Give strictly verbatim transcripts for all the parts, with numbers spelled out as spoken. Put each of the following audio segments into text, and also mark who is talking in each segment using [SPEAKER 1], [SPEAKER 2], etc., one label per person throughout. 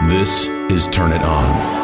[SPEAKER 1] This is Turn It On.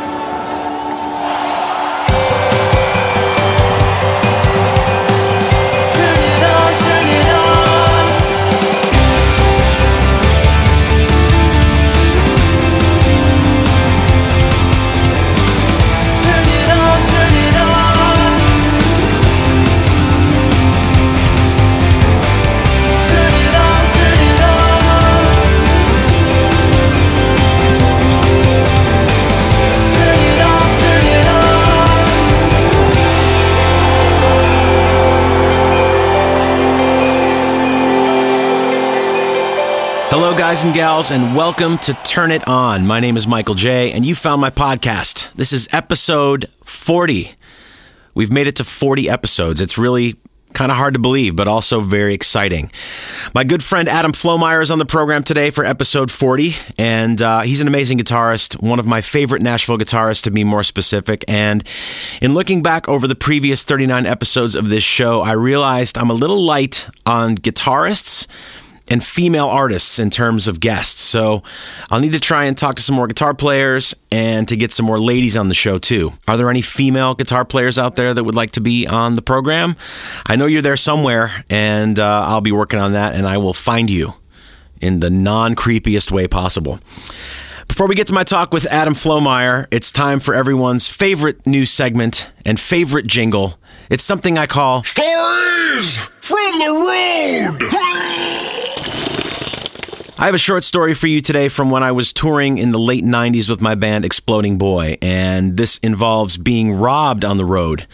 [SPEAKER 1] Hello, guys and gals, and welcome to Turn It On. My name is Michael J., and you found my podcast. This is episode forty. We've made it to forty episodes. It's really kind of hard to believe, but also very exciting. My good friend Adam Flohmeyer is on the program today for episode forty, and uh, he's an amazing guitarist, one of my favorite Nashville guitarists to be more specific. And in looking back over the previous thirty-nine episodes of this show, I realized I'm a little light on guitarists and female artists in terms of guests. So I'll need to try and talk to some more guitar players and to get some more ladies on the show too. Are there any female guitar players out there that would like to be on the program? I know you're there somewhere, and uh, I'll be working on that, and I will find you in the non-creepiest way possible. Before we get to my talk with Adam Flohmeyer, it's time for everyone's favorite news segment and favorite jingle. It's something I call
[SPEAKER 2] Stories from the Road.
[SPEAKER 1] I have a short story for you today from when I was touring in the late nineties with my band Exploding Boy, and this involves being robbed on the road.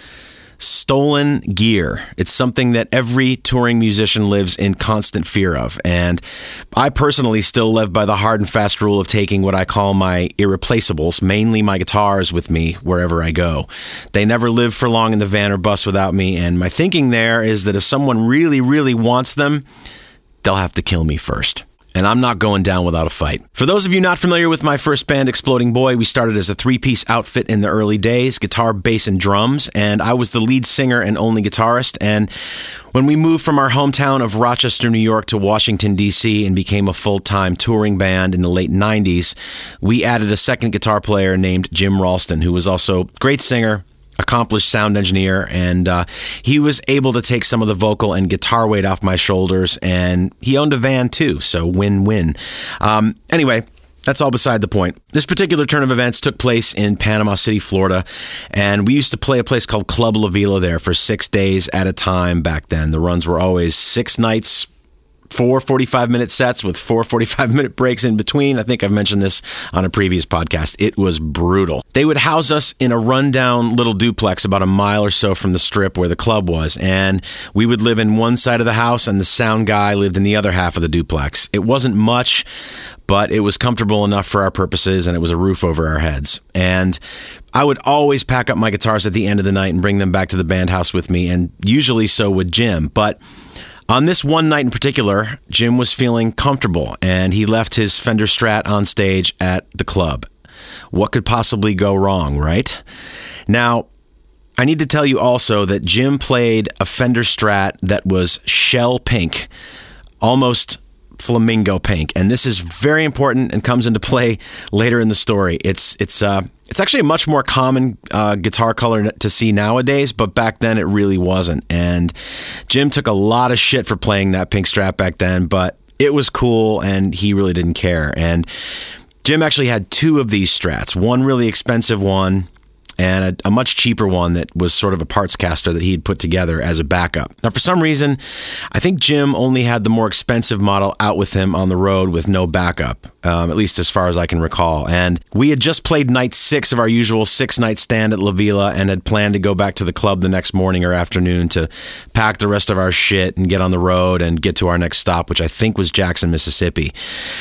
[SPEAKER 1] Stolen gear. It's something that every touring musician lives in constant fear of, and I personally still live by the hard and fast rule of taking what I call my irreplaceables, mainly my guitars, with me wherever I go. They never live for long in the van or bus without me, and my thinking there is that if someone really, really wants them, they'll have to kill me first. And I'm not going down without a fight. For those of you not familiar with my first band, Exploding Boy, we started as a three-piece outfit in the early days, guitar, bass, and drums, and I was the lead singer and only guitarist. And when we moved from our hometown of Rochester, New York to Washington, D C and became a full-time touring band in the late nineties, we added a second guitar player named Jim Ralston, who was also a great singer, accomplished sound engineer, and uh, he was able to take some of the vocal and guitar weight off my shoulders, and he owned a van too, so win-win. Um, anyway, that's all beside the point. This particular turn of events took place in Panama City, Florida, and we used to play a place called Club La Vila there for six days at a time back then. The runs were always six nights, four forty-five minute sets with four forty-five minute breaks in between. I think I've mentioned this on a previous podcast. It was brutal. They would house us in a rundown little duplex about a mile or so from the strip where the club was, and we would live in one side of the house and the sound guy lived in the other half of the duplex. It wasn't much, but it was comfortable enough for our purposes, and it was a roof over our heads. And I would always pack up my guitars at the end of the night and bring them back to the band house with me, and usually so would Jim. But on this one night in particular, Jim was feeling comfortable, and he left his Fender Strat on stage at the club. What could possibly go wrong, right? Now, I need to tell you also that Jim played a Fender Strat that was shell pink, almost flamingo pink, and this is very important and comes into play later in the story. It's it's uh it's actually a much more common uh, guitar color to see nowadays, but back then it really wasn't. And Jim took a lot of shit for playing that pink Strat back then, but it was cool, and he really didn't care. And Jim actually had two of these Strats, one really expensive one and a, a much cheaper one that was sort of a parts caster that he'd put together as a backup. Now, for some reason, I think Jim only had the more expensive model out with him on the road with no backup, um, at least as far as I can recall. And we had just played night six of our usual six-night stand at La Vila and had planned to go back to the club the next morning or afternoon to pack the rest of our shit and get on the road and get to our next stop, which I think was Jackson, Mississippi.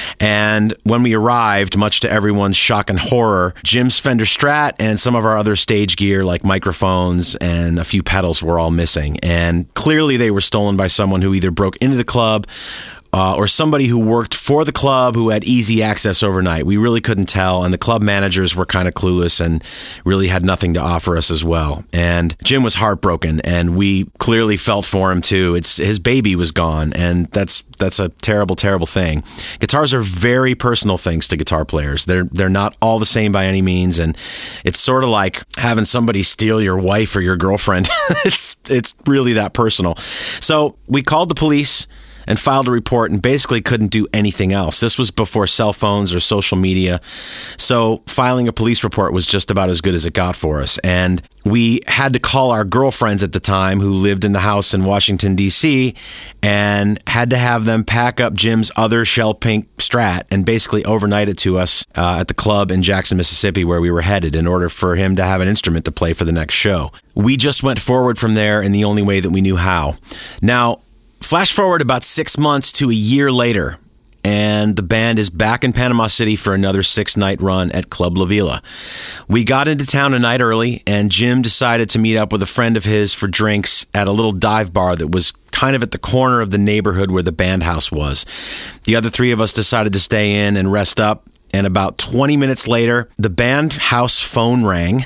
[SPEAKER 1] And when we arrived, much to everyone's shock and horror, Jim's Fender Strat and some of our other stage gear like microphones and a few pedals were all missing. And clearly they were stolen by someone who either broke into the club uh, or somebody who worked for the club who had easy access overnight. We really couldn't tell, and the club managers were kind of clueless and really had nothing to offer us as well. And Jim was heartbroken, and we clearly felt for him too. It's his baby was gone, and that's that's a terrible, terrible thing. Guitars are very personal things to guitar players. They're they're not all the same by any means, and it's sort of like having somebody steal your wife or your girlfriend. it's it's really that personal. So we called the police and filed a report and basically couldn't do anything else. This was before cell phones or social media. So filing a police report was just about as good as it got for us. And we had to call our girlfriends at the time who lived in the house in Washington, D C, and had to have them pack up Jim's other shell pink Strat and basically overnight it to us uh, at the club in Jackson, Mississippi, where we were headed in order for him to have an instrument to play for the next show. We just went forward from there in the only way that we knew how. Now, flash forward about six months to a year later, and the band is back in Panama City for another six-night run at Club La Vila. We got into town a night early, and Jim decided to meet up with a friend of his for drinks at a little dive bar that was kind of at the corner of the neighborhood where the band house was. The other three of us decided to stay in and rest up, and about twenty minutes later, the band house phone rang,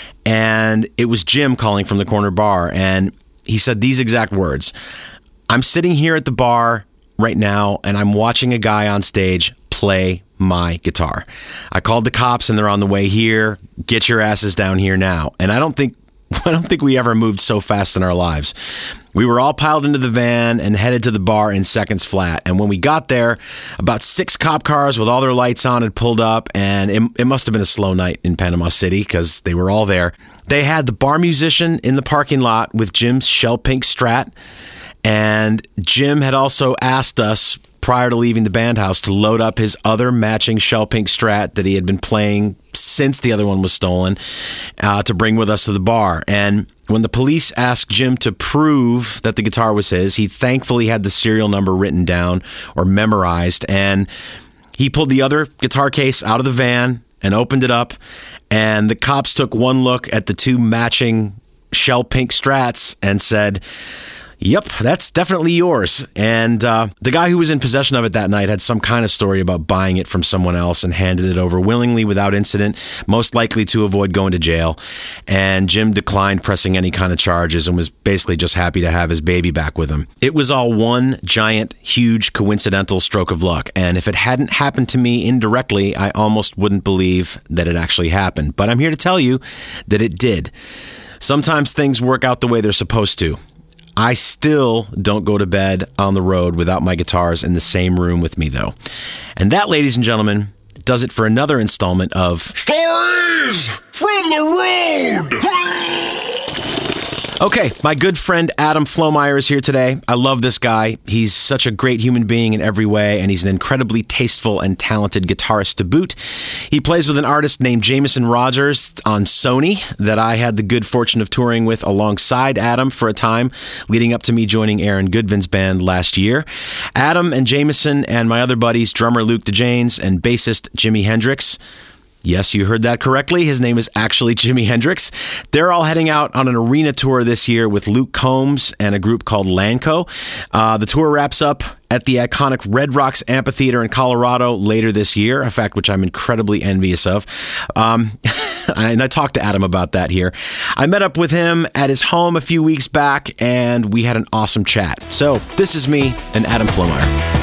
[SPEAKER 1] and it was Jim calling from the corner bar, and he said these exact words: "I'm sitting here at the bar right now, and I'm watching a guy on stage play my guitar. I called the cops, and they're on the way here. Get your asses down here now." And I don't think I don't think we ever moved so fast in our lives. We were all piled into the van and headed to the bar in seconds flat. And when we got there, about six cop cars with all their lights on had pulled up, and it, it must have been a slow night in Panama City because they were all there. They had the bar musician in the parking lot with Jim's shell pink Strat. And Jim had also asked us prior to leaving the band house to load up his other matching shell pink Strat that he had been playing since the other one was stolen uh, to bring with us to the bar. And when the police asked Jim to prove that the guitar was his, he thankfully had the serial number written down or memorized. And he pulled the other guitar case out of the van and opened it up. And the cops took one look at the two matching shell pink Strats and said, "Yep, that's definitely yours." And uh, the guy who was in possession of it that night had some kind of story about buying it from someone else and handed it over willingly without incident, most likely to avoid going to jail. And Jim declined pressing any kind of charges and was basically just happy to have his baby back with him. It was all one giant, huge, coincidental stroke of luck. And if it hadn't happened to me indirectly, I almost wouldn't believe that it actually happened. But I'm here to tell you that it did. Sometimes things work out the way they're supposed to. I still don't go to bed on the road without my guitars in the same room with me, though. And that, ladies and gentlemen, does it for another installment of
[SPEAKER 2] Stories from the Road.
[SPEAKER 1] Okay, my good friend Adam Flomeyer is here today. I love this guy. He's such a great human being in every way, and he's an incredibly tasteful and talented guitarist to boot. He plays with an artist named Jameson Rogers on Sony that I had the good fortune of touring with alongside Adam for a time, leading up to me joining Aaron Goodvin's band last year. Adam and Jameson and my other buddies, drummer Luke DeJanes and bassist Jimi Hendrix. Yes, you heard that correctly. His name is actually Jimi Hendrix. They're all heading out on an arena tour this year with Luke Combs and a group called Lanco. Uh, the tour wraps up at the iconic Red Rocks Amphitheater in Colorado later this year, a fact which I'm incredibly envious of. Um, and I talked to Adam about that here. I met up with him at his home a few weeks back, and we had an awesome chat. So this is me and Adam Flomeyer.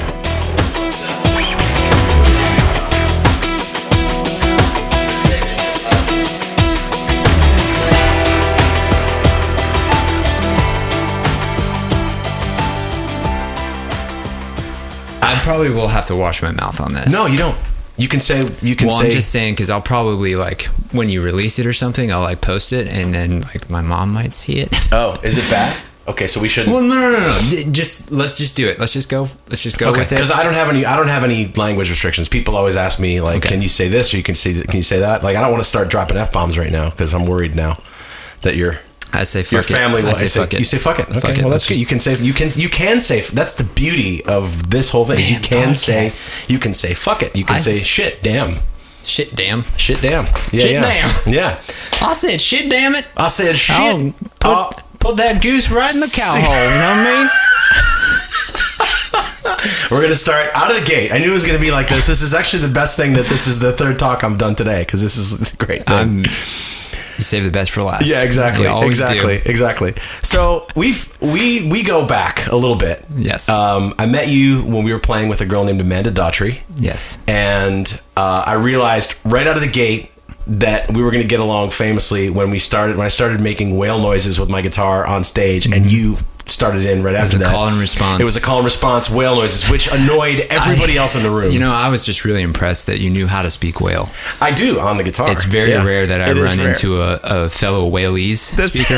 [SPEAKER 3] I probably will have to wash my mouth on this.
[SPEAKER 1] No, you don't. You can say, you can
[SPEAKER 3] well,
[SPEAKER 1] say.
[SPEAKER 3] I'm just saying, because I'll probably, like, when you release it or something, I'll, like, post it, and then, like, my mom might see it.
[SPEAKER 1] Oh, is it bad? Okay, so we shouldn't.
[SPEAKER 3] Well, no, no, no, no. Just, let's just do it. Let's just go. Let's just go
[SPEAKER 1] okay,
[SPEAKER 3] with it.
[SPEAKER 1] Because I don't have any, I don't have any language restrictions. People always ask me, like, okay, can you say this or you can say, can you say that? Like, I don't want to start dropping F-bombs right now because I'm worried now that you're.
[SPEAKER 3] I say fuck
[SPEAKER 1] your
[SPEAKER 3] it.
[SPEAKER 1] family.
[SPEAKER 3] I
[SPEAKER 1] will,
[SPEAKER 3] say,
[SPEAKER 1] I say
[SPEAKER 3] fuck it.
[SPEAKER 1] You say fuck it. Okay,
[SPEAKER 3] fuck it.
[SPEAKER 1] well
[SPEAKER 3] Let's
[SPEAKER 1] that's good.
[SPEAKER 3] Just...
[SPEAKER 1] You can say you can you can say that's the beauty of this whole thing.
[SPEAKER 3] Man,
[SPEAKER 1] you can
[SPEAKER 3] podcast.
[SPEAKER 1] say you can say fuck it. You can I... say shit, damn,
[SPEAKER 3] shit, damn,
[SPEAKER 1] shit, damn, yeah,
[SPEAKER 3] shit,
[SPEAKER 1] yeah.
[SPEAKER 3] damn.
[SPEAKER 1] Yeah.
[SPEAKER 3] I said shit, damn it.
[SPEAKER 1] I said shit.
[SPEAKER 3] I'll put,
[SPEAKER 1] uh,
[SPEAKER 3] put that goose right in the cow hole. You know what I mean?
[SPEAKER 1] We're going to start out of the gate. I knew it was going to be like this. This is actually the best thing that this is the third talk I'm done today because this is it's a great thing.
[SPEAKER 3] I'm, you save the best for last.
[SPEAKER 1] Yeah, exactly.
[SPEAKER 3] You always
[SPEAKER 1] exactly.
[SPEAKER 3] do.
[SPEAKER 1] Exactly. So we've we we go back a little bit.
[SPEAKER 3] Yes.
[SPEAKER 1] Um, I met you when we were playing with a girl named Amanda Daughtry.
[SPEAKER 3] Yes.
[SPEAKER 1] And uh, I realized right out of the gate that we were going to get along famously when we started when I started making whale noises with my guitar on stage, mm-hmm. and you started in right after that.
[SPEAKER 3] It was a call and response.
[SPEAKER 1] It was a call and response whale noises, which annoyed everybody
[SPEAKER 3] I,
[SPEAKER 1] else in the room.
[SPEAKER 3] You know, I was just really impressed that you knew how to speak whale.
[SPEAKER 1] I do on the guitar.
[SPEAKER 3] It's very
[SPEAKER 1] yeah.
[SPEAKER 3] rare that I
[SPEAKER 1] it
[SPEAKER 3] run into a, a fellow Whalese
[SPEAKER 1] That's,
[SPEAKER 3] speaker.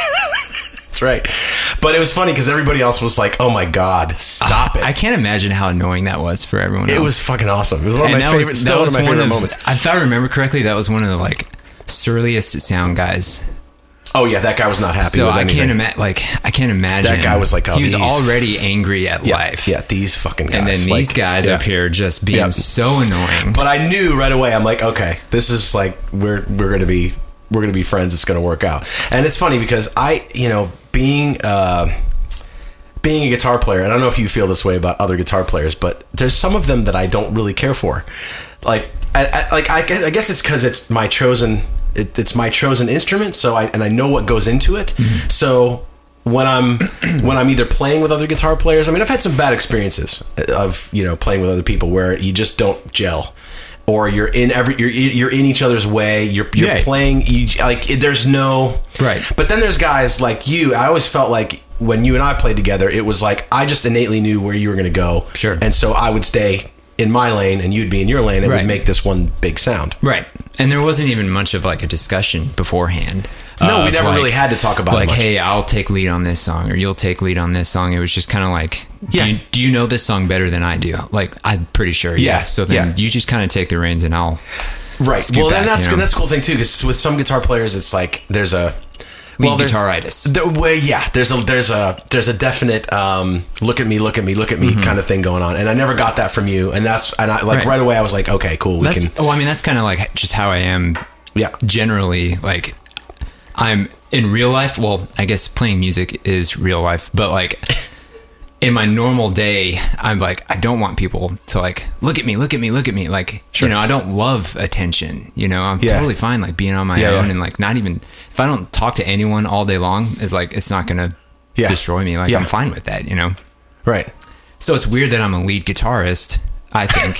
[SPEAKER 1] That's right. But it was funny because everybody else was like, "Oh my god, stop
[SPEAKER 3] uh,
[SPEAKER 1] it!"
[SPEAKER 3] I can't imagine how annoying that was for everyone else.
[SPEAKER 1] It was fucking awesome. It was one of
[SPEAKER 3] and
[SPEAKER 1] my
[SPEAKER 3] that
[SPEAKER 1] favorite.
[SPEAKER 3] Was,
[SPEAKER 1] still one of my
[SPEAKER 3] one
[SPEAKER 1] favorite
[SPEAKER 3] of,
[SPEAKER 1] moments.
[SPEAKER 3] If I remember correctly, that was one of the like surliest sound guys.
[SPEAKER 1] Oh yeah, that guy was not happy.
[SPEAKER 3] So
[SPEAKER 1] with
[SPEAKER 3] I
[SPEAKER 1] anything.
[SPEAKER 3] can't imagine. Like I can't imagine.
[SPEAKER 1] That guy was like, oh,
[SPEAKER 3] he was
[SPEAKER 1] these-
[SPEAKER 3] already angry at
[SPEAKER 1] yeah,
[SPEAKER 3] life.
[SPEAKER 1] Yeah, these fucking guys.
[SPEAKER 3] And then
[SPEAKER 1] like,
[SPEAKER 3] these guys
[SPEAKER 1] yeah.
[SPEAKER 3] up here just being
[SPEAKER 1] Yeah.
[SPEAKER 3] so annoying.
[SPEAKER 1] But I knew right away. I'm like, okay, this is like we're we're gonna be we're gonna be friends. It's gonna work out. And it's funny because I, you know, being uh, being a guitar player, and I don't know if you feel this way about other guitar players, but there's some of them that I don't really care for. Like, I, I like I guess, I guess it's because it's my chosen. It, it's my chosen instrument, so I and I know what goes into it. Mm-hmm. So when I'm when I'm either playing with other guitar players, I mean, I've had some bad experiences of you know playing with other people where you just don't gel, or you're in every you're you're in each other's way. You're you're
[SPEAKER 3] Yeah.
[SPEAKER 1] playing you, like there's no
[SPEAKER 3] Right.
[SPEAKER 1] But then there's guys like you. I always felt like when you and I played together, it was like I just innately knew where you were going to go.
[SPEAKER 3] Sure.
[SPEAKER 1] And so I would stay in my lane and you'd be in your lane and
[SPEAKER 3] Right.
[SPEAKER 1] we'd make this one big sound.
[SPEAKER 3] Right. And there wasn't even much of like a discussion beforehand.
[SPEAKER 1] No, we
[SPEAKER 3] of,
[SPEAKER 1] never
[SPEAKER 3] like-
[SPEAKER 1] really had to talk about
[SPEAKER 3] like,
[SPEAKER 1] it much.
[SPEAKER 3] hey, I'll take lead on this song, or you'll take lead on this song. It was just kind of like,
[SPEAKER 1] Yeah.
[SPEAKER 3] do, you, do you know this song better than I do? Like, I'm pretty sure. Yeah.
[SPEAKER 1] Yeah.
[SPEAKER 3] So then
[SPEAKER 1] Yeah.
[SPEAKER 3] you just kind of take the reins, and I'll
[SPEAKER 1] Right.
[SPEAKER 3] scoot
[SPEAKER 1] Well,
[SPEAKER 3] back,
[SPEAKER 1] then that's
[SPEAKER 3] you know?
[SPEAKER 1] that's a cool thing too, because with some guitar players, it's like there's a
[SPEAKER 3] lead
[SPEAKER 1] well, there's-
[SPEAKER 3] guitaritis.
[SPEAKER 1] The way, yeah, there's a there's a there's a definite um, look at me, look at me, look at me
[SPEAKER 3] Mm-hmm.
[SPEAKER 1] kind of thing going on, and I never got that from you, and that's and I like right,
[SPEAKER 3] Right.
[SPEAKER 1] away I was like, okay, cool, we
[SPEAKER 3] That's,
[SPEAKER 1] can,
[SPEAKER 3] oh, I mean, that's kind of like just how I am.
[SPEAKER 1] yeah,
[SPEAKER 3] Generally, like I'm in real life. Well, I guess playing music is real life, but like in my normal day, I'm like, I don't want people to like, look at me, look at me, look at me. Like,
[SPEAKER 1] Sure.
[SPEAKER 3] you know, I don't love attention, you know, I'm
[SPEAKER 1] Yeah.
[SPEAKER 3] totally fine. Like being on my
[SPEAKER 1] Yeah,
[SPEAKER 3] own
[SPEAKER 1] yeah.
[SPEAKER 3] and like not even, if I don't talk to anyone all day long, it's like, it's not going to
[SPEAKER 1] Yeah.
[SPEAKER 3] destroy me. Like
[SPEAKER 1] Yeah.
[SPEAKER 3] I'm fine with that, you know?
[SPEAKER 1] right,
[SPEAKER 3] So it's weird that I'm a lead guitarist, I think.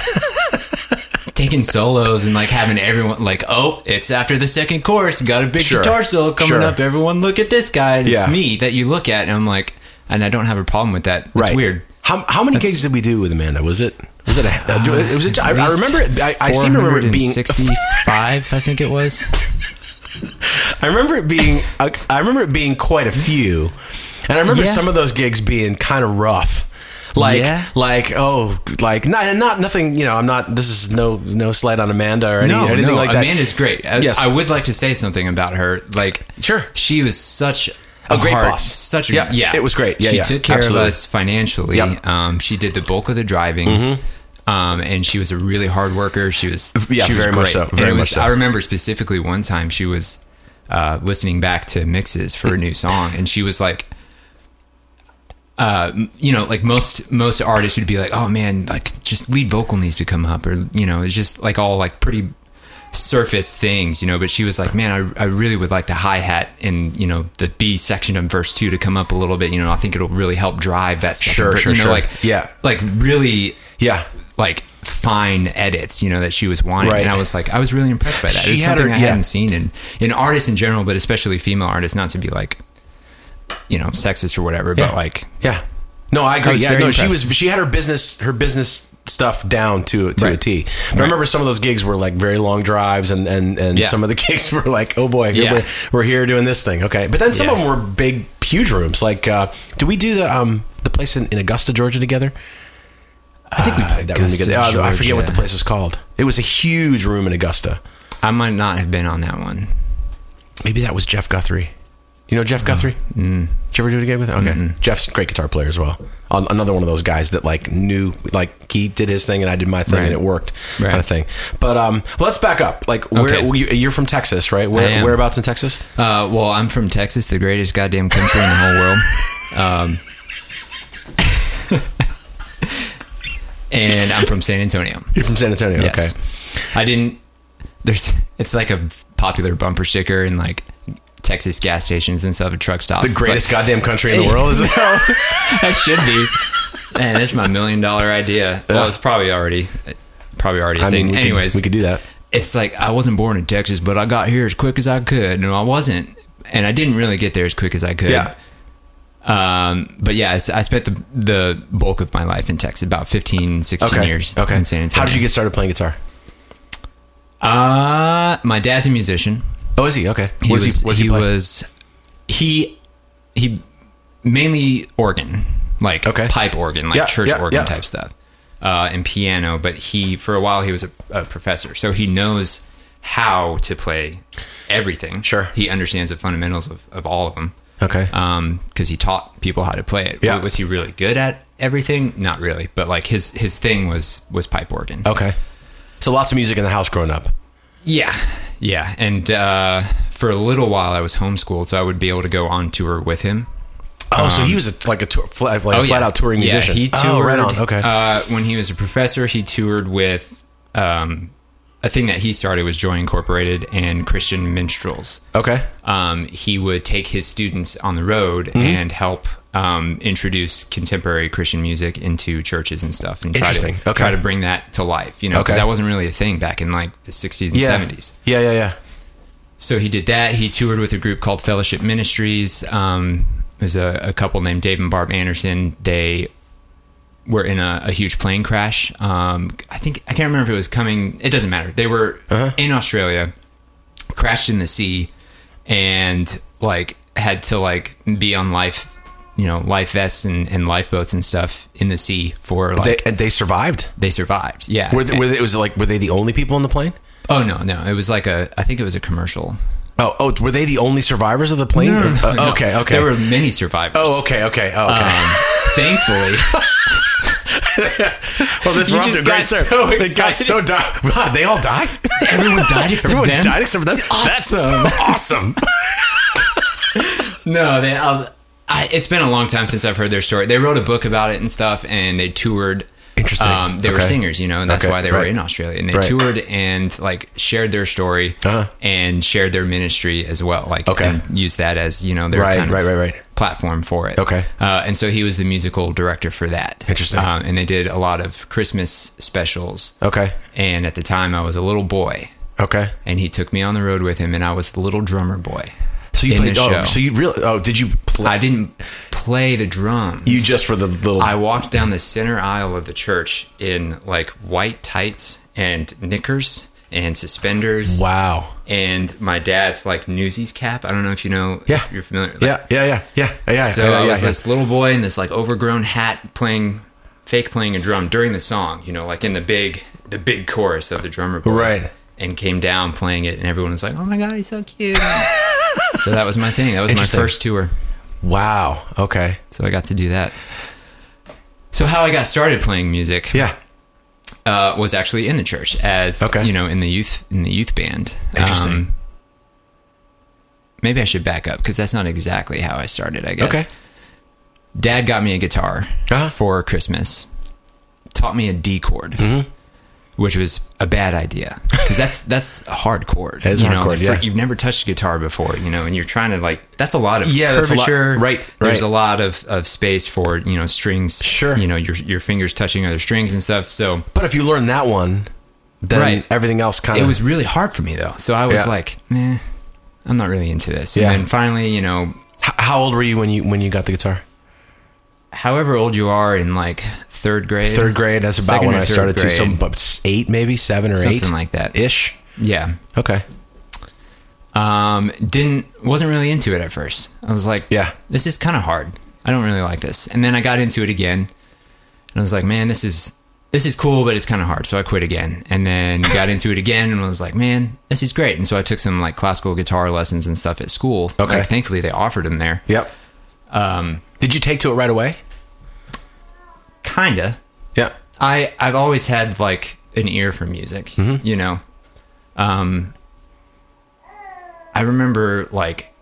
[SPEAKER 3] Taking solos and like having everyone like, oh, it's after the second chorus, got a big
[SPEAKER 1] Sure.
[SPEAKER 3] guitar solo coming
[SPEAKER 1] Sure.
[SPEAKER 3] up. Everyone look at this guy. And It's
[SPEAKER 1] Yeah.
[SPEAKER 3] me that you look at, and I'm like, and I don't have a problem with that. It's
[SPEAKER 1] right.
[SPEAKER 3] weird.
[SPEAKER 1] How how many
[SPEAKER 3] That's-
[SPEAKER 1] gigs did we do with Amanda? Was it was it a,
[SPEAKER 3] Uh,
[SPEAKER 1] it was a, I, I remember it. I, I seem to remember it being
[SPEAKER 3] sixty-five. I think it was.
[SPEAKER 1] I remember it being I, I remember it being quite a few, and I remember
[SPEAKER 3] Yeah.
[SPEAKER 1] some of those gigs being kind of rough. Like,
[SPEAKER 3] Yeah.
[SPEAKER 1] like, oh, like, not, not, nothing, you know, I'm not, this is no, no slight on Amanda or, any,
[SPEAKER 3] No,
[SPEAKER 1] or anything
[SPEAKER 3] no,
[SPEAKER 1] like that.
[SPEAKER 3] Amanda's great. I,
[SPEAKER 1] Yes.
[SPEAKER 3] I would like to say something about her. Like,
[SPEAKER 1] Sure.
[SPEAKER 3] she was such
[SPEAKER 1] A great
[SPEAKER 3] heart-
[SPEAKER 1] boss.
[SPEAKER 3] Such a
[SPEAKER 1] Yeah,
[SPEAKER 3] yeah,
[SPEAKER 1] it was great. Yeah,
[SPEAKER 3] she
[SPEAKER 1] yeah,
[SPEAKER 3] took care
[SPEAKER 1] absolutely.
[SPEAKER 3] of us financially.
[SPEAKER 1] Yep. Mm-hmm.
[SPEAKER 3] Um, she did the bulk of the driving. Um, and she was a really hard worker. She was,
[SPEAKER 1] Yeah,
[SPEAKER 3] she was
[SPEAKER 1] very much
[SPEAKER 3] great.
[SPEAKER 1] so,
[SPEAKER 3] And
[SPEAKER 1] very
[SPEAKER 3] it
[SPEAKER 1] much
[SPEAKER 3] was,
[SPEAKER 1] so.
[SPEAKER 3] I remember specifically one time she was uh, listening back to mixes for a new song, and she was like, uh, you know, like most most artists would be like, oh man, like just lead vocal needs to come up, or you know, it's just like all like pretty surface things, you know. But she was like, man, I, I really would like the hi-hat in, you know, the B section of verse two to come up a little bit, you know. I think it'll really help drive that second
[SPEAKER 1] Sure,
[SPEAKER 3] verse,
[SPEAKER 1] sure,
[SPEAKER 3] you know,
[SPEAKER 1] sure.
[SPEAKER 3] like
[SPEAKER 1] Yeah.
[SPEAKER 3] like really
[SPEAKER 1] Yeah.
[SPEAKER 3] like fine edits, you know, that she was wanting.
[SPEAKER 1] Right.
[SPEAKER 3] And I was like, I was really impressed by that.
[SPEAKER 1] She
[SPEAKER 3] It was
[SPEAKER 1] had
[SPEAKER 3] something
[SPEAKER 1] her-
[SPEAKER 3] I
[SPEAKER 1] yeah.
[SPEAKER 3] hadn't seen in, in artists in general, but especially female artists, not to be like, you know, sexist or whatever,
[SPEAKER 1] Yeah.
[SPEAKER 3] but like,
[SPEAKER 1] Yeah. No, I
[SPEAKER 3] I
[SPEAKER 1] agree.
[SPEAKER 3] was
[SPEAKER 1] Yeah,
[SPEAKER 3] very
[SPEAKER 1] no, she
[SPEAKER 3] impressed.
[SPEAKER 1] was, she had her business, her business stuff down to, to a
[SPEAKER 3] Right.
[SPEAKER 1] T. But I
[SPEAKER 3] Right.
[SPEAKER 1] remember some of those gigs were like very long drives and, and, and
[SPEAKER 3] Yeah.
[SPEAKER 1] some of the gigs were like, oh boy, here
[SPEAKER 3] Yeah.
[SPEAKER 1] we're, we're here doing this thing. Okay. But then some
[SPEAKER 3] Yeah.
[SPEAKER 1] of them were big, huge rooms. Like, uh, did we do the, um, the place in, in Augusta, Georgia together? I think we played that
[SPEAKER 3] Augusta,
[SPEAKER 1] room together. Oh, I forget what the
[SPEAKER 3] Georgia.
[SPEAKER 1] place was called. It was a huge room in Augusta.
[SPEAKER 3] I might not have been on that one.
[SPEAKER 1] Maybe that was Jeff Guthrie. You know Jeff Guthrie? Mm. Did you ever do it again with him? Okay.
[SPEAKER 3] Mm-mm.
[SPEAKER 1] Jeff's a great guitar player as well. On, another one of those guys that like knew, like he did his thing and I did my thing
[SPEAKER 3] Right.
[SPEAKER 1] and it worked,
[SPEAKER 3] Right.
[SPEAKER 1] kind of thing. But um, well, let's back up. Like, where
[SPEAKER 3] Okay.
[SPEAKER 1] you, you're from Texas, right? Where,
[SPEAKER 3] I am.
[SPEAKER 1] whereabouts in Texas?
[SPEAKER 3] Uh, well, I'm from Texas, the greatest goddamn country in the whole world. Um, And I'm from San Antonio.
[SPEAKER 1] You're from San Antonio.
[SPEAKER 3] Yes.
[SPEAKER 1] Okay.
[SPEAKER 3] I didn't. There's. It's like a popular bumper sticker in like Texas gas stations and stuff at truck stops.
[SPEAKER 1] The greatest
[SPEAKER 3] like,
[SPEAKER 1] goddamn country in the world, is it?
[SPEAKER 3] That should be. Man, that's my million dollar idea. Yeah. Well, it's probably already, probably already a
[SPEAKER 1] I
[SPEAKER 3] thing.
[SPEAKER 1] mean, we
[SPEAKER 3] Anyways,
[SPEAKER 1] could, we could do that.
[SPEAKER 3] It's like I wasn't born in Texas, but I got here as quick as I could. No, I wasn't, and I didn't really get there as quick as I could.
[SPEAKER 1] Yeah.
[SPEAKER 3] Um, but yeah, I, I spent the the bulk of my life in Texas, about fifteen, sixteen
[SPEAKER 1] Okay.
[SPEAKER 3] years
[SPEAKER 1] Okay.
[SPEAKER 3] in San Antonio.
[SPEAKER 1] How did you get started playing guitar?
[SPEAKER 3] Uh, my dad's a musician.
[SPEAKER 1] Oh, is he? Okay.
[SPEAKER 3] He
[SPEAKER 1] What does
[SPEAKER 3] was,
[SPEAKER 1] he, what does he
[SPEAKER 3] he
[SPEAKER 1] play?
[SPEAKER 3] was, he, he mainly organ, like
[SPEAKER 1] Okay.
[SPEAKER 3] pipe organ, like
[SPEAKER 1] Yeah,
[SPEAKER 3] church
[SPEAKER 1] yeah,
[SPEAKER 3] organ
[SPEAKER 1] yeah.
[SPEAKER 3] type stuff, uh, and piano. But he, for a while, he was a, a professor, so he knows how to play everything.
[SPEAKER 1] Sure.
[SPEAKER 3] He understands the fundamentals of, of all of them.
[SPEAKER 1] Okay.
[SPEAKER 3] Um, because he taught people how to play it.
[SPEAKER 1] Yeah.
[SPEAKER 3] Was he really good at everything? Not really, but like his his thing was was pipe organ.
[SPEAKER 1] Okay. So lots of music in the house growing up.
[SPEAKER 3] Yeah, yeah. And uh, for a little while, I was homeschooled, so I would be able to go on tour with him.
[SPEAKER 1] Oh, so
[SPEAKER 3] Um,
[SPEAKER 1] he was a, like a tour, flat, like
[SPEAKER 3] oh,
[SPEAKER 1] a flat
[SPEAKER 3] yeah.
[SPEAKER 1] out touring musician.
[SPEAKER 3] Yeah, he toured.
[SPEAKER 1] Oh, right on. Okay.
[SPEAKER 3] Uh, when he was a professor, he toured with um, a thing that he started was Joy Incorporated and Christian Minstrels.
[SPEAKER 1] Okay.
[SPEAKER 3] Um, he would take his students on the road
[SPEAKER 1] Mm-hmm.
[SPEAKER 3] and help um, introduce contemporary Christian music into churches and stuff, and try to
[SPEAKER 1] Interesting. Okay.
[SPEAKER 3] try to bring that to life. You know, because
[SPEAKER 1] Okay.
[SPEAKER 3] that wasn't really a thing back in like the sixties and
[SPEAKER 1] Yeah.
[SPEAKER 3] seventies.
[SPEAKER 1] Yeah, yeah, yeah.
[SPEAKER 3] So he did that. He toured with a group called Fellowship Ministries. Um, there's a, a couple named Dave and Barb Anderson. They were in a, a huge plane crash. Um, I think I can't remember if it was coming. It doesn't matter. They were
[SPEAKER 1] Uh-huh.
[SPEAKER 3] in Australia, crashed in the sea, and like had to like be on life, you know, life vests and, and lifeboats and stuff in the sea for like.
[SPEAKER 1] They, and they survived.
[SPEAKER 3] They survived. Yeah.
[SPEAKER 1] Were, they, were they, was it like were they the only people on the plane?
[SPEAKER 3] oh no, no. It was like a. I think it was a commercial.
[SPEAKER 1] Oh, oh, were they the only survivors of the plane?
[SPEAKER 3] No, no, no,
[SPEAKER 1] Uh,
[SPEAKER 3] no.
[SPEAKER 1] okay, okay.
[SPEAKER 3] There were many survivors.
[SPEAKER 1] Oh, okay, okay, oh, okay.
[SPEAKER 3] Um, thankfully,
[SPEAKER 1] well, this
[SPEAKER 3] you
[SPEAKER 1] we're off
[SPEAKER 3] just
[SPEAKER 1] to a great
[SPEAKER 3] got
[SPEAKER 1] start.
[SPEAKER 3] so
[SPEAKER 1] They got
[SPEAKER 3] excited.
[SPEAKER 1] so died. Wow, they all died.
[SPEAKER 3] everyone died except
[SPEAKER 1] Everyone
[SPEAKER 3] them.
[SPEAKER 1] died except for them.
[SPEAKER 3] Awesome.
[SPEAKER 1] That's awesome.
[SPEAKER 3] No, they. I'll, I, it's been a long time since I've heard their story. They wrote a book about it and stuff, and they toured.
[SPEAKER 1] Interesting.
[SPEAKER 3] Um, they were
[SPEAKER 1] Okay.
[SPEAKER 3] singers, you know, and that's
[SPEAKER 1] Okay,
[SPEAKER 3] why they were
[SPEAKER 1] right.
[SPEAKER 3] in Australia. And they
[SPEAKER 1] Right.
[SPEAKER 3] toured and like shared their story
[SPEAKER 1] Uh-huh.
[SPEAKER 3] and shared their ministry as well. Like,
[SPEAKER 1] Okay.
[SPEAKER 3] and used that as you know their
[SPEAKER 1] Right,
[SPEAKER 3] kind of
[SPEAKER 1] right, right, right.
[SPEAKER 3] platform for it.
[SPEAKER 1] Okay.
[SPEAKER 3] Uh, and so he was the musical director for that.
[SPEAKER 1] Interesting.
[SPEAKER 3] Um, and they did a lot of Christmas specials.
[SPEAKER 1] Okay,
[SPEAKER 3] And at the time, I was a little boy,
[SPEAKER 1] okay.
[SPEAKER 3] and he took me on the road with him, and I was the little drummer boy.
[SPEAKER 1] So you
[SPEAKER 3] in
[SPEAKER 1] played.
[SPEAKER 3] the
[SPEAKER 1] Oh,
[SPEAKER 3] show.
[SPEAKER 1] so you really? Oh, did you play?
[SPEAKER 3] I didn't play the drums.
[SPEAKER 1] You just for the little.
[SPEAKER 3] I walked down the center aisle of the church in like white tights and knickers and suspenders.
[SPEAKER 1] wow.
[SPEAKER 3] And my dad's like Newsies cap. I don't know if you know.
[SPEAKER 1] Yeah.
[SPEAKER 3] If you're familiar.
[SPEAKER 1] Yeah, yeah, yeah, yeah, yeah.
[SPEAKER 3] So
[SPEAKER 1] yeah,
[SPEAKER 3] I
[SPEAKER 1] yeah,
[SPEAKER 3] was
[SPEAKER 1] yeah.
[SPEAKER 3] this little boy in this like overgrown hat playing, fake playing a drum during the song. You know, like in the big, the big chorus of the drummer boy.
[SPEAKER 1] Right.
[SPEAKER 3] And came down playing it, and everyone was like, "Oh my god, he's so cute." So that was my thing. That was my
[SPEAKER 1] Interesting.
[SPEAKER 3] first tour.
[SPEAKER 1] Wow. Okay.
[SPEAKER 3] So I got to do that. So how I got started playing music,
[SPEAKER 1] Yeah.
[SPEAKER 3] uh, was actually in the church as
[SPEAKER 1] Okay.
[SPEAKER 3] you know in the youth in the youth band.
[SPEAKER 1] Interesting.
[SPEAKER 3] Um, maybe I should back up because that's not exactly how I started. I guess.
[SPEAKER 1] Okay.
[SPEAKER 3] Dad got me a guitar
[SPEAKER 1] Uh-huh.
[SPEAKER 3] for Christmas. Taught me a D chord,
[SPEAKER 1] Mm-hmm.
[SPEAKER 3] which was a bad idea because that's that's a hard chord.
[SPEAKER 1] It is a
[SPEAKER 3] you
[SPEAKER 1] hard
[SPEAKER 3] know,
[SPEAKER 1] chord,
[SPEAKER 3] for-
[SPEAKER 1] yeah.
[SPEAKER 3] You've never touched a guitar before, you know, and you're trying to like that's a lot of
[SPEAKER 1] Yeah, that's a lot-
[SPEAKER 3] curvature.
[SPEAKER 1] right,
[SPEAKER 3] There's
[SPEAKER 1] right.
[SPEAKER 3] a lot of, of space for you know strings.
[SPEAKER 1] Sure.
[SPEAKER 3] You know your your fingers touching other strings and stuff. So
[SPEAKER 1] But if you learn that one, then
[SPEAKER 3] Right.
[SPEAKER 1] everything else kind of.
[SPEAKER 3] it was really hard for me though. So I was
[SPEAKER 1] Yeah.
[SPEAKER 3] like, nah, I'm not really into this.
[SPEAKER 1] Yeah.
[SPEAKER 3] And then finally, you know,
[SPEAKER 1] H- how old were you when you when you got the guitar?
[SPEAKER 3] however old you are in like third grade,
[SPEAKER 1] Third grade. That's about
[SPEAKER 3] second
[SPEAKER 1] when
[SPEAKER 3] or
[SPEAKER 1] I
[SPEAKER 3] third
[SPEAKER 1] started to.
[SPEAKER 3] grade,
[SPEAKER 1] So about eight, maybe seven or
[SPEAKER 3] something
[SPEAKER 1] eight,
[SPEAKER 3] like that.
[SPEAKER 1] ish.
[SPEAKER 3] Yeah.
[SPEAKER 1] Okay.
[SPEAKER 3] Um, didn't wasn't really into it at first. I was like,
[SPEAKER 1] Yeah.
[SPEAKER 3] this is kind of hard. I don't really like this. And then I got into it again, and I was like, man, this is this is cool, but it's kind of hard. So I quit again, and then got into it again, and was like, man, this is great. And so I took some like classical guitar lessons and stuff at school.
[SPEAKER 1] Okay.
[SPEAKER 3] Like, thankfully, they offered them there.
[SPEAKER 1] Yep.
[SPEAKER 3] Um,
[SPEAKER 1] Did you take to it right away?
[SPEAKER 3] kinda.
[SPEAKER 1] Yeah.
[SPEAKER 3] I I've always had like an ear for music,
[SPEAKER 1] Mm-hmm.
[SPEAKER 3] you know. Um, I remember like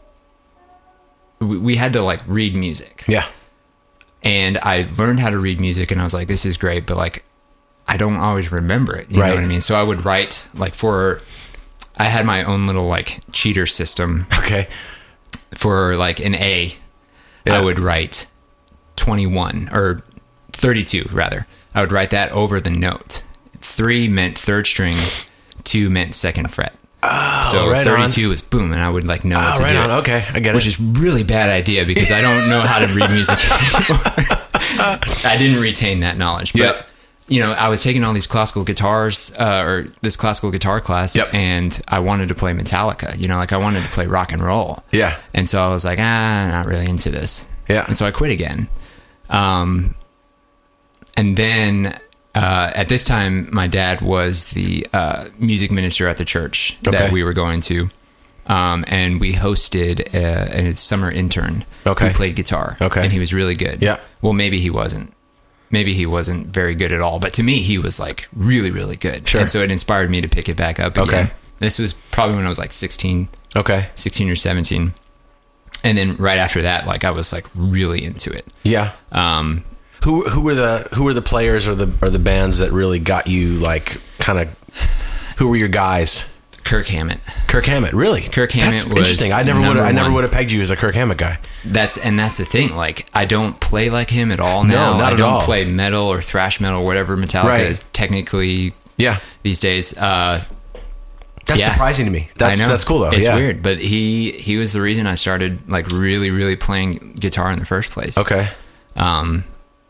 [SPEAKER 3] we, we had to like read music,
[SPEAKER 1] Yeah.
[SPEAKER 3] and I learned how to read music, and I was like, this is great, but like I don't always remember it. You
[SPEAKER 1] Right.
[SPEAKER 3] know what I mean? So I would write like for, I had my own little like cheater system
[SPEAKER 1] Okay.
[SPEAKER 3] for like an A.
[SPEAKER 1] Yeah.
[SPEAKER 3] I would write twenty-one or thirty-two rather. I would write that over the note. Three meant third string, two meant second fret.
[SPEAKER 1] Oh,
[SPEAKER 3] so
[SPEAKER 1] right
[SPEAKER 3] thirty-two
[SPEAKER 1] on.
[SPEAKER 3] was boom, and I would like know
[SPEAKER 1] Oh,
[SPEAKER 3] what to
[SPEAKER 1] right
[SPEAKER 3] do.
[SPEAKER 1] on.
[SPEAKER 3] it.
[SPEAKER 1] Okay, I get
[SPEAKER 3] Which
[SPEAKER 1] it.
[SPEAKER 3] is really bad idea because I don't know how to read music anymore. I didn't retain that knowledge. But,
[SPEAKER 1] Yeah.
[SPEAKER 3] you know, I was taking all these classical guitars, uh, or this classical guitar class,
[SPEAKER 1] Yep.
[SPEAKER 3] and I wanted to play Metallica. You know, like I wanted to play rock and roll.
[SPEAKER 1] Yeah.
[SPEAKER 3] And so I was like, ah, not really into this.
[SPEAKER 1] Yeah.
[SPEAKER 3] And so I quit again. Um, and then uh, at this time, my dad was the uh, music minister at the church
[SPEAKER 1] Okay.
[SPEAKER 3] that we were going to. Um, and we hosted a, a summer intern
[SPEAKER 1] Okay.
[SPEAKER 3] who played guitar.
[SPEAKER 1] Okay.
[SPEAKER 3] And he was really good.
[SPEAKER 1] Yeah.
[SPEAKER 3] Well, maybe he wasn't. Maybe he wasn't very good at all. But to me, he was like really, really good.
[SPEAKER 1] Sure.
[SPEAKER 3] And so it inspired me to pick it back up again.
[SPEAKER 1] Okay.
[SPEAKER 3] This was probably when I was like sixteen.
[SPEAKER 1] Okay.
[SPEAKER 3] sixteen or seventeen. And then right after that, like I was like really into it.
[SPEAKER 1] Yeah.
[SPEAKER 3] Um,
[SPEAKER 1] Who who were the who were the players or the or the bands that really got you like kind of? Who were your guys?
[SPEAKER 3] Kirk Hammett.
[SPEAKER 1] Kirk Hammett, really?
[SPEAKER 3] Kirk Hammett
[SPEAKER 1] That's
[SPEAKER 3] was
[SPEAKER 1] interesting. I never would
[SPEAKER 3] number
[SPEAKER 1] I never
[SPEAKER 3] one.
[SPEAKER 1] would have pegged you as a Kirk Hammett guy.
[SPEAKER 3] That's and that's the thing. Like I don't play like him at all now.
[SPEAKER 1] not
[SPEAKER 3] I
[SPEAKER 1] at
[SPEAKER 3] don't
[SPEAKER 1] all.
[SPEAKER 3] play metal or thrash metal, or whatever Metallica
[SPEAKER 1] Right.
[SPEAKER 3] is technically
[SPEAKER 1] Yeah,
[SPEAKER 3] these days. Uh,
[SPEAKER 1] that's
[SPEAKER 3] Yeah.
[SPEAKER 1] surprising to me. That's
[SPEAKER 3] I know.
[SPEAKER 1] that's cool though.
[SPEAKER 3] It's
[SPEAKER 1] yeah.
[SPEAKER 3] weird, but he he was the reason I started like really really playing guitar in the first place.
[SPEAKER 1] Okay.
[SPEAKER 3] Um,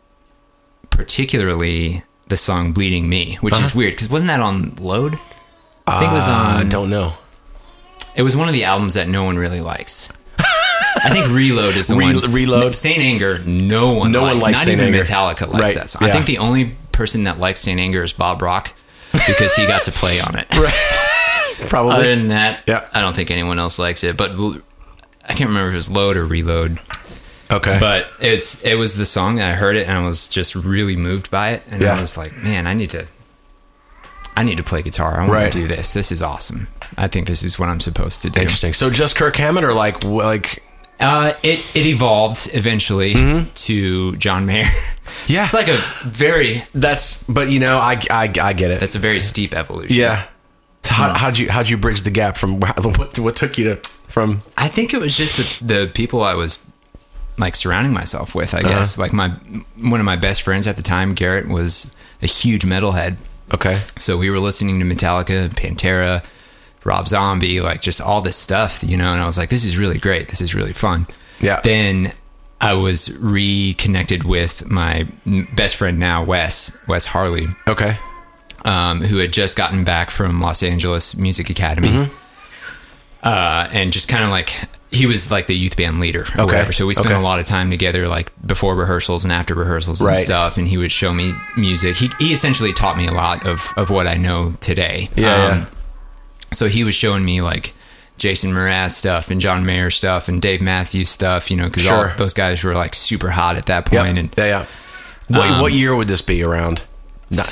[SPEAKER 3] particularly the song "Bleeding Me," which
[SPEAKER 1] Uh-huh.
[SPEAKER 3] is weird because wasn't that on Load? I think it was
[SPEAKER 1] Uh,
[SPEAKER 3] on.
[SPEAKER 1] I don't know.
[SPEAKER 3] It was one of the albums that no one really likes. I think Reload is the
[SPEAKER 1] Re-
[SPEAKER 3] one.
[SPEAKER 1] Reload?
[SPEAKER 3] Saint Anger, no one
[SPEAKER 1] No
[SPEAKER 3] likes.
[SPEAKER 1] one likes
[SPEAKER 3] Not
[SPEAKER 1] Saint
[SPEAKER 3] even
[SPEAKER 1] Anger.
[SPEAKER 3] Metallica likes
[SPEAKER 1] Right,
[SPEAKER 3] that song. I
[SPEAKER 1] yeah.
[SPEAKER 3] think the only person that likes Saint Anger is Bob Rock because he got to play on it.
[SPEAKER 1] Probably.
[SPEAKER 3] Other than that,
[SPEAKER 1] Yeah.
[SPEAKER 3] I don't think anyone else likes it. But l- I can't remember if it was Load or Reload.
[SPEAKER 1] Okay.
[SPEAKER 3] But it's it was the song that I heard it and I was just really moved by it. And
[SPEAKER 1] Yeah.
[SPEAKER 3] I was like, man, I need to I need to play guitar. I want
[SPEAKER 1] Right.
[SPEAKER 3] to do this. This is awesome. I think this is what I'm supposed to do.
[SPEAKER 1] Interesting. So just Kirk Hammett or like w- like
[SPEAKER 3] Uh, it it evolved eventually to John Mayer.
[SPEAKER 1] Mm-hmm. Yeah.
[SPEAKER 3] It's like a very
[SPEAKER 1] that's but you know I I, I get it.
[SPEAKER 3] that's a very steep evolution.
[SPEAKER 1] yeah. So how how'd you how'd you bridge the gap from what what took you to from
[SPEAKER 3] I think it was just the, the people I was like surrounding myself with. I
[SPEAKER 1] Uh-huh.
[SPEAKER 3] guess like my one of my best friends at the time, Garrett, was a huge metalhead.
[SPEAKER 1] okay
[SPEAKER 3] So we were listening to Metallica, Pantera, Rob Zombie, like just all this stuff, you know, and I was like, this is really great. This is really fun.
[SPEAKER 1] Yeah.
[SPEAKER 3] Then I was reconnected with my best friend now, Wes, Wes Harley,
[SPEAKER 1] okay
[SPEAKER 3] um, who had just gotten back from Los Angeles Music Academy.
[SPEAKER 1] Mm-hmm.
[SPEAKER 3] Uh, and just kind of like, he was like the youth band leader or
[SPEAKER 1] Okay.
[SPEAKER 3] whatever. So we spent
[SPEAKER 1] Okay.
[SPEAKER 3] a lot of time together, like before rehearsals and after rehearsals and
[SPEAKER 1] Right.
[SPEAKER 3] stuff. And he would show me music. He, he essentially taught me a lot of, of what I know today.
[SPEAKER 1] Yeah, yeah.
[SPEAKER 3] So he was showing me like Jason Mraz stuff and John Mayer stuff and Dave Matthews stuff, you know, because
[SPEAKER 1] Sure.
[SPEAKER 3] all those guys were like super hot at that
[SPEAKER 1] yeah
[SPEAKER 3] point. And
[SPEAKER 1] yeah yeah what
[SPEAKER 3] um,
[SPEAKER 1] what year would this be around? Not,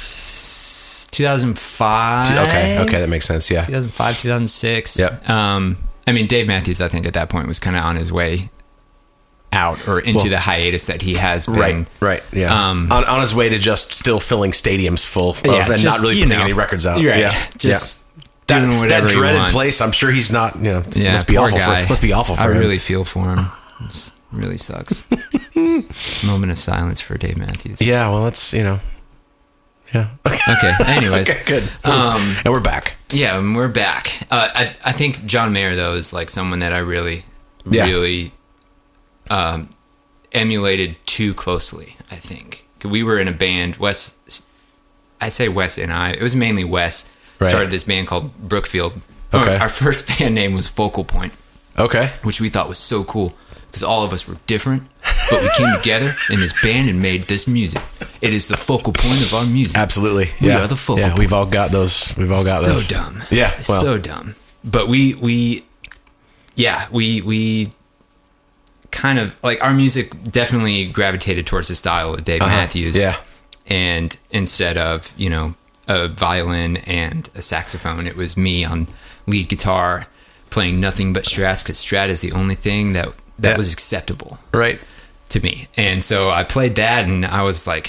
[SPEAKER 3] two thousand five.
[SPEAKER 1] okay okay that makes sense yeah
[SPEAKER 3] two thousand five, two thousand six.
[SPEAKER 1] Yep.
[SPEAKER 3] Um, I mean, Dave Matthews, I think at that point was kind of on his way out or into
[SPEAKER 1] Well,
[SPEAKER 3] the hiatus that he has been.
[SPEAKER 1] right right yeah
[SPEAKER 3] Um,
[SPEAKER 1] on, on his way to just still filling stadiums full of,
[SPEAKER 3] Yeah,
[SPEAKER 1] and
[SPEAKER 3] just,
[SPEAKER 1] not really
[SPEAKER 3] you
[SPEAKER 1] putting
[SPEAKER 3] know,
[SPEAKER 1] any records out
[SPEAKER 3] right.
[SPEAKER 1] yeah
[SPEAKER 3] Just
[SPEAKER 1] yeah.
[SPEAKER 3] doing
[SPEAKER 1] that,
[SPEAKER 3] whatever
[SPEAKER 1] that
[SPEAKER 3] he
[SPEAKER 1] dreaded
[SPEAKER 3] wants.
[SPEAKER 1] place I'm sure he's not you know it
[SPEAKER 3] Yeah,
[SPEAKER 1] must be
[SPEAKER 3] poor
[SPEAKER 1] awful
[SPEAKER 3] guy.
[SPEAKER 1] for must be awful for
[SPEAKER 3] I
[SPEAKER 1] him
[SPEAKER 3] really feel for him. It really sucks. Moment of silence for Dave Matthews.
[SPEAKER 1] yeah well that's you know yeah okay
[SPEAKER 3] Okay. Anyways,
[SPEAKER 1] okay good
[SPEAKER 3] Um,
[SPEAKER 1] and we're back
[SPEAKER 3] yeah, and we're back. Uh, I I think John Mayer though is like someone that I really,
[SPEAKER 1] Yeah.
[SPEAKER 3] really, um, emulated too closely. I think we were in a band. Wes, I'd say Wes and I. It was mainly Wes.
[SPEAKER 1] Right.
[SPEAKER 3] Started this band called Brookfield.
[SPEAKER 1] Okay.
[SPEAKER 3] Our first band name was Focal Point,
[SPEAKER 1] okay
[SPEAKER 3] which we thought was so cool because all of us were different, but we came together in this band and made this music. It is the focal point of our music.
[SPEAKER 1] absolutely
[SPEAKER 3] We
[SPEAKER 1] yeah
[SPEAKER 3] are the focal
[SPEAKER 1] yeah
[SPEAKER 3] point.
[SPEAKER 1] we've all got those we've all got
[SPEAKER 3] so
[SPEAKER 1] those
[SPEAKER 3] dumb.
[SPEAKER 1] yeah well
[SPEAKER 3] so dumb. But we we yeah we we kind of like our music definitely gravitated towards the style of Dave
[SPEAKER 1] uh-huh.
[SPEAKER 3] Matthews.
[SPEAKER 1] yeah
[SPEAKER 3] And instead of you know a violin and a saxophone, it was me on lead guitar playing nothing but Strats because Strat is the only thing that that
[SPEAKER 1] Yeah.
[SPEAKER 3] was acceptable
[SPEAKER 1] right
[SPEAKER 3] to me. And so I played that and I was like,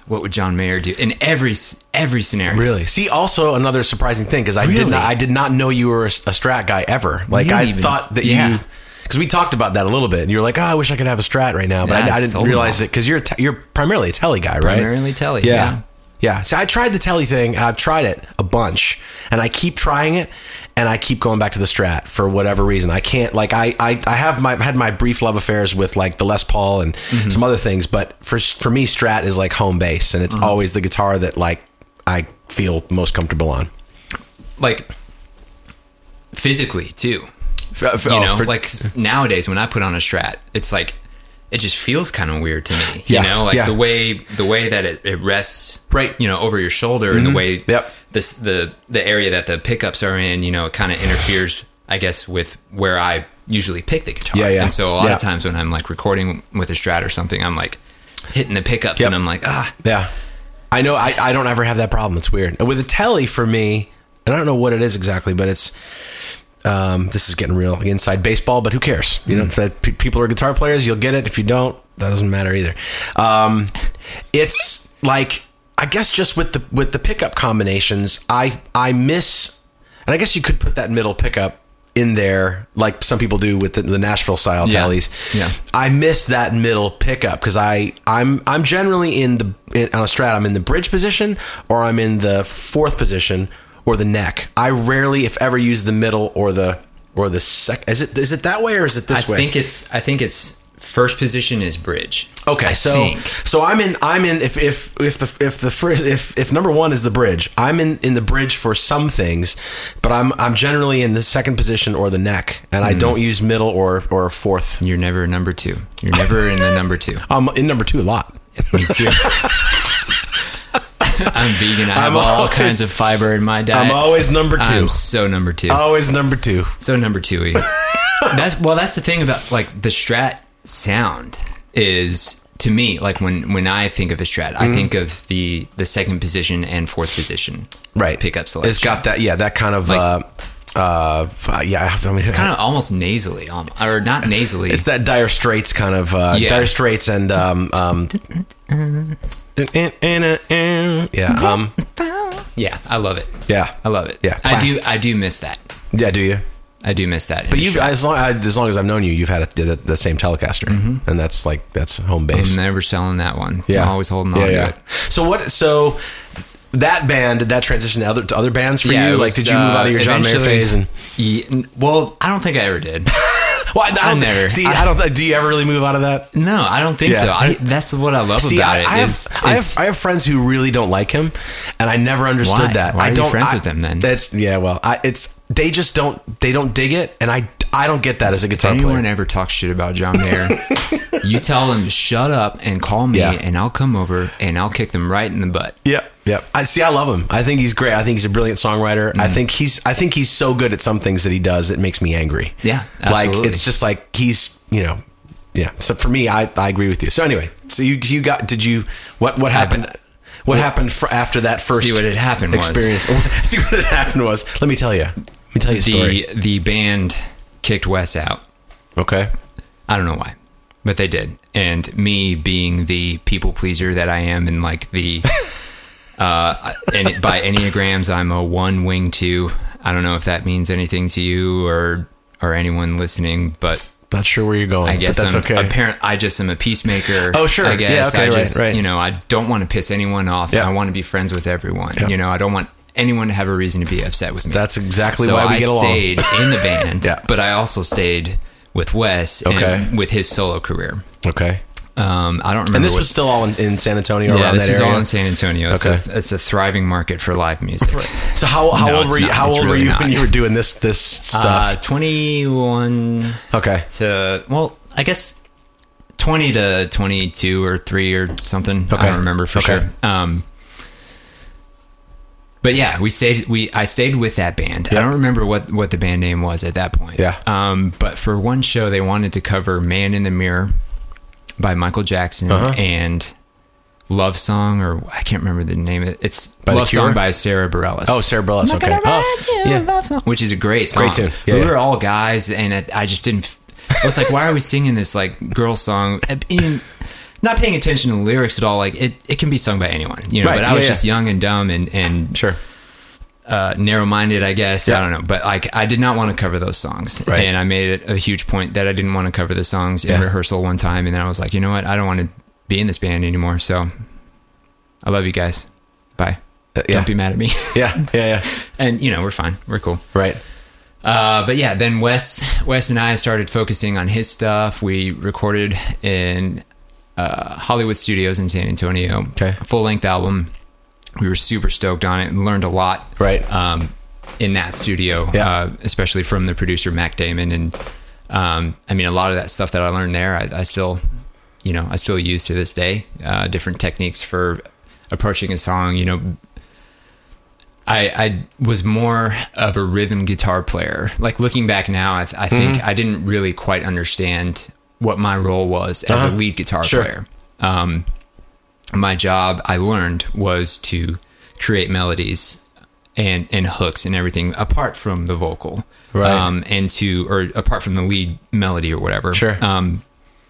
[SPEAKER 3] what would John Mayer do in every every scenario?
[SPEAKER 1] Really? See, also another surprising thing, because I
[SPEAKER 3] Really?
[SPEAKER 1] did not I did not know you were a, a Strat guy ever. Like
[SPEAKER 3] You
[SPEAKER 1] I
[SPEAKER 3] even-
[SPEAKER 1] thought that
[SPEAKER 3] yeah.
[SPEAKER 1] you, because we talked about that a little bit, and you were like, "Oh, I wish I could have a Strat right now," but
[SPEAKER 3] Yeah,
[SPEAKER 1] I, I didn't
[SPEAKER 3] sold
[SPEAKER 1] realize
[SPEAKER 3] them
[SPEAKER 1] it because you're a te- you're primarily a Telly guy, right?
[SPEAKER 3] Primarily Telly,
[SPEAKER 1] Yeah.
[SPEAKER 3] yeah.
[SPEAKER 1] Yeah. See, I tried the Telly thing. And I've tried it a bunch, and I keep trying it, and I keep going back to the Strat for whatever reason. I can't like I I, I have my had my brief love affairs with like the Les Paul and
[SPEAKER 3] Mm-hmm.
[SPEAKER 1] some other things, but for for me, Strat is like home base, and it's
[SPEAKER 3] Mm-hmm.
[SPEAKER 1] always the guitar that like I feel most comfortable on.
[SPEAKER 3] Like physically too.
[SPEAKER 1] F-
[SPEAKER 3] You
[SPEAKER 1] oh,
[SPEAKER 3] know,
[SPEAKER 1] for-
[SPEAKER 3] like s- nowadays when I put on a Strat, it's like it just feels kind of weird to me.
[SPEAKER 1] Yeah,
[SPEAKER 3] You know, like
[SPEAKER 1] yeah.
[SPEAKER 3] the way the way that it, it rests,
[SPEAKER 1] Right.
[SPEAKER 3] You know, over your shoulder, and the way
[SPEAKER 1] Yep.
[SPEAKER 3] this the the area that the pickups are in. You know, it kind of interferes, I guess, with where I usually pick the guitar.
[SPEAKER 1] Yeah, yeah.
[SPEAKER 3] And so a lot
[SPEAKER 1] Yeah.
[SPEAKER 3] of times when I'm like recording with a Strat or something, I'm like hitting the pickups,
[SPEAKER 1] Yep.
[SPEAKER 3] and I'm like, ah,
[SPEAKER 1] Yeah. I know I, I don't ever have that problem. It's weird. And with a Telly for me, and I don't know what it is exactly, but it's um, this is getting real inside baseball, but who cares? You know, if that pe- people are guitar players, you'll get it. If you don't, that doesn't matter either. Um, it's like I guess just with the with the pickup combinations, I I miss, and I guess you could put that middle pickup in there like some people do with the, the Nashville style
[SPEAKER 3] Yeah.
[SPEAKER 1] Tellys.
[SPEAKER 3] Yeah.
[SPEAKER 1] I miss that middle pickup because I I'm I'm generally in the in, on a Strat. I'm in the bridge position, or I'm in the fourth position, or the neck. I rarely, if ever, use the middle or the or the sec. Is it is it that way or is it this
[SPEAKER 3] I
[SPEAKER 1] way?
[SPEAKER 3] think it's I think it's first position is bridge.
[SPEAKER 1] Okay,
[SPEAKER 3] I
[SPEAKER 1] so
[SPEAKER 3] think.
[SPEAKER 1] so I'm in I'm in if if if the if the first if if number one is the bridge, I'm in in the bridge for some things, but I'm I'm generally in the second position or the neck, and I don't use middle or or fourth.
[SPEAKER 3] You're never number two. You're never in the number two.
[SPEAKER 1] I'm in number two a lot.
[SPEAKER 3] Me too. I'm vegan. I have
[SPEAKER 1] I'm
[SPEAKER 3] all
[SPEAKER 1] always-
[SPEAKER 3] kinds of fiber in my diet.
[SPEAKER 1] I'm always number two.
[SPEAKER 3] I'm so number two.
[SPEAKER 1] Always number two.
[SPEAKER 3] So number two. That's well. That's the thing about like the Strat sound is to me like when when I think of a Strat,
[SPEAKER 1] Mm-hmm.
[SPEAKER 3] I think of the the second position and fourth position
[SPEAKER 1] Right.
[SPEAKER 3] pickup selection.
[SPEAKER 1] It's got that yeah that kind of
[SPEAKER 3] Like-
[SPEAKER 1] uh uh f- yeah I mean
[SPEAKER 3] it's kind of almost nasally, um, or not nasally.
[SPEAKER 1] it's that Dire Straits kind of uh
[SPEAKER 3] Yeah.
[SPEAKER 1] Dire Straits and um um yeah um
[SPEAKER 3] yeah, I love it.
[SPEAKER 1] yeah
[SPEAKER 3] I love it.
[SPEAKER 1] Yeah.
[SPEAKER 3] I do. I do miss that.
[SPEAKER 1] yeah do you
[SPEAKER 3] I do miss that. in
[SPEAKER 1] but
[SPEAKER 3] a
[SPEAKER 1] you've
[SPEAKER 3] Strat.
[SPEAKER 1] as long as long as I've known you you've had a, the, the same Telecaster and that's like that's home base.
[SPEAKER 3] I'm never selling that one.
[SPEAKER 1] Yeah,
[SPEAKER 3] I'm always holding on
[SPEAKER 1] yeah,
[SPEAKER 3] to
[SPEAKER 1] yeah.
[SPEAKER 3] it.
[SPEAKER 1] So what? So that band did that transition to other to other bands for
[SPEAKER 3] Yeah,
[SPEAKER 1] you?
[SPEAKER 3] it
[SPEAKER 1] Like,
[SPEAKER 3] was,
[SPEAKER 1] did you move
[SPEAKER 3] uh,
[SPEAKER 1] out of your John Mayer
[SPEAKER 3] eventually-
[SPEAKER 1] phase? And
[SPEAKER 3] Yeah, n- well, I don't think I ever did.
[SPEAKER 1] well, I, I
[SPEAKER 3] I
[SPEAKER 1] don't
[SPEAKER 3] never-
[SPEAKER 1] see.
[SPEAKER 3] I-
[SPEAKER 1] I, don't. think- Do you ever really move out of that?
[SPEAKER 3] No, I don't think
[SPEAKER 1] Yeah.
[SPEAKER 3] so. I, that's what I love
[SPEAKER 1] See,
[SPEAKER 3] about
[SPEAKER 1] I,
[SPEAKER 3] it.
[SPEAKER 1] I have,
[SPEAKER 3] is-
[SPEAKER 1] I
[SPEAKER 3] is-
[SPEAKER 1] have I have friends who really don't like him, and I never understood
[SPEAKER 3] Why?
[SPEAKER 1] that.
[SPEAKER 3] Why
[SPEAKER 1] I
[SPEAKER 3] are you
[SPEAKER 1] don't.
[SPEAKER 3] friends
[SPEAKER 1] I-
[SPEAKER 3] with them then?
[SPEAKER 1] That's yeah. Well, I, it's they just don't they don't dig it, and I I don't get that as a
[SPEAKER 3] if
[SPEAKER 1] guitar
[SPEAKER 3] anyone
[SPEAKER 1] player.
[SPEAKER 3] ever talks shit about John Mayer, you tell them to shut up and call me,
[SPEAKER 1] Yeah.
[SPEAKER 3] and I'll come over and I'll kick them right in the butt.
[SPEAKER 1] Yep, yep. I see. I love him. I think he's great. I think he's a brilliant songwriter.
[SPEAKER 3] Mm.
[SPEAKER 1] I think he's. I think he's so good at some things that he does. It makes me angry.
[SPEAKER 3] Yeah,
[SPEAKER 1] like
[SPEAKER 3] absolutely.
[SPEAKER 1] it's just like he's. You know, yeah. So for me, I, I agree with you. So anyway, so you you got did you what what happened? What
[SPEAKER 3] well,
[SPEAKER 1] happened fr- after that first?
[SPEAKER 3] see what had happened was-
[SPEAKER 1] experience. see what had happened was. Let me tell you. Let me tell you a story.
[SPEAKER 3] The the band kicked Wes out.
[SPEAKER 1] Okay.
[SPEAKER 3] I don't know why, but they did. And me being the people pleaser that I am, and like the uh, and by Enneagrams, I'm a one wing two. I don't know if that means anything to you or or anyone listening, but
[SPEAKER 1] Not sure where you're going.
[SPEAKER 3] I guess
[SPEAKER 1] but that's
[SPEAKER 3] I'm,
[SPEAKER 1] okay.
[SPEAKER 3] Apparent, I just am a peacemaker.
[SPEAKER 1] Oh, sure.
[SPEAKER 3] I guess
[SPEAKER 1] Yeah, okay,
[SPEAKER 3] I
[SPEAKER 1] right,
[SPEAKER 3] just,
[SPEAKER 1] right.
[SPEAKER 3] you know, I don't want to piss anyone off.
[SPEAKER 1] Yeah.
[SPEAKER 3] I want to be friends with everyone.
[SPEAKER 1] Yeah.
[SPEAKER 3] You know, I don't want anyone to have a reason to be upset with me.
[SPEAKER 1] That's exactly
[SPEAKER 3] so
[SPEAKER 1] why we
[SPEAKER 3] I
[SPEAKER 1] get along.
[SPEAKER 3] stayed in the band,
[SPEAKER 1] Yeah.
[SPEAKER 3] but I also stayed with Wes
[SPEAKER 1] Okay.
[SPEAKER 3] and with his solo career.
[SPEAKER 1] Okay.
[SPEAKER 3] Um, I don't remember.
[SPEAKER 1] And this
[SPEAKER 3] what,
[SPEAKER 1] was still all in, in San Antonio.
[SPEAKER 3] yeah,
[SPEAKER 1] around
[SPEAKER 3] this
[SPEAKER 1] that
[SPEAKER 3] was
[SPEAKER 1] area?
[SPEAKER 3] all in San Antonio. It's,
[SPEAKER 1] Okay.
[SPEAKER 3] a, it's a thriving market for live music.
[SPEAKER 1] So how how
[SPEAKER 3] No,
[SPEAKER 1] old
[SPEAKER 3] it's
[SPEAKER 1] were you?
[SPEAKER 3] not.
[SPEAKER 1] How
[SPEAKER 3] It's
[SPEAKER 1] old
[SPEAKER 3] really
[SPEAKER 1] were you
[SPEAKER 3] not.
[SPEAKER 1] when you were doing this this stuff?
[SPEAKER 3] Uh, twenty-one
[SPEAKER 1] okay.
[SPEAKER 3] to well, I guess twenty to twenty-two or three or something.
[SPEAKER 1] Okay.
[SPEAKER 3] I don't remember for
[SPEAKER 1] Okay.
[SPEAKER 3] sure. Um, but yeah, we stayed. We I stayed with that band.
[SPEAKER 1] Yep.
[SPEAKER 3] I don't remember what what the band name was at that point.
[SPEAKER 1] Yeah.
[SPEAKER 3] Um, but for one show, they wanted to cover "Man in the Mirror" by Michael Jackson
[SPEAKER 1] Uh-huh.
[SPEAKER 3] and "Love Song," or I can't remember the name of it. It's
[SPEAKER 1] By The
[SPEAKER 3] "Love
[SPEAKER 1] Cure?
[SPEAKER 3] Song" by Sarah Bareilles.
[SPEAKER 1] Oh, Sarah Bareilles. Okay. Oh, yeah.
[SPEAKER 3] Which is a great song.
[SPEAKER 1] Great tune. Yeah,
[SPEAKER 3] we
[SPEAKER 1] yeah.
[SPEAKER 3] were all guys, and it, I just didn't. I was like, why are we singing this like girl song? In, not paying attention to the lyrics at all. Like it, it can be sung by anyone, you know.
[SPEAKER 1] Right,
[SPEAKER 3] But I
[SPEAKER 1] yeah,
[SPEAKER 3] was
[SPEAKER 1] yeah.
[SPEAKER 3] just young and dumb and and
[SPEAKER 1] Sure.
[SPEAKER 3] uh, narrow-minded, I guess.
[SPEAKER 1] Yeah.
[SPEAKER 3] I don't know, but like I did not want to cover those songs,
[SPEAKER 1] Right.
[SPEAKER 3] and I made it a huge point that I didn't want to cover the songs in
[SPEAKER 1] Yeah.
[SPEAKER 3] rehearsal one time, and then I was like, you know what, I don't want to be in this band anymore. So I love you guys. Bye.
[SPEAKER 1] Uh, yeah.
[SPEAKER 3] Don't be mad at me.
[SPEAKER 1] Yeah, yeah, yeah.
[SPEAKER 3] And you know, we're fine. We're cool.
[SPEAKER 1] Right.
[SPEAKER 3] Uh, but yeah, then Wes, Wes and I started focusing on his stuff. We recorded in uh, Hollywood Studios in San Antonio.
[SPEAKER 1] Okay.
[SPEAKER 3] A full-length album. We were super stoked on it and learned a lot.
[SPEAKER 1] Right.
[SPEAKER 3] Um, in that studio,
[SPEAKER 1] Yeah.
[SPEAKER 3] uh, especially from the producer Mac Damon. And um, I mean, a lot of that stuff that I learned there, I, I still, you know, I still use to this day. Uh, different techniques for approaching a song. You know, I, I was more of a rhythm guitar player. Like looking back now, I, I think
[SPEAKER 1] Mm-hmm.
[SPEAKER 3] I didn't really quite understand what my role was as
[SPEAKER 1] Uh-huh.
[SPEAKER 3] a lead guitar
[SPEAKER 1] Sure.
[SPEAKER 3] player. Um, my job, I learned, was to create melodies and, and hooks and everything apart from the vocal.
[SPEAKER 1] Right.
[SPEAKER 3] Um, and to, or apart from the lead melody or whatever.
[SPEAKER 1] Sure.
[SPEAKER 3] Um,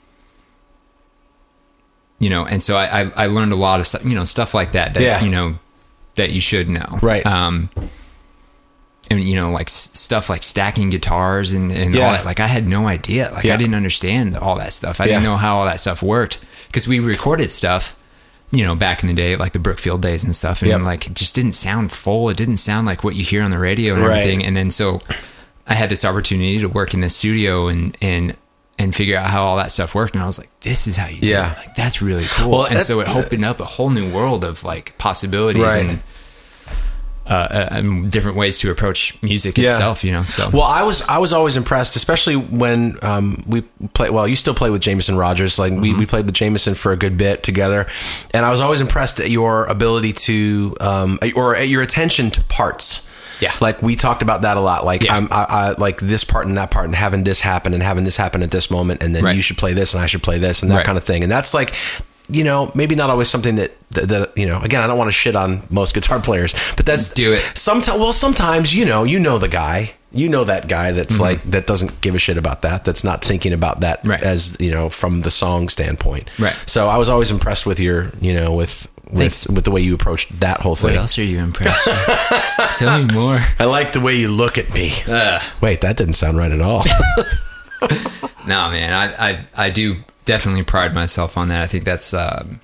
[SPEAKER 3] you know, and so I, I, I learned a lot of stuff, you know, stuff like that, that,
[SPEAKER 1] Yeah.
[SPEAKER 3] you know, that you should know.
[SPEAKER 1] Right.
[SPEAKER 3] Um, and you know, like s- stuff like stacking guitars and, and
[SPEAKER 1] Yeah.
[SPEAKER 3] all that. Like I had no idea. Like
[SPEAKER 1] Yeah.
[SPEAKER 3] I didn't understand all that stuff. I
[SPEAKER 1] Yeah.
[SPEAKER 3] didn't know how all that stuff worked because we recorded stuff, you know, back in the day, like the Brookfield days and stuff. And
[SPEAKER 1] Yep.
[SPEAKER 3] like, it just didn't sound full. It didn't sound like what you hear on the radio and
[SPEAKER 1] Right.
[SPEAKER 3] everything. And then, so I had this opportunity to work in the studio and, and, and figure out how all that stuff worked. And I was like, this is how you
[SPEAKER 1] Yeah.
[SPEAKER 3] do it. Like, that's really cool.
[SPEAKER 1] Well,
[SPEAKER 3] and
[SPEAKER 1] that-
[SPEAKER 3] so it opened up a whole new world of like possibilities
[SPEAKER 1] Right.
[SPEAKER 3] and, uh, and different ways to approach music
[SPEAKER 1] Yeah.
[SPEAKER 3] itself, you know? So,
[SPEAKER 1] Well, I was I was always impressed, especially when um, we play. Well, you still play with Jameson Rogers. Like we, we played with Jameson for a good bit together, and I was always impressed at your ability to um, or at your attention to parts.
[SPEAKER 3] Yeah.
[SPEAKER 1] Like we talked about that a lot. Like
[SPEAKER 3] Yeah.
[SPEAKER 1] I'm, I, I like this part and that part, and having this happen and having this happen at this moment, and then
[SPEAKER 3] Right.
[SPEAKER 1] you should play this and I should play this and that
[SPEAKER 3] Right.
[SPEAKER 1] kind of thing. And that's like, you know, maybe not always something that, that, that you know. Again, I don't want to shit on most guitar players, but that's
[SPEAKER 3] Do it.
[SPEAKER 1] Sometimes, well, sometimes you know, you know the guy, you know that guy that's
[SPEAKER 3] Mm-hmm.
[SPEAKER 1] like that doesn't give a shit about that. That's not thinking about that
[SPEAKER 3] Right.
[SPEAKER 1] as you know from the song standpoint.
[SPEAKER 3] Right.
[SPEAKER 1] So I was always impressed with your, you know, with with
[SPEAKER 3] Thanks.
[SPEAKER 1] with the way you approached that whole thing.
[SPEAKER 3] what else are you impressed with? Tell me more.
[SPEAKER 1] I like the way you look at me.
[SPEAKER 3] Ugh.
[SPEAKER 1] Wait, that didn't sound right at all.
[SPEAKER 3] No, man, I, I, I do definitely pride myself on that. I think that's um,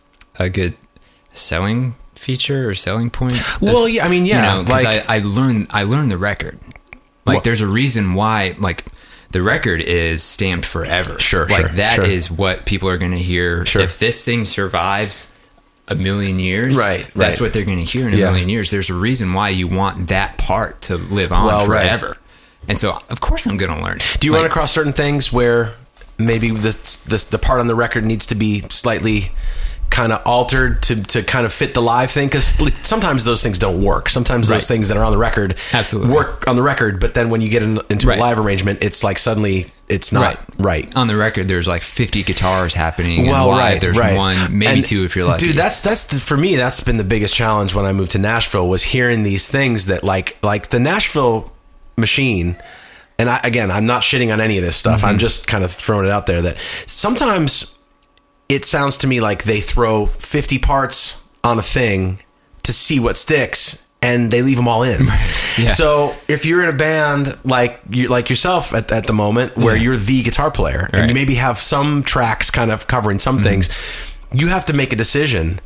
[SPEAKER 3] a good selling feature or selling point.
[SPEAKER 1] Well, yeah, I mean, yeah,
[SPEAKER 3] you know, because
[SPEAKER 1] like-
[SPEAKER 3] I, I learned I learned the record. Like,
[SPEAKER 1] What-
[SPEAKER 3] there's a reason why, like, the record is stamped forever.
[SPEAKER 1] Sure,
[SPEAKER 3] like
[SPEAKER 1] sure,
[SPEAKER 3] that is
[SPEAKER 1] sure.
[SPEAKER 3] what people are going to hear.
[SPEAKER 1] Sure.
[SPEAKER 3] If this thing survives a million years,
[SPEAKER 1] Right,
[SPEAKER 3] that's
[SPEAKER 1] right.
[SPEAKER 3] what they're going to hear in a
[SPEAKER 1] Yeah.
[SPEAKER 3] million years. There's a reason why you want that part to live on
[SPEAKER 1] Well, right.
[SPEAKER 3] forever. And so, of course, I'm going to learn it.
[SPEAKER 1] Do you
[SPEAKER 3] Like,
[SPEAKER 1] run across certain things where maybe the the, the part on the record needs to be slightly kind of altered to, to kind of fit the live thing? Because sometimes those things don't work. Sometimes those
[SPEAKER 3] Right.
[SPEAKER 1] things that are on the record
[SPEAKER 3] Absolutely.
[SPEAKER 1] work on the record, but then when you get in, into
[SPEAKER 3] Right.
[SPEAKER 1] a live arrangement, it's like suddenly it's not right.
[SPEAKER 3] On the record, there's like fifty guitars happening.
[SPEAKER 1] Well,
[SPEAKER 3] and live,
[SPEAKER 1] right,
[SPEAKER 3] there's
[SPEAKER 1] right.
[SPEAKER 3] one, maybe
[SPEAKER 1] And,
[SPEAKER 3] two if you're lucky.
[SPEAKER 1] Dude, that's that's the, for me. That's been the biggest challenge when I moved to Nashville, was hearing these things that like like the Nashville machine. And I, again, I'm not shitting on any of this stuff.
[SPEAKER 3] Mm-hmm.
[SPEAKER 1] I'm just kind of throwing it out there that sometimes it sounds to me like they throw fifty parts on a thing to see what sticks, and they leave them all in.
[SPEAKER 3] Yeah.
[SPEAKER 1] So if you're in a band like you like yourself at, at the moment, where
[SPEAKER 3] Yeah.
[SPEAKER 1] you're the guitar player, and
[SPEAKER 3] Right.
[SPEAKER 1] you maybe have some tracks kind of covering some
[SPEAKER 3] Mm-hmm.
[SPEAKER 1] things, you have to make a decision.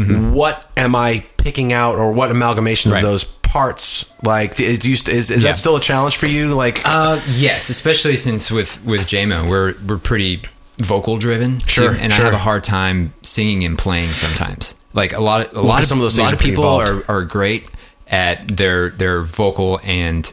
[SPEAKER 1] What am I picking out, or what amalgamation
[SPEAKER 3] Right.
[SPEAKER 1] of those parts? Like, is is, is, is
[SPEAKER 3] Yeah.
[SPEAKER 1] that still a challenge for you? Like,
[SPEAKER 3] Uh, yes, especially since with with J M O, we're we're pretty vocal driven.
[SPEAKER 1] Sure,
[SPEAKER 3] and
[SPEAKER 1] sure.
[SPEAKER 3] I have a hard time singing and playing sometimes. Like a lot of a
[SPEAKER 1] Well,
[SPEAKER 3] lot of
[SPEAKER 1] some of those
[SPEAKER 3] a lot
[SPEAKER 1] things
[SPEAKER 3] of
[SPEAKER 1] are pretty
[SPEAKER 3] people
[SPEAKER 1] involved.
[SPEAKER 3] are are great at their their vocal and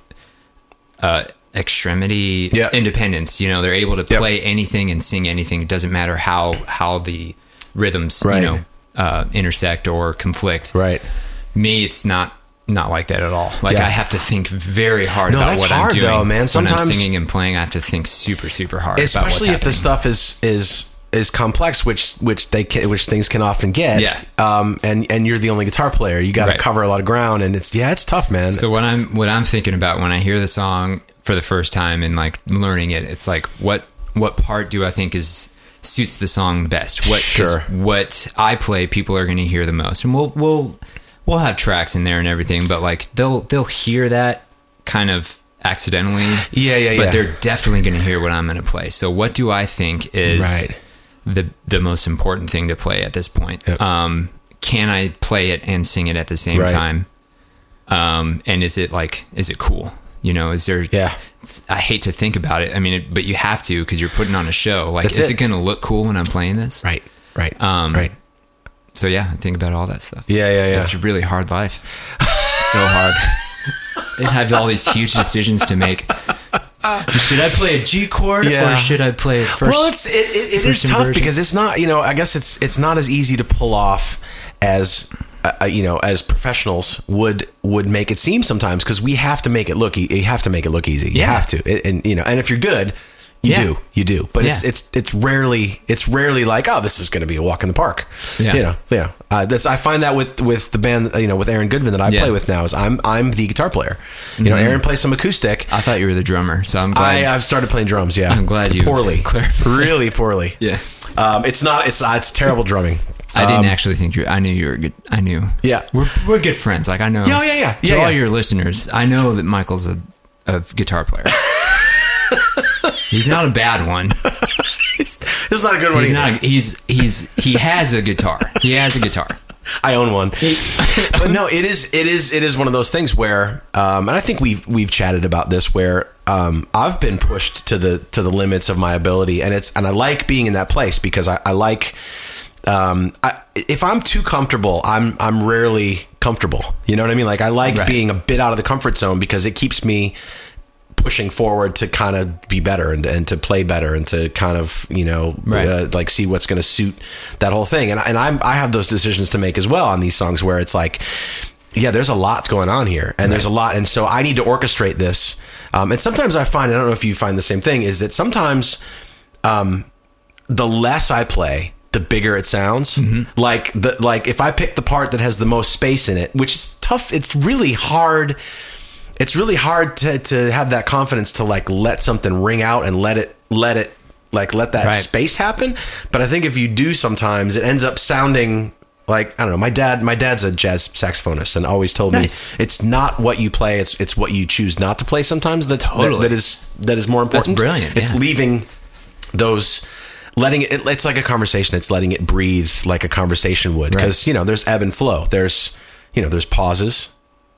[SPEAKER 3] uh, extremity
[SPEAKER 1] Yeah.
[SPEAKER 3] independence. You know, they're able to
[SPEAKER 1] Yep.
[SPEAKER 3] play anything and sing anything. It doesn't matter how how the rhythms
[SPEAKER 1] Right.
[SPEAKER 3] you know uh, intersect or conflict.
[SPEAKER 1] right.
[SPEAKER 3] Me, it's not not like that at all. Like
[SPEAKER 1] Yeah.
[SPEAKER 3] I have to think very hard
[SPEAKER 1] No,
[SPEAKER 3] about
[SPEAKER 1] that's
[SPEAKER 3] what
[SPEAKER 1] hard,
[SPEAKER 3] I'm doing.
[SPEAKER 1] though, man.
[SPEAKER 3] when
[SPEAKER 1] Sometimes-
[SPEAKER 3] I'm singing and playing, I have to think super, super hard. about what's
[SPEAKER 1] Especially if the
[SPEAKER 3] happening.
[SPEAKER 1] stuff is is is complex, which which they can, which things can often get.
[SPEAKER 3] Yeah.
[SPEAKER 1] Um. And and you're the only guitar player. You got to
[SPEAKER 3] Right.
[SPEAKER 1] cover a lot of ground, and it's yeah, it's tough, man.
[SPEAKER 3] So what I'm what I'm thinking about when I hear the song for the first time and like learning it, it's like what what part do I think is suits the song best. What 'cause
[SPEAKER 1] Sure.
[SPEAKER 3] what I play, people are going to hear the most, and we'll we'll we'll have tracks in there and everything, but like they'll they'll hear that kind of accidentally.
[SPEAKER 1] Yeah, yeah,
[SPEAKER 3] But
[SPEAKER 1] yeah.
[SPEAKER 3] they're definitely going to hear what I'm going to play. So what do I think is
[SPEAKER 1] Right.
[SPEAKER 3] the the most important thing to play at this point?
[SPEAKER 1] Yep.
[SPEAKER 3] Um, can I play it and sing it at the same
[SPEAKER 1] Right.
[SPEAKER 3] time? Um, and is it like is it cool? You know, is there?
[SPEAKER 1] Yeah.
[SPEAKER 3] it's- I hate to think about it. I mean, it, but you have to because you're putting on a show. Like,
[SPEAKER 1] That's
[SPEAKER 3] is
[SPEAKER 1] it.
[SPEAKER 3] it, going to look cool when I'm playing this?
[SPEAKER 1] Right. Right.
[SPEAKER 3] Um,
[SPEAKER 1] right.
[SPEAKER 3] So yeah, I think about all that stuff.
[SPEAKER 1] Yeah, yeah, yeah.
[SPEAKER 3] It's a really hard life. So hard. They have all these huge decisions to make. Should I play a G chord
[SPEAKER 1] Yeah.
[SPEAKER 3] or should I play a first?
[SPEAKER 1] Well, it's it, it, it is
[SPEAKER 3] first
[SPEAKER 1] tough
[SPEAKER 3] inversion?
[SPEAKER 1] because it's not, you know, I guess it's it's not as easy to pull off as uh, you know, as professionals would would make it seem sometimes, because we have to make it look e- you have to make it look easy. You
[SPEAKER 3] Yeah.
[SPEAKER 1] have to. It, and you know, and if you're good, you
[SPEAKER 3] Yeah.
[SPEAKER 1] do. You do. But it's
[SPEAKER 3] Yeah.
[SPEAKER 1] it's it's rarely it's rarely like, oh, this is going to be a walk in the park.
[SPEAKER 3] Yeah.
[SPEAKER 1] You know. Yeah. Uh, that's I find that with with the band, you know, with Aaron Goodman that I
[SPEAKER 3] Yeah.
[SPEAKER 1] play with now, is I'm I'm the guitar player. You know, Aaron plays some acoustic.
[SPEAKER 3] I thought you were the drummer, so I'm glad.
[SPEAKER 1] I, I've started playing drums. Yeah,
[SPEAKER 3] I'm glad you
[SPEAKER 1] poorly,
[SPEAKER 3] clarified.
[SPEAKER 1] really poorly.
[SPEAKER 3] Yeah.
[SPEAKER 1] um, it's not. It's uh, it's terrible drumming.
[SPEAKER 3] I didn't
[SPEAKER 1] Um,
[SPEAKER 3] actually think you. I knew you were good. I knew.
[SPEAKER 1] Yeah.
[SPEAKER 3] we're we're good friends. Like I know.
[SPEAKER 1] Yeah, yeah, yeah.
[SPEAKER 3] To
[SPEAKER 1] Yeah,
[SPEAKER 3] all
[SPEAKER 1] yeah.
[SPEAKER 3] your listeners, I know that Michael's a, a guitar player. He's not a bad one.
[SPEAKER 1] It's, it's not a good one.
[SPEAKER 3] He's
[SPEAKER 1] either.
[SPEAKER 3] not. A, he's he's he has a guitar. He has a guitar.
[SPEAKER 1] I own one. But no, it is it is it is one of those things where, um, and I think we've we've chatted about this, where um, I've been pushed to the to the limits of my ability, and it's and I like being in that place because I, I like. Um, I, if I'm too comfortable, I'm I'm rarely comfortable. You know what I mean? Like I like
[SPEAKER 3] Right.
[SPEAKER 1] being a bit out of the comfort zone because it keeps me pushing forward to kind of be better and, and to play better and to kind of, you know,
[SPEAKER 3] Right.
[SPEAKER 1] uh, like see what's going to suit that whole thing. And, and I'm, I have those decisions to make as well on these songs where it's like, yeah, there's a lot going on here and there's a lot. And so I need to orchestrate this. Um, and sometimes I find, I don't know if you find the same thing, is that sometimes um, the less I play, the bigger it sounds.
[SPEAKER 3] Mm-hmm.
[SPEAKER 1] Like the, like if I pick the part that has the most space in it, which is tough, it's really hard. It's really hard to, to have that confidence to like let something ring out and let it, let it like, let that
[SPEAKER 3] Right.
[SPEAKER 1] space happen. But I think if you do, sometimes it ends up sounding like, I don't know, my dad, my dad's a jazz saxophonist and always told
[SPEAKER 3] Nice.
[SPEAKER 1] me it's not what you play. It's, it's what you choose not to play. Sometimes that's,
[SPEAKER 3] Totally.
[SPEAKER 1] that, that is, that is more important.
[SPEAKER 3] brilliant,
[SPEAKER 1] It's
[SPEAKER 3] yeah.
[SPEAKER 1] leaving those, letting it, it's like a conversation. It's letting it breathe like a conversation would.
[SPEAKER 3] Right.
[SPEAKER 1] Cause you know, there's ebb and flow. There's, you know, there's pauses.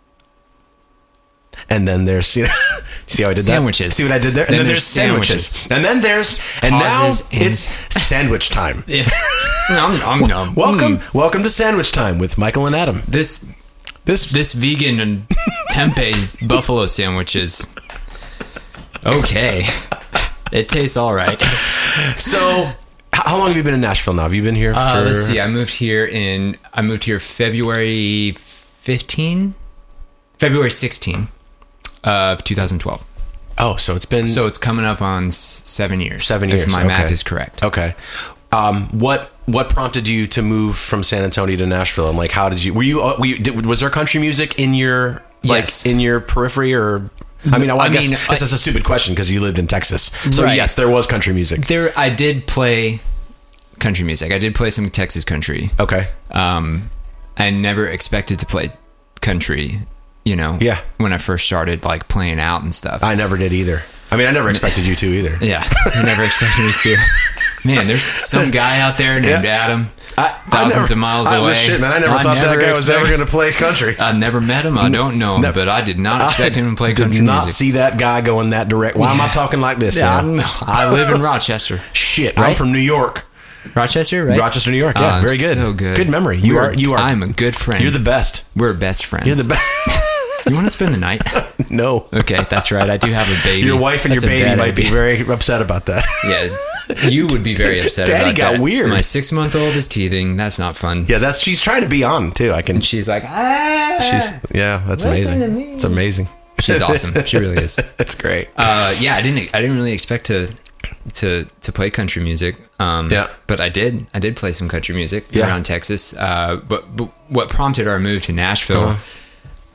[SPEAKER 1] And then there's, you know, see how I did
[SPEAKER 3] Sandwiches.
[SPEAKER 1] that? See what I did there? And
[SPEAKER 3] Then
[SPEAKER 1] then,
[SPEAKER 3] there's
[SPEAKER 1] there's sandwiches.
[SPEAKER 3] sandwiches.
[SPEAKER 1] And then there's, and
[SPEAKER 3] Pauses
[SPEAKER 1] now
[SPEAKER 3] and-
[SPEAKER 1] it's sandwich time.
[SPEAKER 3] Yeah. nom, nom, nom.
[SPEAKER 1] Welcome,
[SPEAKER 3] Mm.
[SPEAKER 1] welcome to Sandwich Time with Michael and Adam.
[SPEAKER 3] This
[SPEAKER 1] This,
[SPEAKER 3] this vegan and tempeh buffalo sandwich is okay. It tastes all right.
[SPEAKER 1] so, h- how long have you been in Nashville now? Have you been here for?
[SPEAKER 3] Uh, let's see. I moved here in. I moved here February fifteen, February sixteen of two thousand twelve.
[SPEAKER 1] Oh, so it's been
[SPEAKER 3] So it's coming up on s- seven years.
[SPEAKER 1] seven
[SPEAKER 3] if
[SPEAKER 1] years.
[SPEAKER 3] my
[SPEAKER 1] okay.
[SPEAKER 3] math is correct.
[SPEAKER 1] Okay. Um, what what prompted you to move from San Antonio to Nashville, and like how did you? Were you? Uh, were you did, was there country music in your like
[SPEAKER 3] Yes.
[SPEAKER 1] in your periphery, or? I mean, I,
[SPEAKER 3] I
[SPEAKER 1] guess
[SPEAKER 3] mean,
[SPEAKER 1] this
[SPEAKER 3] I-
[SPEAKER 1] is a stupid question because you lived in Texas. So
[SPEAKER 3] Right.
[SPEAKER 1] yes, there was country music.
[SPEAKER 3] There, I did play country music. I did play some Texas country.
[SPEAKER 1] Okay.
[SPEAKER 3] Um, I never expected to play country. You know,
[SPEAKER 1] Yeah.
[SPEAKER 3] When I first started like playing out and stuff.
[SPEAKER 1] I never did either. I mean, I never expected you to either.
[SPEAKER 3] Yeah, I never expected me to. Man, there's some guy out there named
[SPEAKER 1] Yeah.
[SPEAKER 3] Adam,
[SPEAKER 1] I,
[SPEAKER 3] thousands
[SPEAKER 1] I never,
[SPEAKER 3] of miles
[SPEAKER 1] I,
[SPEAKER 3] away.
[SPEAKER 1] Shit, man, I never
[SPEAKER 3] I
[SPEAKER 1] thought
[SPEAKER 3] never
[SPEAKER 1] that guy was
[SPEAKER 3] expect-
[SPEAKER 1] ever going to play country.
[SPEAKER 3] I never met him. I don't know him,
[SPEAKER 1] No.
[SPEAKER 3] but I did not expect him to play
[SPEAKER 1] Did
[SPEAKER 3] country
[SPEAKER 1] not
[SPEAKER 3] music.
[SPEAKER 1] see that guy going that direct. Why am I talking like this
[SPEAKER 3] Yeah, I
[SPEAKER 1] now?
[SPEAKER 3] don't know. I live in Rochester.
[SPEAKER 1] Shit, I'm
[SPEAKER 3] Right?
[SPEAKER 1] from New York.
[SPEAKER 3] Rochester, right?
[SPEAKER 1] Rochester, New York. Yeah,
[SPEAKER 3] Oh,
[SPEAKER 1] very good.
[SPEAKER 3] So good.
[SPEAKER 1] Good memory. You
[SPEAKER 3] We're-
[SPEAKER 1] are. You are.
[SPEAKER 3] I'm a good friend.
[SPEAKER 1] You're the best.
[SPEAKER 3] We're best friends.
[SPEAKER 1] You're the best.
[SPEAKER 3] You want to spend the night?
[SPEAKER 1] No.
[SPEAKER 3] Okay, that's right. I do have a baby.
[SPEAKER 1] Your wife and
[SPEAKER 3] That's
[SPEAKER 1] your
[SPEAKER 3] a
[SPEAKER 1] baby
[SPEAKER 3] bad
[SPEAKER 1] might be
[SPEAKER 3] idea.
[SPEAKER 1] very upset about that.
[SPEAKER 3] Yeah, you would be very upset.
[SPEAKER 1] Daddy
[SPEAKER 3] about
[SPEAKER 1] got
[SPEAKER 3] that.
[SPEAKER 1] weird.
[SPEAKER 3] My six-month-old is teething. That's not fun.
[SPEAKER 1] Yeah, that's she's trying to be on too. I can.
[SPEAKER 3] She's like, ah.
[SPEAKER 1] She's yeah, that's
[SPEAKER 3] Listen
[SPEAKER 1] amazing.
[SPEAKER 3] to me.
[SPEAKER 1] It's amazing.
[SPEAKER 3] She's awesome. She really is.
[SPEAKER 1] That's great.
[SPEAKER 3] Uh, yeah, I didn't. I didn't really expect to to to play country music. Um,
[SPEAKER 1] Yeah.
[SPEAKER 3] but I did. I did play some country music
[SPEAKER 1] Yeah.
[SPEAKER 3] around Texas. Uh, but, but what prompted our move to Nashville?
[SPEAKER 1] Uh-huh.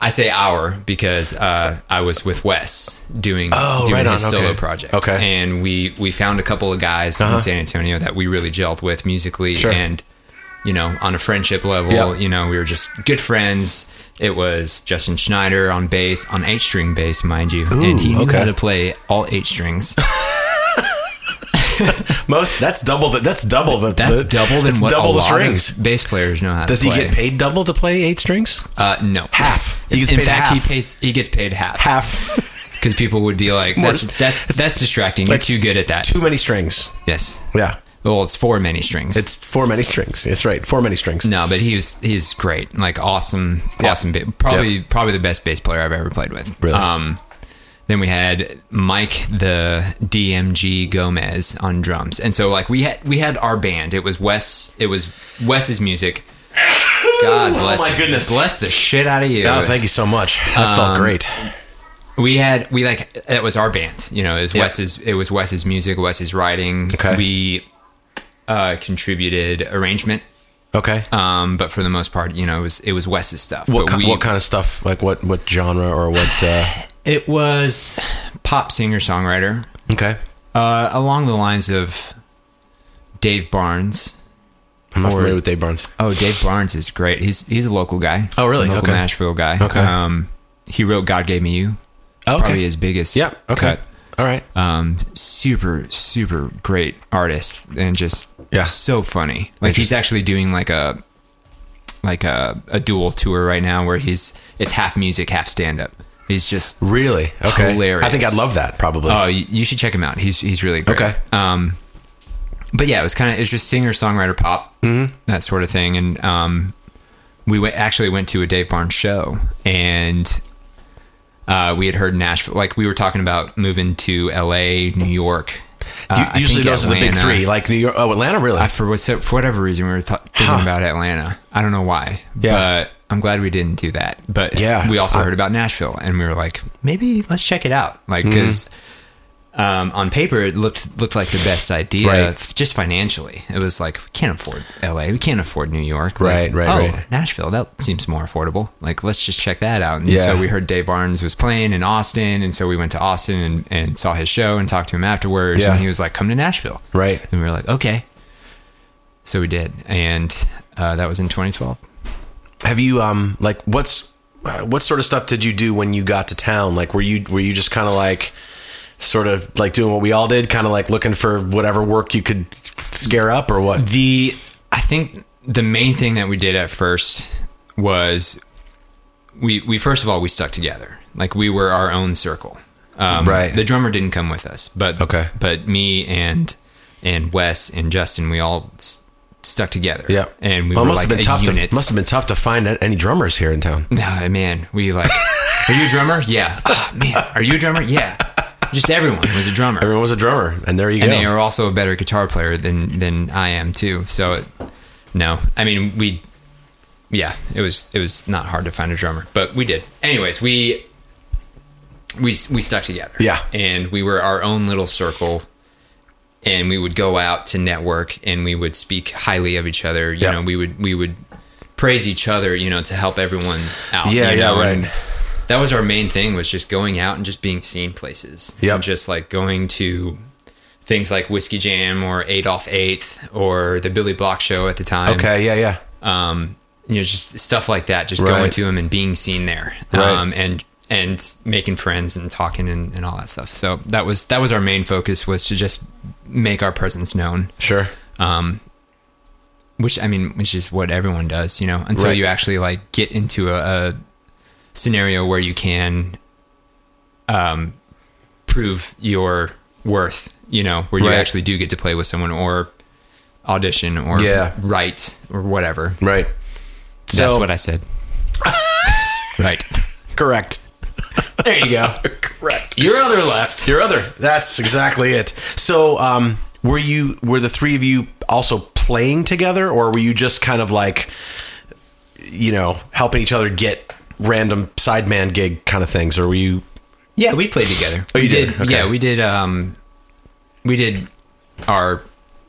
[SPEAKER 3] I say our because uh, I was with Wes doing
[SPEAKER 1] Oh,
[SPEAKER 3] doing
[SPEAKER 1] right
[SPEAKER 3] his
[SPEAKER 1] on,
[SPEAKER 3] solo
[SPEAKER 1] okay.
[SPEAKER 3] project.
[SPEAKER 1] Okay.
[SPEAKER 3] And we we found a couple of guys
[SPEAKER 1] Uh-huh.
[SPEAKER 3] in San Antonio that we really gelled with musically,
[SPEAKER 1] Sure.
[SPEAKER 3] and you know, on a friendship level,
[SPEAKER 1] Yeah.
[SPEAKER 3] you know, we were just good friends. It was Justin Schneider on bass, on eight string bass, mind you,
[SPEAKER 1] Ooh,
[SPEAKER 3] and he knew
[SPEAKER 1] okay.
[SPEAKER 3] how to play all eight strings.
[SPEAKER 1] Most that's double the that's double the
[SPEAKER 3] That's
[SPEAKER 1] the,
[SPEAKER 3] double than
[SPEAKER 1] that's
[SPEAKER 3] what
[SPEAKER 1] double
[SPEAKER 3] a
[SPEAKER 1] the
[SPEAKER 3] lot
[SPEAKER 1] strings.
[SPEAKER 3] of bass players know how
[SPEAKER 1] Does
[SPEAKER 3] to
[SPEAKER 1] he
[SPEAKER 3] play.
[SPEAKER 1] get paid double to play eight strings?
[SPEAKER 3] Uh, no,
[SPEAKER 1] Half. He
[SPEAKER 3] In,
[SPEAKER 1] gets
[SPEAKER 3] in
[SPEAKER 1] paid
[SPEAKER 3] fact,
[SPEAKER 1] half.
[SPEAKER 3] he pays. He gets paid half.
[SPEAKER 1] Half.
[SPEAKER 3] Because people would be like,
[SPEAKER 1] more-
[SPEAKER 3] "That's that's that's distracting. You're
[SPEAKER 1] It's
[SPEAKER 3] too good at that."
[SPEAKER 1] Too many strings.
[SPEAKER 3] Yes.
[SPEAKER 1] Yeah.
[SPEAKER 3] Well, it's for many strings.
[SPEAKER 1] It's four many strings. That's right. Four many strings.
[SPEAKER 3] no, but he was he's great. Like awesome,
[SPEAKER 1] Yeah.
[SPEAKER 3] awesome. Ba- probably
[SPEAKER 1] Yep.
[SPEAKER 3] probably the best bass player I've ever played with.
[SPEAKER 1] Really?
[SPEAKER 3] Um, then we had Mike the D M G Gomez on drums, and so like we had we had our band. It was Wes. It was Wes's music. God bless.
[SPEAKER 1] my
[SPEAKER 3] you.
[SPEAKER 1] goodness.
[SPEAKER 3] Bless the shit out of you.
[SPEAKER 1] Oh, thank you so much. That felt
[SPEAKER 3] Um,
[SPEAKER 1] great.
[SPEAKER 3] We had we like it was our band. You know, it was
[SPEAKER 1] Yeah.
[SPEAKER 3] Wes's. It was Wes's music. Wes's writing.
[SPEAKER 1] Okay.
[SPEAKER 3] We uh, contributed arrangement.
[SPEAKER 1] Okay.
[SPEAKER 3] Um, but for the most part, you know, it was it was Wes's stuff.
[SPEAKER 1] What,
[SPEAKER 3] but
[SPEAKER 1] ki-
[SPEAKER 3] we,
[SPEAKER 1] what kind of stuff? Like what, what genre or what? Uh,
[SPEAKER 3] It was pop singer songwriter,
[SPEAKER 1] okay.
[SPEAKER 3] uh, along the lines of Dave Barnes.
[SPEAKER 1] I'm not
[SPEAKER 3] Or-
[SPEAKER 1] familiar with Dave Barnes.
[SPEAKER 3] Oh, Dave Barnes is great. He's he's a local guy.
[SPEAKER 1] Oh, really?
[SPEAKER 3] Local
[SPEAKER 1] Okay.
[SPEAKER 3] Nashville guy.
[SPEAKER 1] Okay.
[SPEAKER 3] Um, he wrote "God Gave Me You."
[SPEAKER 1] Oh, okay.
[SPEAKER 3] Probably his biggest.
[SPEAKER 1] Yeah. Okay.
[SPEAKER 3] cut.
[SPEAKER 1] All right.
[SPEAKER 3] Um, super super great artist and just
[SPEAKER 1] Yeah.
[SPEAKER 3] so funny. Like he's actually doing like a like a a dual tour right now where he's it's half music, half stand up. He's just
[SPEAKER 1] Really? Okay.
[SPEAKER 3] Hilarious.
[SPEAKER 1] I think I'd love that probably.
[SPEAKER 3] oh, you, you should check him out. He's he's really great.
[SPEAKER 1] Okay.
[SPEAKER 3] Um, but yeah, it was kind of it's just singer songwriter pop
[SPEAKER 1] Mm-hmm.
[SPEAKER 3] that sort of thing. And um, we went, actually went to a Dave Barnes show, and uh, we had heard Nashville. Like we were talking about moving to L A, New York. Uh,
[SPEAKER 1] U-
[SPEAKER 3] I
[SPEAKER 1] Usually
[SPEAKER 3] think
[SPEAKER 1] those are the big
[SPEAKER 3] Atlanta.
[SPEAKER 1] three, like New York. Oh, Atlanta, really?
[SPEAKER 3] I, for, what- for whatever reason, we were th- thinking
[SPEAKER 1] Huh.
[SPEAKER 3] about Atlanta. I don't know why,
[SPEAKER 1] Yeah.
[SPEAKER 3] but I'm glad we didn't do that. But
[SPEAKER 1] Yeah.
[SPEAKER 3] we also
[SPEAKER 1] I-
[SPEAKER 3] heard about Nashville, and we were like, maybe let's check it out. Like,
[SPEAKER 1] Mm-hmm.
[SPEAKER 3] because um, on paper it looked looked like the best idea,
[SPEAKER 1] Right.
[SPEAKER 3] f- just financially. It was like we can't afford L A, we can't afford New York. Like,
[SPEAKER 1] Right, right,
[SPEAKER 3] oh,
[SPEAKER 1] right.
[SPEAKER 3] Nashville, that seems more affordable. Like, let's just check that out. And
[SPEAKER 1] Yeah.
[SPEAKER 3] so we heard Dave Barnes was playing in Austin, and so we went to Austin and, and saw his show and talked to him afterwards.
[SPEAKER 1] Yeah.
[SPEAKER 3] And he was like, "Come to Nashville."
[SPEAKER 1] Right.
[SPEAKER 3] And we were like, okay. So we did. And uh, that was in twenty twelve.
[SPEAKER 1] Have you um like what's uh, what sort of stuff did you do when you got to town? Like were you were you just kind of like sort of like doing what we all did, kind of like looking for whatever work you could scare up or what?
[SPEAKER 3] The, I think the main thing that we did at first was we, we first of all, we stuck together. Like we were our own circle. Um,
[SPEAKER 1] Right.
[SPEAKER 3] The drummer didn't come with us, but,
[SPEAKER 1] Okay.
[SPEAKER 3] but me and, and Wes and Justin, we all s- stuck together.
[SPEAKER 1] Yeah.
[SPEAKER 3] And we
[SPEAKER 1] Well, it
[SPEAKER 3] were
[SPEAKER 1] must
[SPEAKER 3] like
[SPEAKER 1] have been
[SPEAKER 3] a
[SPEAKER 1] tough
[SPEAKER 3] unit.
[SPEAKER 1] to must have been tough to find any drummers here in town.
[SPEAKER 3] Nah, man, we like, are you a drummer? Yeah. Oh, man, are you a drummer? Yeah. Just everyone was a drummer.
[SPEAKER 1] Everyone was a drummer, and there you
[SPEAKER 3] And
[SPEAKER 1] go.
[SPEAKER 3] they are also a better guitar player than than I am too. So, it, no, I mean we, yeah, it was it was not hard to find a drummer, but we did. Anyways, we we we stuck together.
[SPEAKER 1] Yeah.
[SPEAKER 3] and we were our own little circle, and we would go out to network, and we would speak highly of each other. You
[SPEAKER 1] Yeah.
[SPEAKER 3] know, we would we would praise each other. You know, to help everyone out.
[SPEAKER 1] Yeah,
[SPEAKER 3] you
[SPEAKER 1] yeah,
[SPEAKER 3] know,
[SPEAKER 1] right.
[SPEAKER 3] and that was our main thing, was just going out and just being seen places.
[SPEAKER 1] Yep.
[SPEAKER 3] And just like going to things like Whiskey Jam or Adolph Eighth or the Billy Block Show at the time.
[SPEAKER 1] Okay, yeah, yeah.
[SPEAKER 3] Um, you know, just stuff like that, just
[SPEAKER 1] Right.
[SPEAKER 3] going to them and being seen there.
[SPEAKER 1] Right.
[SPEAKER 3] Um, and, and making friends and talking and, and all that stuff. So that was, that was our main focus, was to just make our presence known.
[SPEAKER 1] Sure.
[SPEAKER 3] Um, which, I mean, which is what everyone does, you know, until
[SPEAKER 1] Right.
[SPEAKER 3] you actually like get into a, a scenario where you can um, prove your worth, you know, where you
[SPEAKER 1] Right.
[SPEAKER 3] actually do get to play with someone or audition or
[SPEAKER 1] Yeah.
[SPEAKER 3] write or whatever.
[SPEAKER 1] Right.
[SPEAKER 3] That's
[SPEAKER 1] So-
[SPEAKER 3] what I said. Right.
[SPEAKER 1] Correct.
[SPEAKER 3] There you go.
[SPEAKER 1] Correct.
[SPEAKER 3] Your other left.
[SPEAKER 1] Your other. That's exactly it. So, um, were you were the three of you also playing together, or were you just kind of like, you know, helping each other get random sideman gig kind of things, or were you?
[SPEAKER 3] Yeah, we played together.
[SPEAKER 1] Oh, you
[SPEAKER 3] we
[SPEAKER 1] did?
[SPEAKER 3] did.
[SPEAKER 1] Okay.
[SPEAKER 3] Yeah, we did. Um, we did our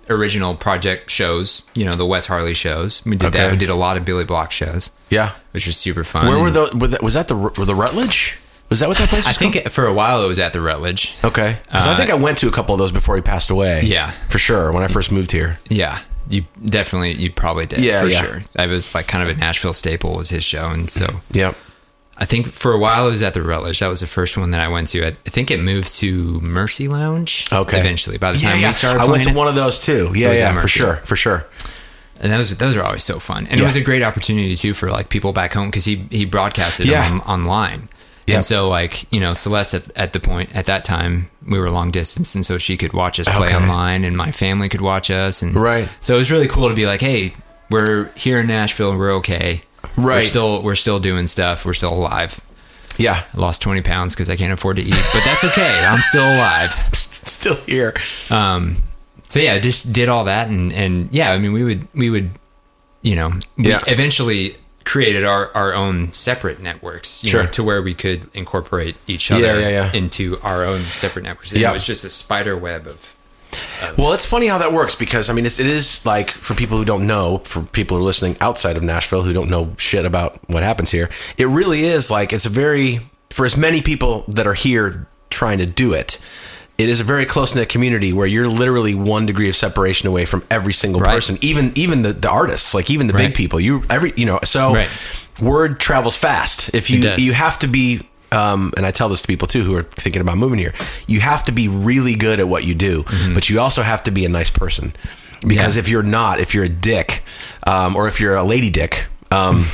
[SPEAKER 3] original project shows, you know, the Wes Harley shows. We did
[SPEAKER 1] Okay.
[SPEAKER 3] that. We did a lot of Billy Block shows,
[SPEAKER 1] Yeah.
[SPEAKER 3] which was super fun.
[SPEAKER 1] Where were
[SPEAKER 3] And
[SPEAKER 1] the? Were that, was that the were the Rutledge? Was that what that place
[SPEAKER 3] I
[SPEAKER 1] was
[SPEAKER 3] think
[SPEAKER 1] called?
[SPEAKER 3] it, for a while it was at the Rutledge.
[SPEAKER 1] Okay. 'Cause I think I went to a couple of those before he passed away.
[SPEAKER 3] Yeah.
[SPEAKER 1] For sure. When I first moved here.
[SPEAKER 3] Yeah, you definitely, you probably did.
[SPEAKER 1] Yeah,
[SPEAKER 3] for
[SPEAKER 1] yeah.
[SPEAKER 3] sure. I was like kind of a Nashville staple was his show, and so
[SPEAKER 1] Yep.
[SPEAKER 3] I think for a while it was at the Rutledge. That was the first one that I went to. I, I think it moved to Mercy Lounge.
[SPEAKER 1] Okay.
[SPEAKER 3] Eventually, by the
[SPEAKER 1] Yeah,
[SPEAKER 3] time
[SPEAKER 1] yeah.
[SPEAKER 3] we started,
[SPEAKER 1] I went to
[SPEAKER 3] playing it.
[SPEAKER 1] one of those too. Yeah,
[SPEAKER 3] was at
[SPEAKER 1] yeah, for
[SPEAKER 3] Murphy.
[SPEAKER 1] sure, for sure.
[SPEAKER 3] And those those are always so fun, and
[SPEAKER 1] Yeah.
[SPEAKER 3] it was a great opportunity too for like people back home because he he broadcasted
[SPEAKER 1] Yeah.
[SPEAKER 3] them on, online.
[SPEAKER 1] Yeah.
[SPEAKER 3] And so like, you know, Celeste at, at the point at that time we were long distance, and so she could watch us play
[SPEAKER 1] Okay.
[SPEAKER 3] online, and my family could watch us, and
[SPEAKER 1] Right.
[SPEAKER 3] So it was really cool to be like, hey, we're here in Nashville and we're okay.
[SPEAKER 1] Right.
[SPEAKER 3] We're still we're still doing stuff. We're still alive.
[SPEAKER 1] Yeah.
[SPEAKER 3] I lost twenty pounds because I can't afford to eat, but that's okay. I'm still alive.
[SPEAKER 1] Still here.
[SPEAKER 3] Um, so yeah, just did all that, and and yeah, I mean, we would we would, you know, we
[SPEAKER 1] Yeah.
[SPEAKER 3] eventually created our our own separate networks, you
[SPEAKER 1] Sure.
[SPEAKER 3] know, to where we could incorporate each other
[SPEAKER 1] Yeah, yeah, yeah.
[SPEAKER 3] into our own separate networks. And
[SPEAKER 1] Yeah.
[SPEAKER 3] It was just a spider web of.
[SPEAKER 1] Well, it's funny how that works because I mean, it's, it is like for people who don't know, for people who are listening outside of Nashville who don't know shit about what happens here, it really is like it's a very for as many people that are here trying to do it. It is a very close knit community where you're literally one degree of separation away from every single
[SPEAKER 3] Right.
[SPEAKER 1] person, even even the, the artists, like even the
[SPEAKER 3] Right.
[SPEAKER 1] big people. You every you know, so
[SPEAKER 3] Right.
[SPEAKER 1] word travels fast. If you
[SPEAKER 3] It does.
[SPEAKER 1] you have to be. Um, and I tell this to people too who are thinking about moving here. You have to be really good at what you do, but you also have to be a nice person. Because
[SPEAKER 3] Yeah.
[SPEAKER 1] if you're not, if you're a dick, um, or if you're a lady dick, um,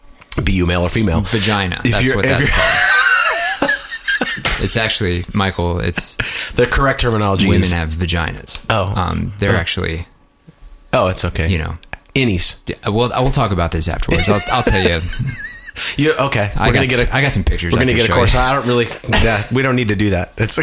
[SPEAKER 1] be you male or female,
[SPEAKER 3] Vagina.
[SPEAKER 1] If
[SPEAKER 3] That's
[SPEAKER 1] you're-
[SPEAKER 3] what
[SPEAKER 1] if
[SPEAKER 3] that's
[SPEAKER 1] you're-
[SPEAKER 3] called. It's actually, Michael, it's
[SPEAKER 1] the correct terminology
[SPEAKER 3] women
[SPEAKER 1] is
[SPEAKER 3] have vaginas.
[SPEAKER 1] Oh.
[SPEAKER 3] Um, they're
[SPEAKER 1] Oh.
[SPEAKER 3] actually,
[SPEAKER 1] oh, it's okay.
[SPEAKER 3] you know,
[SPEAKER 1] innies.
[SPEAKER 3] yeah, well, I will talk about this afterwards. I'll, I'll tell you.
[SPEAKER 1] You okay? We're
[SPEAKER 3] I
[SPEAKER 1] gonna
[SPEAKER 3] got,
[SPEAKER 1] get a
[SPEAKER 3] I got some pictures.
[SPEAKER 1] we're
[SPEAKER 3] I
[SPEAKER 1] gonna
[SPEAKER 3] can
[SPEAKER 1] get a
[SPEAKER 3] show
[SPEAKER 1] course.
[SPEAKER 3] you.
[SPEAKER 1] I don't really. Yeah, we don't need to do that. It's.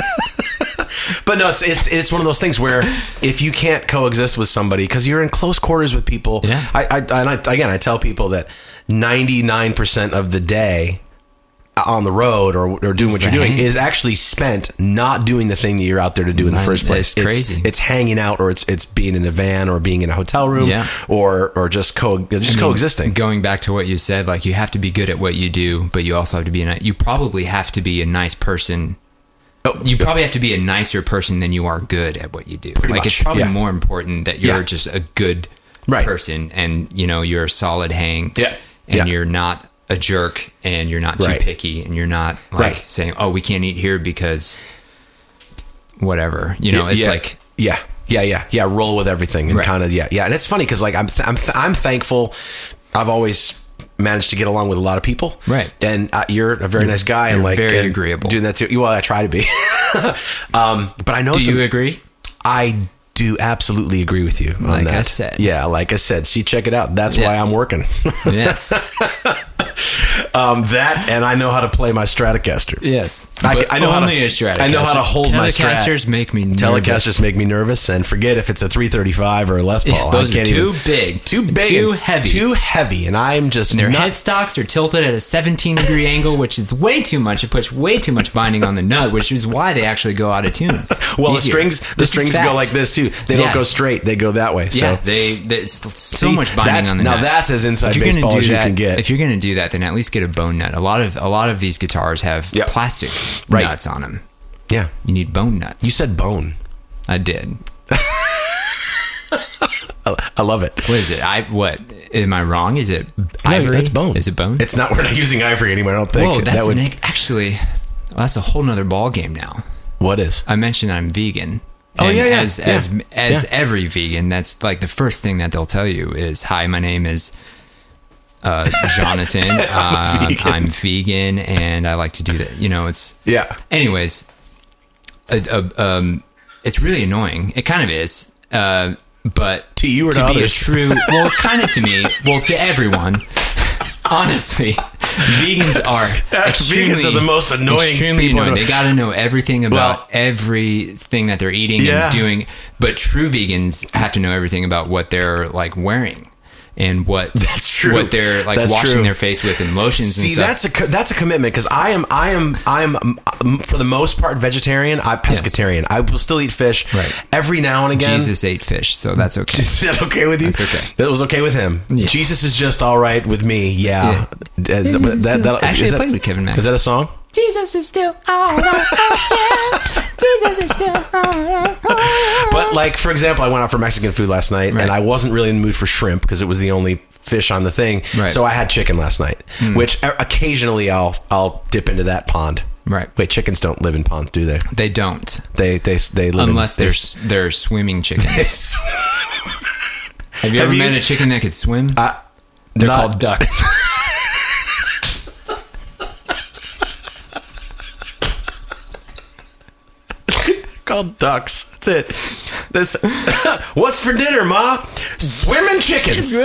[SPEAKER 1] But no, it's it's it's one of those things where if you can't coexist with somebody because you're in close quarters with people.
[SPEAKER 3] Yeah.
[SPEAKER 1] I, I and I, again I tell people that ninety-nine percent of the day on the road or, or doing
[SPEAKER 3] Is
[SPEAKER 1] what
[SPEAKER 3] the
[SPEAKER 1] you're doing
[SPEAKER 3] hang-
[SPEAKER 1] is actually spent not doing the thing that you're out there to do in the
[SPEAKER 3] Man,
[SPEAKER 1] first place.
[SPEAKER 3] it's crazy.
[SPEAKER 1] It's, hanging out, or it's it's being in a van, or being in a hotel room,
[SPEAKER 3] Yeah.
[SPEAKER 1] or or just co just
[SPEAKER 3] I mean,
[SPEAKER 1] coexisting.
[SPEAKER 3] Going back to what you said, like you have to be good at what you do, but you also have to be a ni- you probably have to be a nice person.
[SPEAKER 1] Oh,
[SPEAKER 3] You probably have to be a nicer person than you are good at what you do.
[SPEAKER 1] Pretty
[SPEAKER 3] like
[SPEAKER 1] much,
[SPEAKER 3] it's probably
[SPEAKER 1] yeah.
[SPEAKER 3] more important that you're
[SPEAKER 1] Yeah.
[SPEAKER 3] just a good
[SPEAKER 1] Right.
[SPEAKER 3] person, and you know you're a solid hang,
[SPEAKER 1] Yeah.
[SPEAKER 3] and
[SPEAKER 1] Yeah.
[SPEAKER 3] you're not a jerk, and you're not too
[SPEAKER 1] Right.
[SPEAKER 3] picky, and you're not like
[SPEAKER 1] Right.
[SPEAKER 3] saying, "Oh, we can't eat here because whatever." You know, it's
[SPEAKER 1] yeah,
[SPEAKER 3] like
[SPEAKER 1] yeah, yeah, yeah, yeah. Roll with everything and
[SPEAKER 3] Right.
[SPEAKER 1] kind of yeah, yeah. And it's funny because like I'm th- I'm th- I'm thankful. I've always managed to get along with a lot of people,
[SPEAKER 3] Right.
[SPEAKER 1] And uh, you're a very nice guy and
[SPEAKER 3] you're
[SPEAKER 1] like
[SPEAKER 3] very
[SPEAKER 1] and
[SPEAKER 3] agreeable.
[SPEAKER 1] doing that too. Well, I try to be, um, but I know
[SPEAKER 3] do
[SPEAKER 1] some,
[SPEAKER 3] you agree?
[SPEAKER 1] I do absolutely agree with you on
[SPEAKER 3] Like
[SPEAKER 1] that.
[SPEAKER 3] I said.
[SPEAKER 1] Yeah, like I said. See, check it out. That's
[SPEAKER 3] Yeah.
[SPEAKER 1] why I'm working.
[SPEAKER 3] Yes.
[SPEAKER 1] um, that and I know how to play my Stratocaster.
[SPEAKER 3] Yes.
[SPEAKER 1] I,
[SPEAKER 3] But
[SPEAKER 1] I know how to.
[SPEAKER 3] only a Stratocaster.
[SPEAKER 1] I know how to hold my Strat.
[SPEAKER 3] Telecasters make me nervous.
[SPEAKER 1] Telecasters make me nervous, and forget if it's a three thirty-five or a Les Paul.
[SPEAKER 3] Those
[SPEAKER 1] I
[SPEAKER 3] are
[SPEAKER 1] can't
[SPEAKER 3] too
[SPEAKER 1] even-
[SPEAKER 3] big.
[SPEAKER 1] too big,
[SPEAKER 3] Too
[SPEAKER 1] and
[SPEAKER 3] heavy.
[SPEAKER 1] too heavy, and I'm just
[SPEAKER 3] Their
[SPEAKER 1] not,
[SPEAKER 3] headstocks are tilted at a seventeen degree angle, which is way too much. It puts way too much binding on the nut, which is why they actually go out of tune.
[SPEAKER 1] Well, the
[SPEAKER 3] Easier.
[SPEAKER 1] strings, the
[SPEAKER 3] This is
[SPEAKER 1] strings
[SPEAKER 3] fact.
[SPEAKER 1] go like this too. They
[SPEAKER 3] Yeah.
[SPEAKER 1] don't go straight; they go that way.
[SPEAKER 3] Yeah,
[SPEAKER 1] So
[SPEAKER 3] they, they it's so
[SPEAKER 1] See,
[SPEAKER 3] much binding
[SPEAKER 1] that's-
[SPEAKER 3] on the
[SPEAKER 1] now
[SPEAKER 3] nut.
[SPEAKER 1] that's as inside
[SPEAKER 3] If you're gonna
[SPEAKER 1] baseball
[SPEAKER 3] do
[SPEAKER 1] as you
[SPEAKER 3] that-
[SPEAKER 1] can get.
[SPEAKER 3] If you're going to do that, then at least get a bone nut. A lot of a lot of these guitars have
[SPEAKER 1] Yeah.
[SPEAKER 3] plastic
[SPEAKER 1] Right.
[SPEAKER 3] nuts on them.
[SPEAKER 1] yeah,
[SPEAKER 3] You need bone nuts.
[SPEAKER 1] you said bone.
[SPEAKER 3] I did.
[SPEAKER 1] I love it.
[SPEAKER 3] What is it? I what? Am I wrong? Is it
[SPEAKER 1] No,
[SPEAKER 3] ivory?
[SPEAKER 1] it's bone.
[SPEAKER 3] Is it bone?
[SPEAKER 1] It's not. We're not using ivory anymore. I don't think.
[SPEAKER 3] Whoa, that's
[SPEAKER 1] that would,
[SPEAKER 3] an, actually well, that's a whole nother ball game now.
[SPEAKER 1] what is?
[SPEAKER 3] I mentioned I'm vegan.
[SPEAKER 1] Oh,
[SPEAKER 3] And
[SPEAKER 1] yeah, yeah,
[SPEAKER 3] As
[SPEAKER 1] yeah,
[SPEAKER 3] as as
[SPEAKER 1] yeah.
[SPEAKER 3] every vegan, that's like the first thing that they'll tell you is, "Hi, my name is uh, Jonathan.
[SPEAKER 1] I'm a
[SPEAKER 3] uh,
[SPEAKER 1] vegan."
[SPEAKER 3] I'm vegan, and I like to do that." You know, it's
[SPEAKER 1] Yeah.
[SPEAKER 3] Anyways, uh, uh, um, it's really annoying. It kind of is, uh, but
[SPEAKER 1] To you or to
[SPEAKER 3] be a
[SPEAKER 1] others?
[SPEAKER 3] true, well, kind of to me, well, to everyone. Honestly, vegans are extremely,
[SPEAKER 1] Vegans are the most annoying
[SPEAKER 3] extremely
[SPEAKER 1] people
[SPEAKER 3] annoying.
[SPEAKER 1] in-
[SPEAKER 3] They got to know everything about
[SPEAKER 1] Well-
[SPEAKER 3] everything that they're eating
[SPEAKER 1] Yeah.
[SPEAKER 3] and doing. But true vegans have to know everything about what they're like wearing and what
[SPEAKER 1] That's true.
[SPEAKER 3] what they're like
[SPEAKER 1] That's
[SPEAKER 3] washing
[SPEAKER 1] true.
[SPEAKER 3] their face with and lotions and
[SPEAKER 1] See,
[SPEAKER 3] stuff.
[SPEAKER 1] that's a co- that's a commitment because I am I am I am um, for the most part vegetarian. I'm pescatarian. I will still eat fish
[SPEAKER 3] Right.
[SPEAKER 1] every now and again.
[SPEAKER 3] Jesus ate fish, so that's okay.
[SPEAKER 1] Is that okay with you?
[SPEAKER 3] That's okay.
[SPEAKER 1] That was okay with him.
[SPEAKER 3] Yes.
[SPEAKER 1] Jesus is just all right with me. Yeah. Is that- that- that-
[SPEAKER 3] Actually,
[SPEAKER 1] is
[SPEAKER 3] I
[SPEAKER 1] that-
[SPEAKER 3] played with Kevin Max.
[SPEAKER 1] Is that a song?
[SPEAKER 4] Jesus is still alright. Oh, yeah. Jesus is still alright. Oh,
[SPEAKER 1] But like, for example, I went out for Mexican food last night,
[SPEAKER 3] Right.
[SPEAKER 1] and I wasn't really in the mood for shrimp because it was the only fish on the thing.
[SPEAKER 3] Right.
[SPEAKER 1] So I had chicken last night, which o- occasionally I'll I'll dip into that pond.
[SPEAKER 3] Right.
[SPEAKER 1] Wait, chickens don't live in ponds, do they?
[SPEAKER 3] They don't,
[SPEAKER 1] They they they live
[SPEAKER 3] unless
[SPEAKER 1] in,
[SPEAKER 3] they're s- they're swimming chickens. Have you
[SPEAKER 1] Have
[SPEAKER 3] ever
[SPEAKER 1] you-
[SPEAKER 3] met a chicken that could swim?
[SPEAKER 1] Uh,
[SPEAKER 3] They're
[SPEAKER 1] not-
[SPEAKER 3] called ducks.
[SPEAKER 1] called ducks. That's it. This. What's for dinner, Ma? Swimming chickens.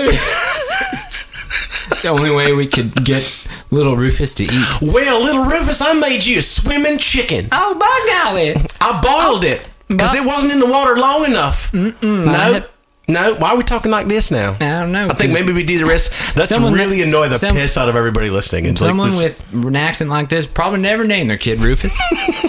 [SPEAKER 3] It's the only way we could get little Rufus to eat.
[SPEAKER 1] Well, little Rufus, I made you a swimming chicken.
[SPEAKER 4] oh, by golly.
[SPEAKER 1] I boiled it because it wasn't in the water long enough.
[SPEAKER 3] I
[SPEAKER 1] No,
[SPEAKER 3] had-
[SPEAKER 1] no. Why are we talking like this now?
[SPEAKER 3] I don't know.
[SPEAKER 1] I think
[SPEAKER 3] 'cause
[SPEAKER 1] maybe we do the rest. Let's
[SPEAKER 3] someone
[SPEAKER 1] really
[SPEAKER 3] that-
[SPEAKER 1] annoy the
[SPEAKER 3] some-
[SPEAKER 1] piss out of everybody listening. And like
[SPEAKER 3] someone
[SPEAKER 1] this-
[SPEAKER 3] with an accent like this probably never named their kid Rufus.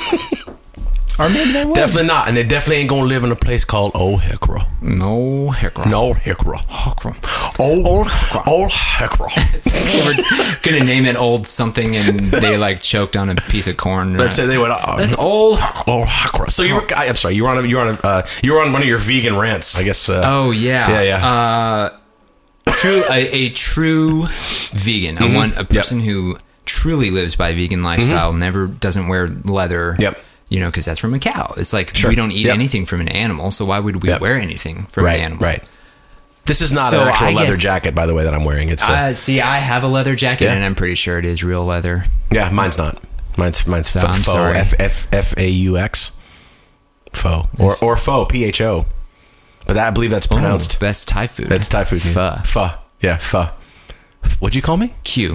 [SPEAKER 3] Or maybe they would.
[SPEAKER 1] definitely not, and they definitely ain't gonna live in a place called Old Hickory.
[SPEAKER 3] No, Hickory.
[SPEAKER 1] No Hickory.
[SPEAKER 3] Hickory.
[SPEAKER 1] Old Old Old Hickory.
[SPEAKER 3] They were gonna name it old something, and they like choked on a piece of corn.
[SPEAKER 1] Let's say they would. Uh,
[SPEAKER 3] That's old.
[SPEAKER 1] Old Hickory. So you were. I, I'm sorry. You were on. A, you were on. A, uh, you were on one of your vegan rants, I guess. Uh,
[SPEAKER 3] Oh yeah,
[SPEAKER 1] Yeah, yeah.
[SPEAKER 3] Uh, true, a, a true vegan,
[SPEAKER 1] Mm-hmm.
[SPEAKER 3] a one, a person who truly lives by vegan lifestyle, never doesn't wear leather.
[SPEAKER 1] Yep.
[SPEAKER 3] You know, because that's from a cow. It's like
[SPEAKER 1] Sure.
[SPEAKER 3] we don't eat
[SPEAKER 1] Yep.
[SPEAKER 3] anything from an animal, so why would we
[SPEAKER 1] Yep.
[SPEAKER 3] wear anything from
[SPEAKER 1] right.
[SPEAKER 3] an animal?
[SPEAKER 1] Right. This is not
[SPEAKER 3] So
[SPEAKER 1] an actual
[SPEAKER 3] I
[SPEAKER 1] leather
[SPEAKER 3] guess-
[SPEAKER 1] jacket, by the way, that I'm wearing. It's. A,
[SPEAKER 3] Uh, see, I have a leather jacket,
[SPEAKER 1] Yeah.
[SPEAKER 3] and I'm pretty sure it is real leather.
[SPEAKER 1] yeah, mine's not. Mine's mine's
[SPEAKER 3] So I'm
[SPEAKER 1] faux.
[SPEAKER 3] sorry.
[SPEAKER 1] F F F A U X. Faux or or faux. P H O. But that, I believe that's pronounced.
[SPEAKER 3] Oh, that's Thai food.
[SPEAKER 1] That's Thai food.
[SPEAKER 3] Pho.
[SPEAKER 1] Pho. Yeah, pho. What'd you call me?
[SPEAKER 3] Q.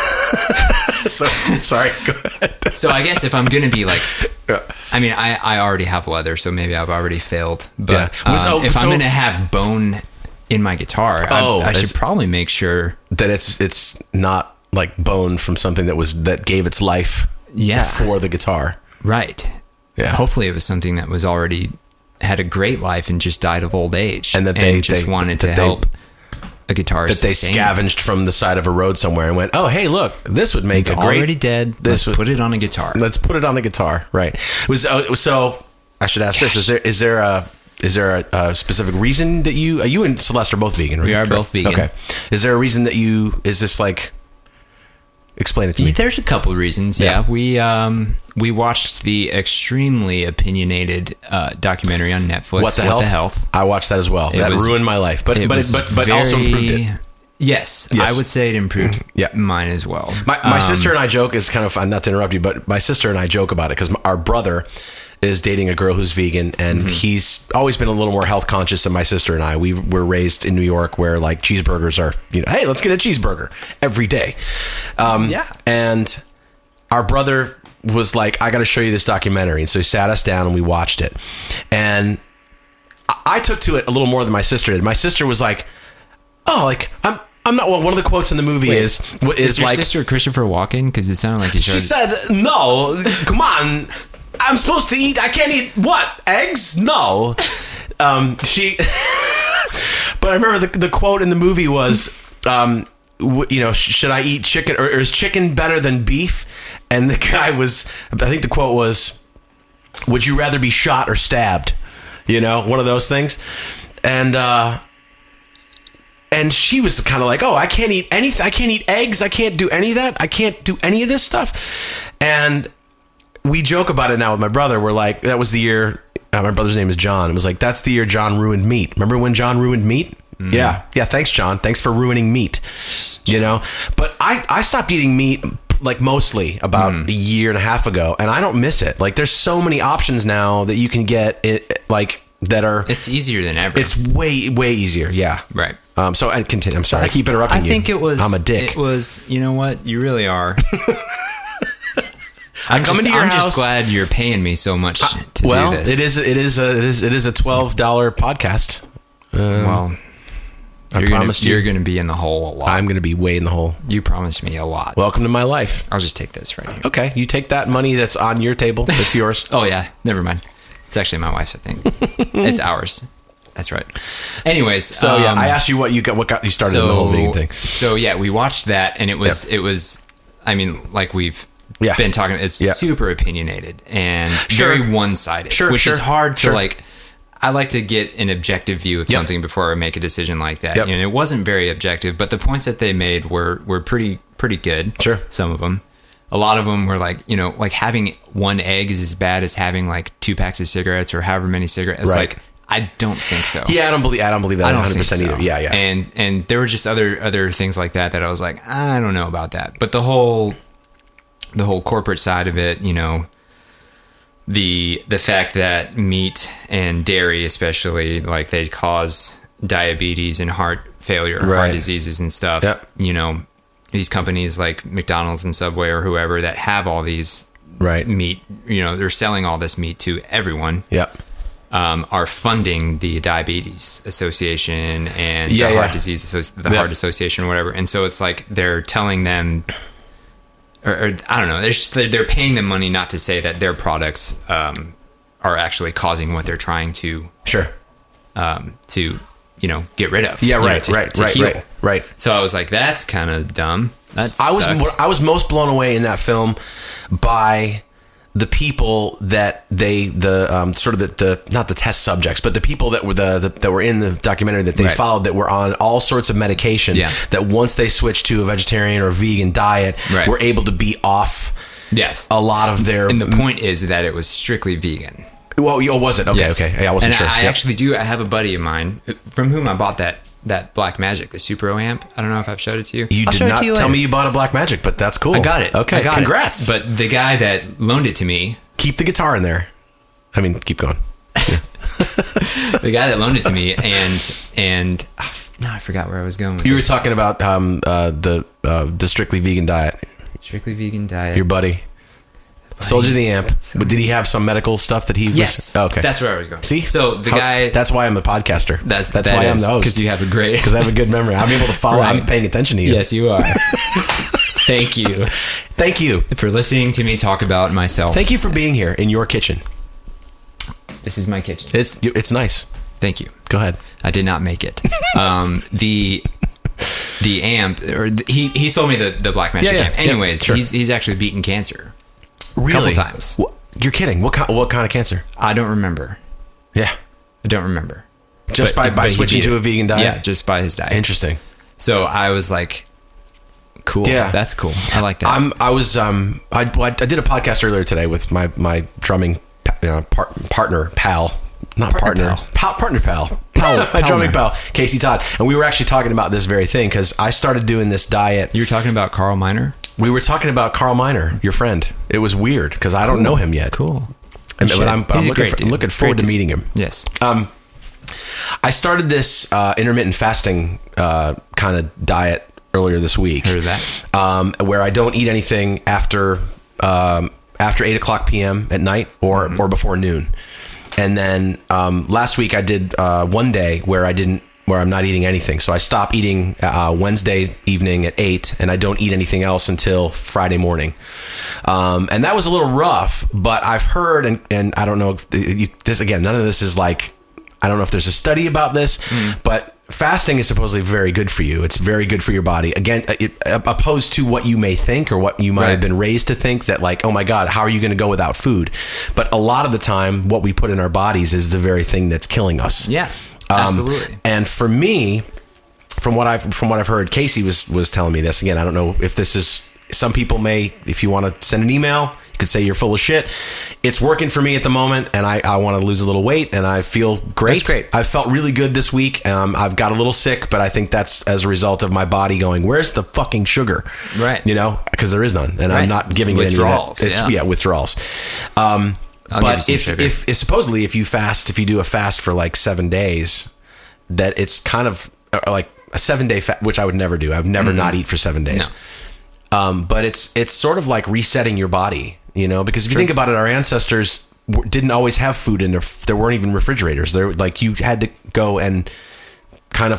[SPEAKER 1] so, sorry. Go ahead.
[SPEAKER 3] So I guess if I'm gonna be like, I mean, I, I already have leather, so maybe I've already failed. But
[SPEAKER 1] Yeah. Well, so-
[SPEAKER 3] um, if
[SPEAKER 1] so-
[SPEAKER 3] I'm gonna have bone in my guitar,
[SPEAKER 1] Oh,
[SPEAKER 3] I, I should
[SPEAKER 1] it's-
[SPEAKER 3] probably make sure.
[SPEAKER 1] That it's it's not like bone from something that was that gave its life.
[SPEAKER 3] Yeah.
[SPEAKER 1] For the guitar.
[SPEAKER 3] Right.
[SPEAKER 1] Yeah.
[SPEAKER 3] Hopefully, it was something that was already had a great life and just died of old age,
[SPEAKER 1] And that they-
[SPEAKER 3] just
[SPEAKER 1] they-
[SPEAKER 3] wanted
[SPEAKER 1] that
[SPEAKER 3] to
[SPEAKER 1] they-
[SPEAKER 3] help a guitarist
[SPEAKER 1] That they
[SPEAKER 3] sustain.
[SPEAKER 1] scavenged from the side of a road somewhere and went, oh, hey, look, this would make
[SPEAKER 3] It's
[SPEAKER 1] a great.
[SPEAKER 3] already dead.
[SPEAKER 1] This
[SPEAKER 3] Let's
[SPEAKER 1] would
[SPEAKER 3] put it on a guitar.
[SPEAKER 1] Let's put it on a guitar. Right. Was uh, so. I should ask this: Is there is there a is there a, a specific reason that you uh, you and Celeste are both vegan? Right?
[SPEAKER 3] We are both vegan.
[SPEAKER 1] Okay. Is there a reason that you is this like? Explain it to me.
[SPEAKER 3] There's a couple reasons.
[SPEAKER 1] Yeah.
[SPEAKER 3] Yeah, we um we watched the extremely opinionated uh, documentary on Netflix.
[SPEAKER 1] What the, health? I watched that as well.
[SPEAKER 3] It
[SPEAKER 1] that
[SPEAKER 3] was-
[SPEAKER 1] ruined my life, but
[SPEAKER 3] It
[SPEAKER 1] but
[SPEAKER 3] was
[SPEAKER 1] but but also
[SPEAKER 3] very-
[SPEAKER 1] improved it.
[SPEAKER 3] Yes,
[SPEAKER 1] Yes.
[SPEAKER 3] I would say it improved
[SPEAKER 1] Yeah.
[SPEAKER 3] mine as well.
[SPEAKER 1] My, my
[SPEAKER 3] Um,
[SPEAKER 1] sister and I joke is kind of fun, not to interrupt you, but my sister and I joke about it because our brother is dating a girl who's vegan, and
[SPEAKER 3] Mm-hmm.
[SPEAKER 1] he's always been a little more health conscious than my sister and I. We were raised in New York where like cheeseburgers are, you know, hey, let's get a cheeseburger every day. Um,
[SPEAKER 3] Yeah.
[SPEAKER 1] And our brother was like, I got to show you this documentary. And so he sat us down and we watched it. And I, I took to it a little more than my sister did. My sister was like, oh, like, I'm, I'm not, well, one of the quotes in the movie
[SPEAKER 3] Wait,
[SPEAKER 1] is, is,
[SPEAKER 3] Is your
[SPEAKER 1] like,
[SPEAKER 3] sister Christopher Walken? Because it sounded like you
[SPEAKER 1] she
[SPEAKER 3] started.
[SPEAKER 1] said, no, come on. I'm supposed to eat, I can't eat what? Eggs? No. Um, she, but I remember the, the quote in the movie was, um, w- you know, sh- should I eat chicken or, or is chicken better than beef? And the guy was, I think the quote was, would you rather be shot or stabbed? You know, one of those things. And, uh, and she was kind of like, oh, I can't eat anything. I can't eat eggs. I can't do any of that. I can't do any of this stuff. And we joke about it now with my brother. We're like, that was the year, uh, my brother's name is John. It was like, that's the year John ruined meat. Remember when John ruined meat? Mm. Yeah. Yeah. Thanks, John. Thanks for ruining meat. You know, but I, I stopped eating meat like mostly about mm. a year and a half ago, and I don't miss it. Like there's so many options now that you can get it, like that are,
[SPEAKER 3] It's easier than ever.
[SPEAKER 1] it's way, way easier. Yeah.
[SPEAKER 3] right.
[SPEAKER 1] Um, so and continue. I'm sorry. I keep interrupting
[SPEAKER 3] I
[SPEAKER 1] you.
[SPEAKER 3] think it was.
[SPEAKER 1] I'm a dick.
[SPEAKER 3] It was. You know what? You really are.
[SPEAKER 1] I
[SPEAKER 3] I'm
[SPEAKER 1] come
[SPEAKER 3] just,
[SPEAKER 1] into your
[SPEAKER 3] I'm
[SPEAKER 1] house.
[SPEAKER 3] just glad you're paying me so much to
[SPEAKER 1] well,
[SPEAKER 3] do this.
[SPEAKER 1] it is. It is. A, it is. It is a twelve dollar podcast. Uh,
[SPEAKER 3] Well,
[SPEAKER 1] well, it is. It is. It is a twelve dollar podcast.
[SPEAKER 3] I
[SPEAKER 1] Um,
[SPEAKER 3] mean,
[SPEAKER 1] I I
[SPEAKER 3] you're
[SPEAKER 1] promised
[SPEAKER 3] gonna,
[SPEAKER 1] you.
[SPEAKER 3] You're going to be in the hole a lot.
[SPEAKER 1] I'm going to be way in the hole.
[SPEAKER 3] You promised me a lot.
[SPEAKER 1] Welcome to my life.
[SPEAKER 3] I'll just take this right here.
[SPEAKER 1] Okay, you take that money that's on your table. That's yours.
[SPEAKER 3] Oh, yeah. Never mind. It's actually my wife's, I think. It's ours. That's right. Anyways.
[SPEAKER 1] So,
[SPEAKER 3] um,
[SPEAKER 1] yeah, I asked you what you got, what got you started
[SPEAKER 3] so,
[SPEAKER 1] in the whole vegan thing.
[SPEAKER 3] So, yeah, we watched that, and it was,
[SPEAKER 1] Yep.
[SPEAKER 3] it was, I mean, like we've
[SPEAKER 1] Yeah.
[SPEAKER 3] been talking, it's
[SPEAKER 1] Yeah.
[SPEAKER 3] super opinionated and
[SPEAKER 1] Sure.
[SPEAKER 3] very one-sided,
[SPEAKER 1] Sure,
[SPEAKER 3] which
[SPEAKER 1] sure,
[SPEAKER 3] is hard to,
[SPEAKER 1] sure.
[SPEAKER 3] like, I like to get an objective view of
[SPEAKER 1] Yep.
[SPEAKER 3] something before I make a decision like that.
[SPEAKER 1] Yep.
[SPEAKER 3] And it wasn't very objective, but the points that they made were, were pretty, pretty good.
[SPEAKER 1] Sure.
[SPEAKER 3] Some of them. A lot of them were like, you know, like having one egg is as bad as having like two packs of cigarettes or however many cigarettes.
[SPEAKER 1] Right.
[SPEAKER 3] Like, I don't think so.
[SPEAKER 1] Yeah, I don't believe I don't believe that
[SPEAKER 3] I don't
[SPEAKER 1] one hundred percent
[SPEAKER 3] think so.
[SPEAKER 1] either. Yeah, yeah.
[SPEAKER 3] And and there were just other other things like that that I was like, I don't know about that. But the whole the whole corporate side of it, you know, the the fact that meat and dairy especially, like, they cause diabetes and heart failure,
[SPEAKER 1] Right.
[SPEAKER 3] heart diseases and stuff.
[SPEAKER 1] Yep.
[SPEAKER 3] You know, these companies like McDonald's and Subway or whoever that have all these
[SPEAKER 1] Right.
[SPEAKER 3] meat, you know, they're selling all this meat to everyone.
[SPEAKER 1] Yep.
[SPEAKER 3] Um, are funding the Diabetes Association and
[SPEAKER 1] Yeah,
[SPEAKER 3] the Heart
[SPEAKER 1] yeah.
[SPEAKER 3] Disease Associ- the
[SPEAKER 1] Yeah.
[SPEAKER 3] Heart Association or whatever. And so it's like they're telling them, or, or I don't know, they're, just, they're they're paying them money not to say that their products um, are actually causing what they're trying to
[SPEAKER 1] Sure.
[SPEAKER 3] um, to you know get rid of.
[SPEAKER 1] Yeah,
[SPEAKER 3] you know,
[SPEAKER 1] right,
[SPEAKER 3] to-
[SPEAKER 1] right,
[SPEAKER 3] to
[SPEAKER 1] right,
[SPEAKER 3] heal.
[SPEAKER 1] right, right.
[SPEAKER 3] So I was like, that's kind of dumb. That's
[SPEAKER 1] I was more, I was most blown away in that film by the people that they the um, sort of the, the not the test subjects, but the people that were the, the that were in the documentary that they
[SPEAKER 3] Right.
[SPEAKER 1] followed that were on all sorts of medication.
[SPEAKER 3] Yeah.
[SPEAKER 1] That once they switched to a vegetarian or vegan diet,
[SPEAKER 3] Right.
[SPEAKER 1] were able to be off
[SPEAKER 3] yes.
[SPEAKER 1] a lot of their.
[SPEAKER 3] And the point is that it was strictly vegan.
[SPEAKER 1] well, oh, was it? Okay,
[SPEAKER 3] Yes.
[SPEAKER 1] okay. Yeah, I wasn't
[SPEAKER 3] and
[SPEAKER 1] sure.
[SPEAKER 3] I, I
[SPEAKER 1] Yep.
[SPEAKER 3] actually do. I have a buddy of mine from whom I bought that that Black Magic, the Super O amp. I don't know if I've showed it to you.
[SPEAKER 1] You
[SPEAKER 3] I'll
[SPEAKER 1] did
[SPEAKER 3] show it
[SPEAKER 1] not
[SPEAKER 3] to you
[SPEAKER 1] tell
[SPEAKER 3] later.
[SPEAKER 1] me you bought a Black Magic, but that's cool.
[SPEAKER 3] I got it.
[SPEAKER 1] Okay,
[SPEAKER 3] I got
[SPEAKER 1] congrats.
[SPEAKER 3] It. But the guy that loaned it to me,
[SPEAKER 1] keep the guitar in there. I mean, keep going.
[SPEAKER 3] the guy that loaned it to me, and and oh, now I forgot where I was going. With
[SPEAKER 1] You were
[SPEAKER 3] it.
[SPEAKER 1] talking about um, uh, the uh, the strictly vegan diet.
[SPEAKER 3] Strictly vegan diet.
[SPEAKER 1] Your buddy sold you the amp, but did he have some medical stuff that he was?
[SPEAKER 3] yes.
[SPEAKER 1] Oh, okay.
[SPEAKER 3] That's where I was going.
[SPEAKER 1] See,
[SPEAKER 3] so the
[SPEAKER 1] How-
[SPEAKER 3] guy.
[SPEAKER 1] That's why I'm a podcaster.
[SPEAKER 3] That's
[SPEAKER 1] that's
[SPEAKER 3] that
[SPEAKER 1] why I'm
[SPEAKER 3] is,
[SPEAKER 1] the host
[SPEAKER 3] because you have a great.
[SPEAKER 1] because I have a good memory. I'm able to follow.
[SPEAKER 3] Right.
[SPEAKER 1] I'm paying attention to you.
[SPEAKER 3] Yes, you are. Thank you
[SPEAKER 1] Thank you.
[SPEAKER 3] for listening to me talk about myself.
[SPEAKER 1] Thank you for being here in your kitchen.
[SPEAKER 3] This is my kitchen.
[SPEAKER 1] It's it's nice.
[SPEAKER 3] Thank you.
[SPEAKER 1] Go ahead.
[SPEAKER 3] I did not make it. Um, the the amp, or the, he he sold me the, the Black Magic
[SPEAKER 1] Yeah, yeah,
[SPEAKER 3] amp.
[SPEAKER 1] yeah,
[SPEAKER 3] Anyways,
[SPEAKER 1] sure.
[SPEAKER 3] he's he's actually beaten cancer.
[SPEAKER 1] Really?
[SPEAKER 3] Couple times.
[SPEAKER 1] Wha- You're kidding. What kind? What kind of cancer?
[SPEAKER 3] I don't remember.
[SPEAKER 1] Yeah.
[SPEAKER 3] I don't remember.
[SPEAKER 1] Just
[SPEAKER 3] But-
[SPEAKER 1] by, by
[SPEAKER 3] but he
[SPEAKER 1] switching
[SPEAKER 3] beat
[SPEAKER 1] to
[SPEAKER 3] it.
[SPEAKER 1] a vegan diet.
[SPEAKER 3] Yeah, just by his diet.
[SPEAKER 1] Interesting.
[SPEAKER 3] So I was like, cool.
[SPEAKER 1] Yeah.
[SPEAKER 3] That's cool. I like that.
[SPEAKER 1] I'm. I was. Um. I. well, I I did a podcast earlier today with my my drumming uh, par- partner pal. Not
[SPEAKER 3] Partner
[SPEAKER 1] partner.
[SPEAKER 3] pal.
[SPEAKER 1] Pal. Partner pal.
[SPEAKER 3] Pal-
[SPEAKER 1] my drumming
[SPEAKER 3] palmer.
[SPEAKER 1] pal, Casey Todd, and we were actually talking about this very thing because I started doing this diet.
[SPEAKER 3] you were talking about Carl Miner?
[SPEAKER 1] We were talking about Carl Miner, your friend. It was weird because I don't know him yet.
[SPEAKER 3] Cool.
[SPEAKER 1] And,
[SPEAKER 3] You
[SPEAKER 1] but
[SPEAKER 3] should.
[SPEAKER 1] I'm, but I'm
[SPEAKER 3] He's a
[SPEAKER 1] looking,
[SPEAKER 3] great
[SPEAKER 1] for,
[SPEAKER 3] dude.
[SPEAKER 1] I'm looking forward
[SPEAKER 3] Great
[SPEAKER 1] to
[SPEAKER 3] dude.
[SPEAKER 1] meeting him.
[SPEAKER 3] Yes.
[SPEAKER 1] Um, I started this uh, intermittent fasting uh, kind of diet earlier this week.
[SPEAKER 3] Heard of that.
[SPEAKER 1] Um, where I don't eat anything after um, after eight o'clock p.m. at night or
[SPEAKER 3] Mm-hmm.
[SPEAKER 1] or before noon. And then um, last week I did uh, one day where I didn't where I'm not eating anything. So I stop eating uh, Wednesday evening at eight, and I don't eat anything else until Friday morning. Um, and that was a little rough, but I've heard, and, and I don't know if you, this again, none of this is like, I don't know if there's a study about this,
[SPEAKER 3] Mm.
[SPEAKER 1] but fasting is supposedly very good for you. It's very good for your body. Again, it, opposed to what you may think or what you might
[SPEAKER 3] Right.
[SPEAKER 1] have been raised to think that like, oh my God, how are you going to go without food? But a lot of the time, what we put in our bodies is the very thing that's killing us.
[SPEAKER 3] Yeah.
[SPEAKER 1] Um,
[SPEAKER 3] Absolutely.
[SPEAKER 1] And for me, from what I've from what I've heard, Casey was was telling me this again. I don't know if this is. Some people may, if you want to send an email, you could say you're full of shit. It's working for me at the moment, and I, I want to lose a little weight, and I feel great.
[SPEAKER 3] That's great.
[SPEAKER 1] I felt really good this week. Um, I've got a little sick, but I think that's as a result of my body going, "Where's the fucking sugar?"
[SPEAKER 3] Right.
[SPEAKER 1] You know, because there is none, and I'm
[SPEAKER 3] Right.
[SPEAKER 1] not giving
[SPEAKER 3] Withdrawals,
[SPEAKER 1] it any of that. It's,
[SPEAKER 3] yeah.
[SPEAKER 1] yeah, withdrawals. Um,
[SPEAKER 3] I'll
[SPEAKER 1] but
[SPEAKER 3] give you
[SPEAKER 1] if,
[SPEAKER 3] some sugar.
[SPEAKER 1] if if supposedly if you fast, if you do a fast for like seven days, that it's kind of uh, like a seven day fast, which I would never do. I would never not eat for seven days.
[SPEAKER 3] No.
[SPEAKER 1] Um, but it's it's sort of like resetting your body, you know, because if you think about it, our ancestors w- didn't always have food in there. There weren't even refrigerators. There, like you had to go and kind of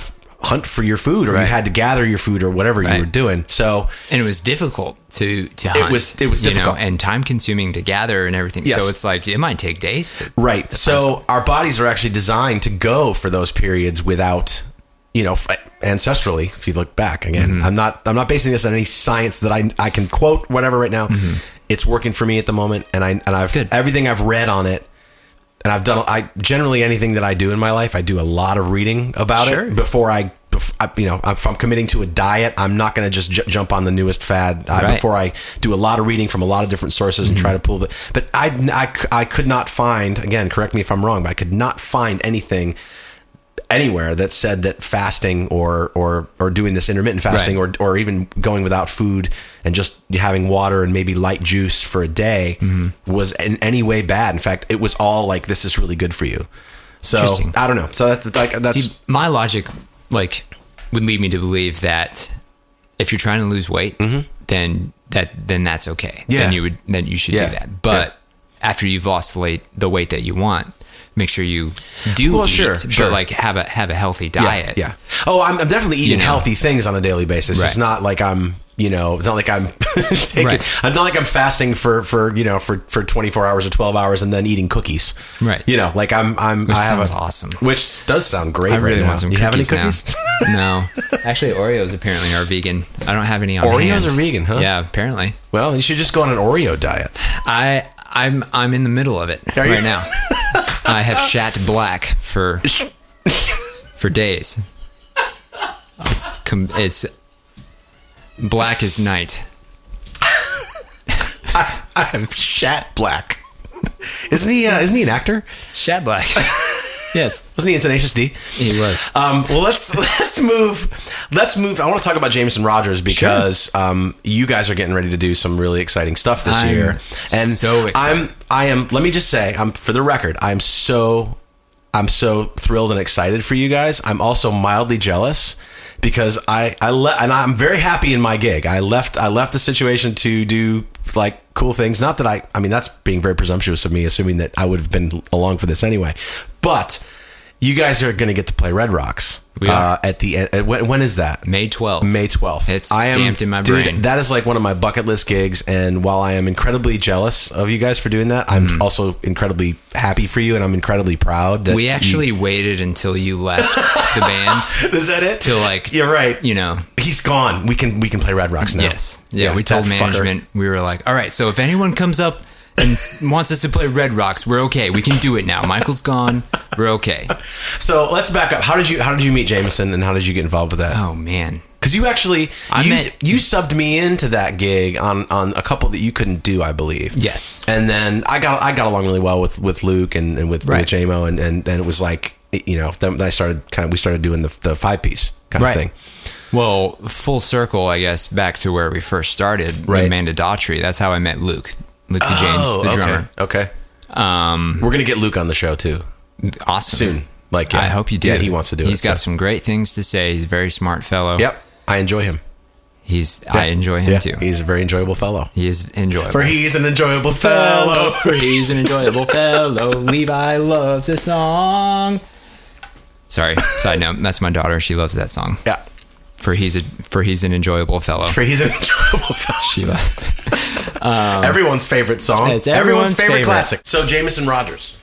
[SPEAKER 1] hunt for your food, or
[SPEAKER 3] Right.
[SPEAKER 1] you had to gather your food, or whatever
[SPEAKER 3] Right.
[SPEAKER 1] you were doing. So
[SPEAKER 3] And it was difficult to to hunt.
[SPEAKER 1] was- it was
[SPEAKER 3] you know,
[SPEAKER 1] difficult.
[SPEAKER 3] and time consuming to gather and everything.
[SPEAKER 1] Yes.
[SPEAKER 3] So it's like it might take days. To,
[SPEAKER 1] right.
[SPEAKER 3] to find
[SPEAKER 1] So
[SPEAKER 3] something.
[SPEAKER 1] our bodies are actually designed to go for those periods without, you know, f- ancestrally. If you look back again,
[SPEAKER 3] Mm-hmm.
[SPEAKER 1] I'm not I'm not basing this on any science that I I can quote whatever right now.
[SPEAKER 3] Mm-hmm.
[SPEAKER 1] It's working for me at the moment, and I and I've
[SPEAKER 3] Good.
[SPEAKER 1] everything I've read on it. And I've done, I generally anything that I do in my life, I do a lot of reading about
[SPEAKER 3] Sure.
[SPEAKER 1] it before I, bef- I, you know, if I'm committing to a diet, I'm not going to just j- jump on the newest fad. I,
[SPEAKER 3] Right.
[SPEAKER 1] before I do a lot of reading from a lot of different sources and try to pull it. But I, I, c- I could not find, again, correct me if I'm wrong, but I could not find anything anywhere that said that fasting or or or doing this intermittent fasting
[SPEAKER 3] Right.
[SPEAKER 1] or or even going without food and just having water and maybe light juice for a day was in any way bad. In fact, it was all like, this is really good for you. So
[SPEAKER 3] Interesting.
[SPEAKER 1] I don't know. So that's like that's
[SPEAKER 3] See, my logic, like, would lead me to believe that if you're trying to lose weight, then that then that's okay.
[SPEAKER 1] Mm-hmm. Yeah.
[SPEAKER 3] Then you would then you should
[SPEAKER 1] Yeah.
[SPEAKER 3] do that. But after you've lost the weight, the weight that you want, make sure you do
[SPEAKER 1] Well,
[SPEAKER 3] eat,
[SPEAKER 1] sure,
[SPEAKER 3] but
[SPEAKER 1] sure.
[SPEAKER 3] like have a have a healthy diet.
[SPEAKER 1] Yeah. Oh, I'm, I'm definitely eating
[SPEAKER 3] know.
[SPEAKER 1] healthy things on a daily basis. It's
[SPEAKER 3] Right.
[SPEAKER 1] not like I'm, you know, it's not like I'm taking,
[SPEAKER 3] Right.
[SPEAKER 1] I'm not like I'm fasting for, for, you know, for, for twenty-four hours or twelve hours and then eating cookies.
[SPEAKER 3] Right.
[SPEAKER 1] You know, like I'm, I'm,
[SPEAKER 3] Which
[SPEAKER 1] I have
[SPEAKER 3] sounds
[SPEAKER 1] a,
[SPEAKER 3] awesome.
[SPEAKER 1] Which does sound great
[SPEAKER 3] I
[SPEAKER 1] right
[SPEAKER 3] really
[SPEAKER 1] now.
[SPEAKER 3] want some
[SPEAKER 1] you have any
[SPEAKER 3] cookies,
[SPEAKER 1] cookies?
[SPEAKER 3] now. No, actually, Oreos apparently are vegan. I don't have any on
[SPEAKER 1] Oreos
[SPEAKER 3] hand.
[SPEAKER 1] are vegan, huh?
[SPEAKER 3] Yeah, apparently.
[SPEAKER 1] Well, you should just go on an Oreo diet.
[SPEAKER 3] I I'm I'm in the middle of it
[SPEAKER 1] Are you?
[SPEAKER 3] right now. I have shat black for for days. It's com- it's black as night.
[SPEAKER 1] I'm Shat Black. Isn't he, uh, isn't he an actor?
[SPEAKER 3] Shat black. Yes,
[SPEAKER 1] Wasn't he in Tenacious D?
[SPEAKER 3] he was.
[SPEAKER 1] Um, well, let's let's move. Let's move. I want to talk about Jameson Rogers because um, you guys are getting ready to do some really exciting stuff this
[SPEAKER 3] I'm
[SPEAKER 1] year, and
[SPEAKER 3] so excited.
[SPEAKER 1] I'm I am. Let me just say, I'm for the record, I'm so I'm so thrilled and excited for you guys. I'm also mildly jealous because I I le- and I'm very happy in my gig. I left I left the situation to do like cool things. Not that I I mean that's being very presumptuous of me, assuming that I would have been along for this anyway. But you guys are going to get to play Red Rocks.
[SPEAKER 3] We are.
[SPEAKER 1] Uh, at the end. uh, When, when is that?
[SPEAKER 3] May twelfth.
[SPEAKER 1] May twelfth.
[SPEAKER 3] It's
[SPEAKER 1] I am,
[SPEAKER 3] stamped in my
[SPEAKER 1] dude,
[SPEAKER 3] brain.
[SPEAKER 1] That is like one of my bucket list gigs. And while I am incredibly jealous of you guys for doing that, I'm also incredibly happy for you. And I'm incredibly proud that
[SPEAKER 3] We actually
[SPEAKER 1] you,
[SPEAKER 3] waited until you left the band
[SPEAKER 1] is that it?
[SPEAKER 3] to like
[SPEAKER 1] You're right.
[SPEAKER 3] you know.
[SPEAKER 1] He's gone. We can we can play Red Rocks now.
[SPEAKER 3] Yes. Yeah, we told
[SPEAKER 1] that fucker.
[SPEAKER 3] management, we were like, all right, so if anyone comes up and s- wants us to play Red Rocks, we're okay. We can do it now. Michael's gone. We're okay.
[SPEAKER 1] So let's back up. How did you how did you meet Jameson and how did you get involved with that?
[SPEAKER 3] Oh, man.
[SPEAKER 1] Because you actually
[SPEAKER 3] I
[SPEAKER 1] you,
[SPEAKER 3] met-
[SPEAKER 1] you subbed me into that gig on, on a couple that you couldn't do, I believe.
[SPEAKER 3] Yes.
[SPEAKER 1] And then I got I got along really well with, with Luke and, and with,
[SPEAKER 3] Right.
[SPEAKER 1] with J M O and, and, and it was like, you know, then I started kind of we started doing the the five piece kind
[SPEAKER 3] Right.
[SPEAKER 1] of thing.
[SPEAKER 3] Well, full circle, I guess, back to where we first started with
[SPEAKER 1] Right.
[SPEAKER 3] Amanda Daughtry. That's how I met Luke. Luke DeJanes, the
[SPEAKER 1] okay.
[SPEAKER 3] drummer.
[SPEAKER 1] Okay.
[SPEAKER 3] Um,
[SPEAKER 1] We're gonna get Luke on the show too
[SPEAKER 3] awesome.
[SPEAKER 1] soon. Like yeah.
[SPEAKER 3] I hope you do.
[SPEAKER 1] Yeah, he wants to do it.
[SPEAKER 3] He's got
[SPEAKER 1] so.
[SPEAKER 3] some great things to say. He's a very smart fellow.
[SPEAKER 1] Yep. I enjoy him.
[SPEAKER 3] He's. I enjoy him
[SPEAKER 1] Yeah,
[SPEAKER 3] too.
[SPEAKER 1] He's a very enjoyable fellow.
[SPEAKER 3] He is enjoyable.
[SPEAKER 1] For he's an enjoyable fellow.
[SPEAKER 3] For he's an enjoyable fellow. Levi loves a song. Sorry, side note. That's my daughter. She loves that song.
[SPEAKER 1] Yeah.
[SPEAKER 3] For he's a for he's an enjoyable fellow.
[SPEAKER 1] For he's an enjoyable fellow.
[SPEAKER 3] Sheila.
[SPEAKER 1] Everyone's favorite song.
[SPEAKER 3] It's everyone's favorite.
[SPEAKER 1] classic. So Jameson Rogers.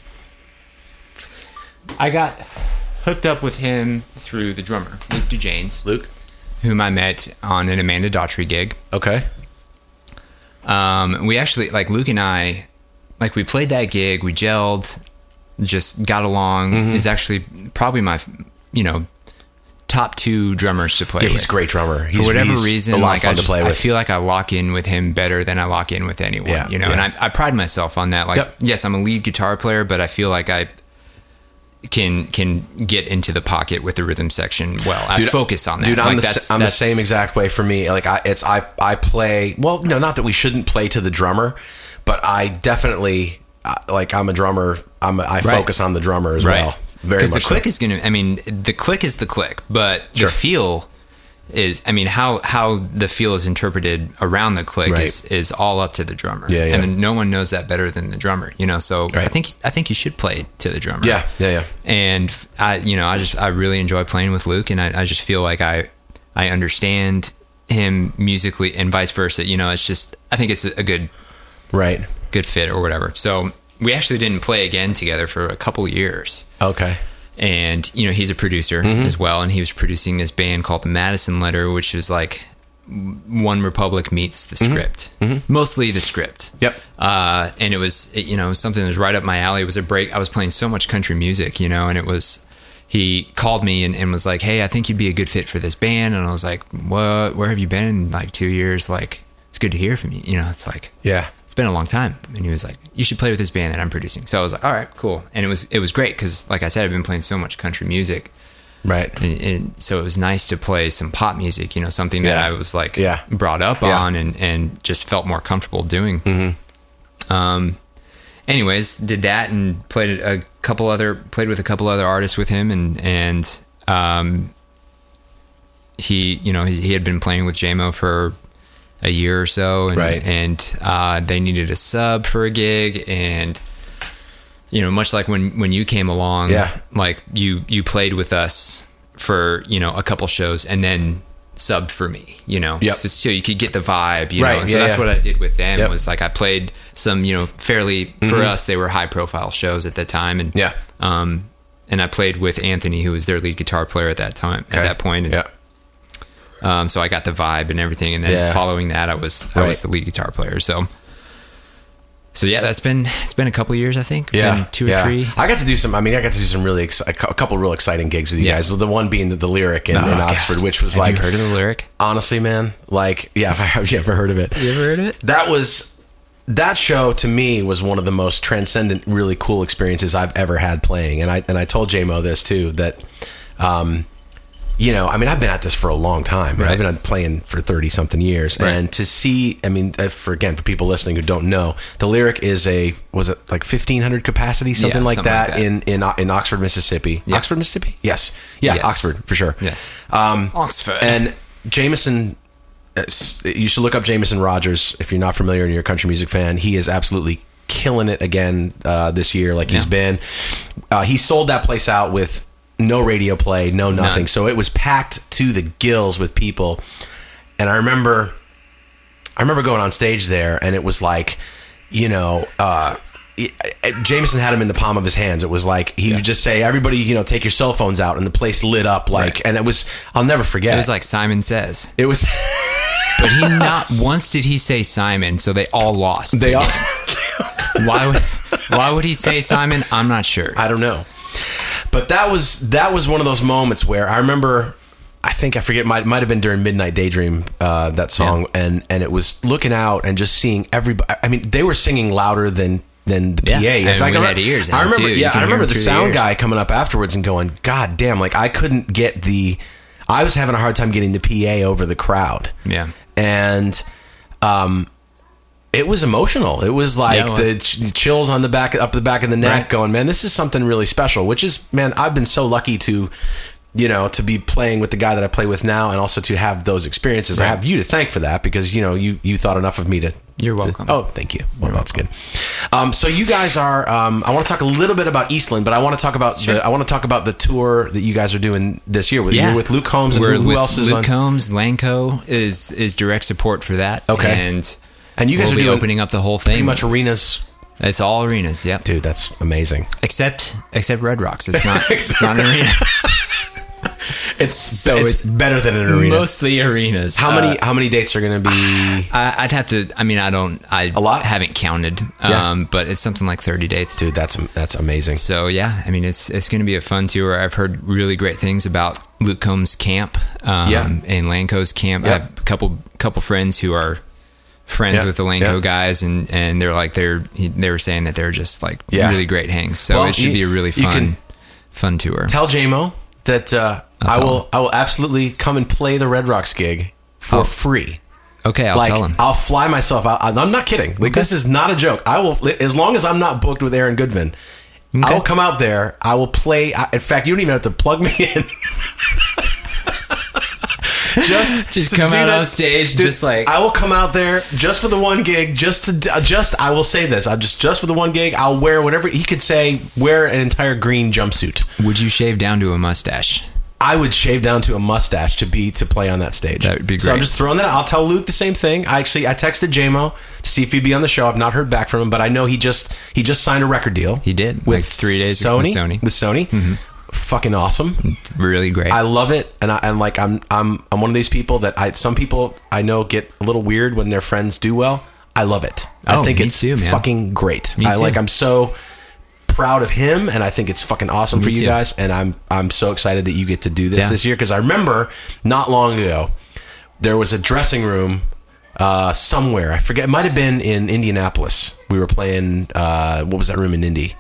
[SPEAKER 3] I got hooked up with him through the drummer, Luke DeJanes,
[SPEAKER 1] Luke.
[SPEAKER 3] whom I met on an Amanda Daughtry gig.
[SPEAKER 1] Okay.
[SPEAKER 3] Um, we actually, like Luke and I, like we played that gig, we gelled, just got along.
[SPEAKER 1] Mm-hmm.
[SPEAKER 3] Is actually probably my, you know, top two drummers to play
[SPEAKER 1] Yeah,
[SPEAKER 3] with.
[SPEAKER 1] he's a great drummer. He's,
[SPEAKER 3] For whatever
[SPEAKER 1] he's
[SPEAKER 3] reason,
[SPEAKER 1] a lot
[SPEAKER 3] like
[SPEAKER 1] of fun
[SPEAKER 3] I, just,
[SPEAKER 1] to play
[SPEAKER 3] I
[SPEAKER 1] with.
[SPEAKER 3] feel like I lock in with him better than I lock in with anyone.
[SPEAKER 1] Yeah,
[SPEAKER 3] you know,
[SPEAKER 1] yeah.
[SPEAKER 3] and I, I pride myself on that. Like,
[SPEAKER 1] Yep.
[SPEAKER 3] yes, I'm a lead guitar player, but I feel like I can can get into the pocket with the rhythm section well. I
[SPEAKER 1] Dude,
[SPEAKER 3] focus on that.
[SPEAKER 1] Dude, I'm,
[SPEAKER 3] like
[SPEAKER 1] the,
[SPEAKER 3] that's,
[SPEAKER 1] s- I'm the
[SPEAKER 3] that's-
[SPEAKER 1] same exact way for me. Like I, it's I, I play. Well, no, not that we shouldn't play to the drummer, but I definitely uh, like I'm a drummer. I'm a, I
[SPEAKER 3] Right.
[SPEAKER 1] focus on the drummer as
[SPEAKER 3] Right.
[SPEAKER 1] well. Very
[SPEAKER 3] Because
[SPEAKER 1] much
[SPEAKER 3] the click
[SPEAKER 1] so.
[SPEAKER 3] is going to, I mean, the click is the click, but
[SPEAKER 1] Sure.
[SPEAKER 3] the feel is, I mean, how how the feel is interpreted around the click
[SPEAKER 1] Right.
[SPEAKER 3] is is all up to the drummer.
[SPEAKER 1] Yeah, yeah.
[SPEAKER 3] And then no one knows that better than the drummer, you know. So
[SPEAKER 1] Right.
[SPEAKER 3] I think I think you should play to the drummer.
[SPEAKER 1] Yeah, yeah, yeah.
[SPEAKER 3] And I, you know, I just I really enjoy playing with Luke, and I, I just feel like I I understand him musically, and vice versa. You know, it's just I think it's a good
[SPEAKER 1] Right.
[SPEAKER 3] good fit or whatever. So we actually didn't play again together for a couple years.
[SPEAKER 1] Okay.
[SPEAKER 3] And, you know, he's a producer
[SPEAKER 1] Mm-hmm.
[SPEAKER 3] as well. And he was producing this band called the Madison Letter, which was like One Republic meets the script, mostly the script.
[SPEAKER 1] Yep.
[SPEAKER 3] Uh, and it was, it, you know, something that was right up my alley. It was a break. I was playing so much country music, you know, and it was, he called me and, and was like, hey, I think you'd be a good fit for this band. And I was like, what, where have you been in like two years? Like, it's good to hear from you. You know, it's like,
[SPEAKER 1] Yeah.
[SPEAKER 3] it's been a long time. And he was like, you should play with this band that I'm producing. So I was like, all right, cool. And it was it was great because, like I said, I've been playing so much country music.
[SPEAKER 1] Right.
[SPEAKER 3] And, and so it was nice to play some pop music, you know, something that
[SPEAKER 1] Yeah.
[SPEAKER 3] I was like
[SPEAKER 1] Yeah.
[SPEAKER 3] brought up
[SPEAKER 1] Yeah.
[SPEAKER 3] on and, and just felt more comfortable doing. Mm-hmm. Um, anyways, did that and played a couple other, played with a couple other artists with him. And, and um, he, you know, he, he had been playing with J M O for a year or so, and,
[SPEAKER 1] Right.
[SPEAKER 3] and uh, they needed a sub for a gig, and you know, much like when when you came along,
[SPEAKER 1] Yeah.
[SPEAKER 3] like you you played with us for, you know, a couple shows and then subbed for me, you know,
[SPEAKER 1] Yep.
[SPEAKER 3] so, so you could get the vibe, you
[SPEAKER 1] Right,
[SPEAKER 3] know. And so
[SPEAKER 1] yeah,
[SPEAKER 3] that's
[SPEAKER 1] yeah.
[SPEAKER 3] what I did with them.
[SPEAKER 1] Yep.
[SPEAKER 3] Was like I played some, you know, fairly for
[SPEAKER 1] Mhm.
[SPEAKER 3] us they were high profile shows at the time, and
[SPEAKER 1] Yeah.
[SPEAKER 3] um, and I played with Anthony, who was their lead guitar player at that time,
[SPEAKER 1] Okay.
[SPEAKER 3] at that point, and,
[SPEAKER 1] Yeah.
[SPEAKER 3] Um, so I got the vibe and everything, and then
[SPEAKER 1] Yeah.
[SPEAKER 3] following that, I was I
[SPEAKER 1] Right.
[SPEAKER 3] was the lead guitar player. So, so yeah, that's been it's been a couple years, I think.
[SPEAKER 1] Yeah,
[SPEAKER 3] Been two or
[SPEAKER 1] yeah.
[SPEAKER 3] three.
[SPEAKER 1] I got to do some. I mean, I got to do some really ex- a cou- a couple real exciting gigs with you
[SPEAKER 3] Yeah.
[SPEAKER 1] guys. Well, the one being the, the Lyric in,
[SPEAKER 3] Oh,
[SPEAKER 1] in
[SPEAKER 3] God.
[SPEAKER 1] Oxford, which was
[SPEAKER 3] Have
[SPEAKER 1] like,
[SPEAKER 3] you heard of the Lyric?
[SPEAKER 1] honestly, man, like, yeah, have you ever heard of it?
[SPEAKER 3] You ever heard of it?
[SPEAKER 1] That was that show to me was one of the most transcendent, really cool experiences I've ever had playing. And I and I told J Mo this too, that, um, you know, I mean, I've been at this for a long time.
[SPEAKER 3] Right.
[SPEAKER 1] I've been playing for thirty something years,
[SPEAKER 3] Right.
[SPEAKER 1] and to see, I mean, uh, for again, for people listening who don't know, the Lyric is a was it like fifteen hundred capacity, something,
[SPEAKER 3] Yeah,
[SPEAKER 1] like,
[SPEAKER 3] something
[SPEAKER 1] that
[SPEAKER 3] like that.
[SPEAKER 1] in in in Oxford, Mississippi.
[SPEAKER 3] Yeah.
[SPEAKER 1] Oxford, Mississippi. Yes, yeah,
[SPEAKER 3] Yes.
[SPEAKER 1] Oxford for sure.
[SPEAKER 3] Yes.
[SPEAKER 1] Um,
[SPEAKER 3] Oxford.
[SPEAKER 1] and Jameson. uh, s- You should look up Jameson Rogers if you're not familiar and you're a country music fan. He is absolutely killing it again uh, this year, like he's
[SPEAKER 3] Yeah.
[SPEAKER 1] been. Uh, he sold that place out with no radio play, no nothing.
[SPEAKER 3] None.
[SPEAKER 1] So it was packed to the gills with people. And I remember, I remember going on stage there, and it was like, you know, uh, it- it- Jameson had him in the palm of his hands. It was like he would just say, "Everybody, you know, take your cell phones out," and the place lit up like,
[SPEAKER 3] Right.
[SPEAKER 1] and it was. I'll never forget.
[SPEAKER 3] It was like Simon Says,
[SPEAKER 1] it was.
[SPEAKER 3] but he not once did he say Simon, so they all lost.
[SPEAKER 1] They all.
[SPEAKER 3] Why would Why would he say Simon? I'm not sure.
[SPEAKER 1] I don't know. But that was that was one of those moments where I remember. I think I forget. Might might have been during Midnight Daydream, uh, that song,
[SPEAKER 3] Yeah.
[SPEAKER 1] and and it was looking out and just seeing everybody. I mean, they were singing louder than than the
[SPEAKER 3] Yeah.
[SPEAKER 1] P A. In
[SPEAKER 3] And
[SPEAKER 1] fact,
[SPEAKER 3] we
[SPEAKER 1] I
[SPEAKER 3] had
[SPEAKER 1] remember,
[SPEAKER 3] ears in
[SPEAKER 1] I
[SPEAKER 3] it,
[SPEAKER 1] remember
[SPEAKER 3] too. You
[SPEAKER 1] yeah,
[SPEAKER 3] can
[SPEAKER 1] I
[SPEAKER 3] hear
[SPEAKER 1] remember
[SPEAKER 3] them
[SPEAKER 1] the
[SPEAKER 3] through the
[SPEAKER 1] sound
[SPEAKER 3] ears.
[SPEAKER 1] guy coming up afterwards and going, "God damn!" Like I couldn't get the. I was having a hard time getting the P A over the crowd.
[SPEAKER 3] Yeah.
[SPEAKER 1] and um. It was emotional. It was like
[SPEAKER 3] Yeah, it was.
[SPEAKER 1] the ch- chills on the back, up the back of the neck,
[SPEAKER 3] Right.
[SPEAKER 1] going, man, this is something really special. Which is, man, I've been so lucky to, you know, to be playing with the guy that I play with now, and also to have those experiences. I
[SPEAKER 3] Right.
[SPEAKER 1] have you to thank for that because you know you you thought enough of me to.
[SPEAKER 3] You're
[SPEAKER 1] to-
[SPEAKER 3] welcome.
[SPEAKER 1] oh, thank you. Well, that's good. Um, so you guys are. Um, I want to talk a little bit about Eastland, but I want to talk about the. I want to talk about the tour that you guys are doing this year with
[SPEAKER 3] Yeah.
[SPEAKER 1] you're with Luke Combs and
[SPEAKER 3] We're
[SPEAKER 1] who, who
[SPEAKER 3] with
[SPEAKER 1] else is
[SPEAKER 3] Luke
[SPEAKER 1] on.
[SPEAKER 3] Combs, Lanco is is direct support for that.
[SPEAKER 1] Okay.
[SPEAKER 3] and
[SPEAKER 1] And you guys
[SPEAKER 3] we'll
[SPEAKER 1] are
[SPEAKER 3] be
[SPEAKER 1] doing
[SPEAKER 3] opening up the whole thing.
[SPEAKER 1] pretty much arenas.
[SPEAKER 3] It's all arenas. Yep.
[SPEAKER 1] Dude, that's amazing.
[SPEAKER 3] Except except Red Rocks. It's not. It's not an arena.
[SPEAKER 1] It's
[SPEAKER 3] So
[SPEAKER 1] it's,
[SPEAKER 3] it's
[SPEAKER 1] better than an arena.
[SPEAKER 3] Mostly arenas.
[SPEAKER 1] How many
[SPEAKER 3] Uh,
[SPEAKER 1] how many dates are going to be?
[SPEAKER 3] I, I'd have to. I mean, I don't. I
[SPEAKER 1] A lot?
[SPEAKER 3] haven't counted.
[SPEAKER 1] Yeah.
[SPEAKER 3] Um, but it's something like thirty dates.
[SPEAKER 1] Dude, that's that's amazing.
[SPEAKER 3] So yeah, I mean, it's it's going to be a fun tour. I've heard really great things about Luke Combs' camp. Um,
[SPEAKER 1] Yeah.
[SPEAKER 3] and Lanco's camp.
[SPEAKER 1] Yeah.
[SPEAKER 3] I have a couple couple friends who are friends
[SPEAKER 1] Yeah.
[SPEAKER 3] with the Lanco
[SPEAKER 1] Yeah.
[SPEAKER 3] guys, and and they're like they're they were saying that they're just like
[SPEAKER 1] Yeah.
[SPEAKER 3] really great hangs. So
[SPEAKER 1] Well,
[SPEAKER 3] it should
[SPEAKER 1] you-
[SPEAKER 3] be a really
[SPEAKER 1] you
[SPEAKER 3] fun
[SPEAKER 1] can
[SPEAKER 3] fun tour.
[SPEAKER 1] Tell J M O that uh,
[SPEAKER 3] I'll
[SPEAKER 1] I
[SPEAKER 3] tell
[SPEAKER 1] will
[SPEAKER 3] him.
[SPEAKER 1] I will absolutely come and play the Red Rocks gig for
[SPEAKER 3] Oh.
[SPEAKER 1] free.
[SPEAKER 3] Okay, I'll
[SPEAKER 1] like
[SPEAKER 3] tell him.
[SPEAKER 1] I'll fly myself out. I'm not kidding. Like this is not a joke. I will, as long as I'm not booked with Aaron Goodman, I will come out there. I will play. I, in fact, you don't even have to plug me in. just
[SPEAKER 3] Just
[SPEAKER 1] to
[SPEAKER 3] come
[SPEAKER 1] do
[SPEAKER 3] out
[SPEAKER 1] that-
[SPEAKER 3] on stage,
[SPEAKER 1] Dude,
[SPEAKER 3] just like-
[SPEAKER 1] I will come out there just for the one gig, just to uh, just. I will say this: I just just for the one gig, I'll wear whatever he could say. Wear an entire green jumpsuit.
[SPEAKER 3] Would you shave down to a mustache?
[SPEAKER 1] I would shave down to a mustache to be to play on that stage.
[SPEAKER 3] That would be
[SPEAKER 1] So I'm
[SPEAKER 3] great.
[SPEAKER 1] just throwing that out. I'll tell Luke the same thing. I actually I texted J-Mo to see if he'd be on the show. I've not heard back from him, but I know he just he just signed a record deal.
[SPEAKER 3] He did,
[SPEAKER 1] with
[SPEAKER 3] like three days
[SPEAKER 1] Sony.
[SPEAKER 3] with Sony.
[SPEAKER 1] With Sony, mm-hmm. Fucking awesome.
[SPEAKER 3] Really great.
[SPEAKER 1] I love it, and I and like I'm I'm I'm one of these people that I some people I know get a little weird when their friends do well. I love it.
[SPEAKER 3] Oh,
[SPEAKER 1] I think
[SPEAKER 3] me
[SPEAKER 1] it's
[SPEAKER 3] too, man.
[SPEAKER 1] fucking great.
[SPEAKER 3] Me
[SPEAKER 1] I
[SPEAKER 3] too.
[SPEAKER 1] like I'm so proud of him, and I think it's fucking awesome
[SPEAKER 3] Me
[SPEAKER 1] for you
[SPEAKER 3] too.
[SPEAKER 1] guys, and I'm I'm so excited that you get to do this
[SPEAKER 3] Yeah.
[SPEAKER 1] this year, because I remember not long ago there was a dressing room uh, somewhere. I forget. It might have been in Indianapolis. We were playing. Uh, what was that room in Indy?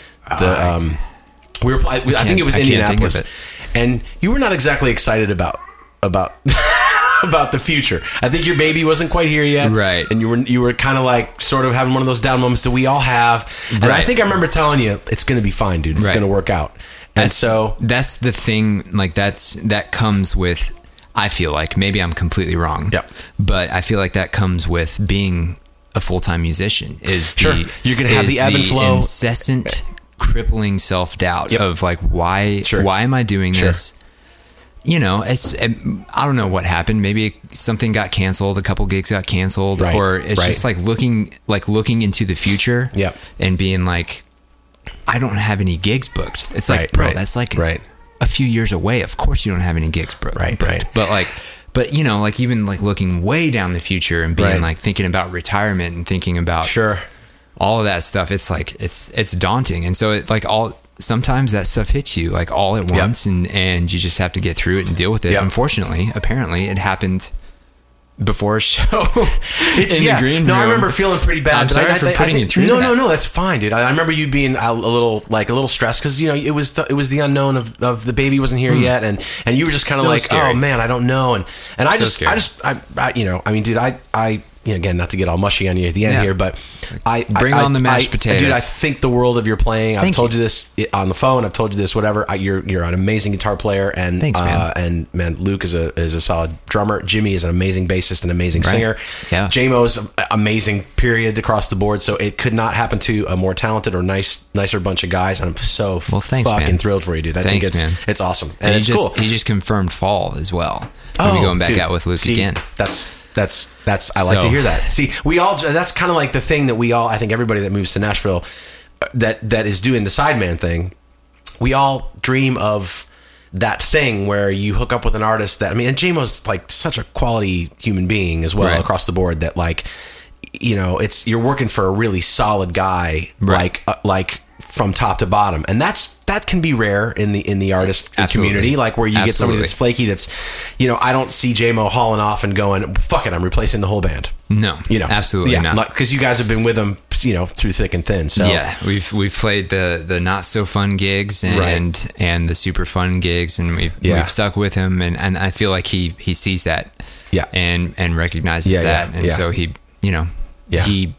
[SPEAKER 1] The um, we were. I, I think it was
[SPEAKER 3] I can't think of
[SPEAKER 1] Indianapolis,
[SPEAKER 3] it.
[SPEAKER 1] and you were not exactly excited about about. about the future. I think your baby wasn't quite here yet.
[SPEAKER 3] Right.
[SPEAKER 1] And you were you were kind of like sort of having one of those down moments that we all have. And I
[SPEAKER 3] Right.
[SPEAKER 1] think I remember telling you, it's going to be fine, dude. It's
[SPEAKER 3] Right.
[SPEAKER 1] going to work out. And
[SPEAKER 3] That's-
[SPEAKER 1] so
[SPEAKER 3] that's the thing. Like that's that comes with. I feel like maybe I'm completely wrong.
[SPEAKER 1] Yep.
[SPEAKER 3] But I feel like that comes with being a full time musician. Is
[SPEAKER 1] Sure.
[SPEAKER 3] the
[SPEAKER 1] You're gonna have
[SPEAKER 3] is
[SPEAKER 1] the ebb and flow.
[SPEAKER 3] incessant, crippling self doubt
[SPEAKER 1] Yep.
[SPEAKER 3] of like why
[SPEAKER 1] Sure.
[SPEAKER 3] why am I doing
[SPEAKER 1] Sure.
[SPEAKER 3] this? You know, it's I don't know what happened. Maybe something got canceled. A couple gigs got canceled,
[SPEAKER 1] Right,
[SPEAKER 3] or it's
[SPEAKER 1] right.
[SPEAKER 3] just like looking like looking into the future.
[SPEAKER 1] Yep.
[SPEAKER 3] And being like, I don't have any gigs booked. It's like,
[SPEAKER 1] Right,
[SPEAKER 3] bro,
[SPEAKER 1] right,
[SPEAKER 3] that's like
[SPEAKER 1] right.
[SPEAKER 3] a few years away. Of course, you don't have any gigs booked.
[SPEAKER 1] Right,
[SPEAKER 3] booked.
[SPEAKER 1] right.
[SPEAKER 3] But like, but you know, like even like looking way down the future and being
[SPEAKER 1] Right.
[SPEAKER 3] like thinking about retirement and thinking about
[SPEAKER 1] sure.
[SPEAKER 3] all of that stuff. It's like it's it's daunting, and so it like all. Sometimes that stuff hits you like all at
[SPEAKER 1] Yep.
[SPEAKER 3] once, and, and you just have to get through it and deal with it.
[SPEAKER 1] Yep.
[SPEAKER 3] Unfortunately, apparently, it happened before a show
[SPEAKER 1] It's,
[SPEAKER 3] in
[SPEAKER 1] yeah.
[SPEAKER 3] the green
[SPEAKER 1] no,
[SPEAKER 3] room.
[SPEAKER 1] I remember feeling pretty bad.
[SPEAKER 3] I'm
[SPEAKER 1] but
[SPEAKER 3] sorry
[SPEAKER 1] I, I,
[SPEAKER 3] for
[SPEAKER 1] I,
[SPEAKER 3] putting
[SPEAKER 1] I
[SPEAKER 3] you
[SPEAKER 1] think,
[SPEAKER 3] through
[SPEAKER 1] No,
[SPEAKER 3] that.
[SPEAKER 1] no, no. That's fine, dude. I, I remember you being a, a little, like a little stressed because you know it was the, it was the unknown of, of the baby wasn't here yet, and and you were just kind of
[SPEAKER 3] So
[SPEAKER 1] like,
[SPEAKER 3] scary.
[SPEAKER 1] oh man, I don't know, and and I
[SPEAKER 3] So
[SPEAKER 1] just,
[SPEAKER 3] scary.
[SPEAKER 1] I just, I, I, you know, I mean, dude, I, I. You know, again, not to get all mushy on you at the end
[SPEAKER 3] Yeah.
[SPEAKER 1] here, but I
[SPEAKER 3] Bring
[SPEAKER 1] I,
[SPEAKER 3] on the mashed
[SPEAKER 1] I,
[SPEAKER 3] potatoes.
[SPEAKER 1] dude. I think the world of your playing. I've
[SPEAKER 3] Thank
[SPEAKER 1] told
[SPEAKER 3] you.
[SPEAKER 1] you this on the phone. I've told you this. Whatever. I, you're you're an amazing guitar player, and
[SPEAKER 3] Thanks, man.
[SPEAKER 1] Uh, and man, Luke is a is a solid drummer. Jimmy is an amazing bassist and amazing
[SPEAKER 3] Right.
[SPEAKER 1] singer.
[SPEAKER 3] Yeah.
[SPEAKER 1] J-Mo's amazing. Period across the board. So it could not happen to a more talented or nice nicer bunch of guys. And I'm so
[SPEAKER 3] Well, thanks,
[SPEAKER 1] fucking
[SPEAKER 3] man.
[SPEAKER 1] thrilled for you, dude. I
[SPEAKER 3] Thanks,
[SPEAKER 1] think it's
[SPEAKER 3] man.
[SPEAKER 1] it's awesome, and,
[SPEAKER 3] And he
[SPEAKER 1] it's
[SPEAKER 3] just
[SPEAKER 1] cool.
[SPEAKER 3] he just confirmed fall as well. We'll be going back
[SPEAKER 1] dude,
[SPEAKER 3] out with Luke
[SPEAKER 1] see,
[SPEAKER 3] again.
[SPEAKER 1] That's that's that's I like
[SPEAKER 3] So-
[SPEAKER 1] to hear that. See, we all that's kind of like the thing that we all I think everybody that moves to Nashville uh, that that is doing the sideman thing, we all dream of that thing where you hook up with an artist that I mean, and J-Mo's like such a quality human being as well
[SPEAKER 3] Right.
[SPEAKER 1] across the board that like you know, it's you're working for a really solid guy
[SPEAKER 3] Right.
[SPEAKER 1] like uh, like from top to bottom, and that's that can be rare in the in the artist
[SPEAKER 3] Absolutely.
[SPEAKER 1] community, like where you get somebody
[SPEAKER 3] Absolutely.
[SPEAKER 1] that's flaky. That's, you know, I don't see J-Mo hauling off and going, "Fuck it, I'm replacing the whole band."
[SPEAKER 3] No,
[SPEAKER 1] You know,
[SPEAKER 3] absolutely
[SPEAKER 1] yeah,
[SPEAKER 3] not.
[SPEAKER 1] because you guys have been with them, you know, through thick and thin. So
[SPEAKER 3] Yeah, we've we've played the the not so fun gigs and
[SPEAKER 1] Right.
[SPEAKER 3] and the super fun gigs, and we've
[SPEAKER 1] Yeah.
[SPEAKER 3] we've stuck with him, and, and I feel like he he sees that,
[SPEAKER 1] Yeah.
[SPEAKER 3] and and recognizes
[SPEAKER 1] Yeah,
[SPEAKER 3] that,
[SPEAKER 1] yeah,
[SPEAKER 3] and
[SPEAKER 1] yeah.
[SPEAKER 3] so he you know
[SPEAKER 1] Yeah.
[SPEAKER 3] he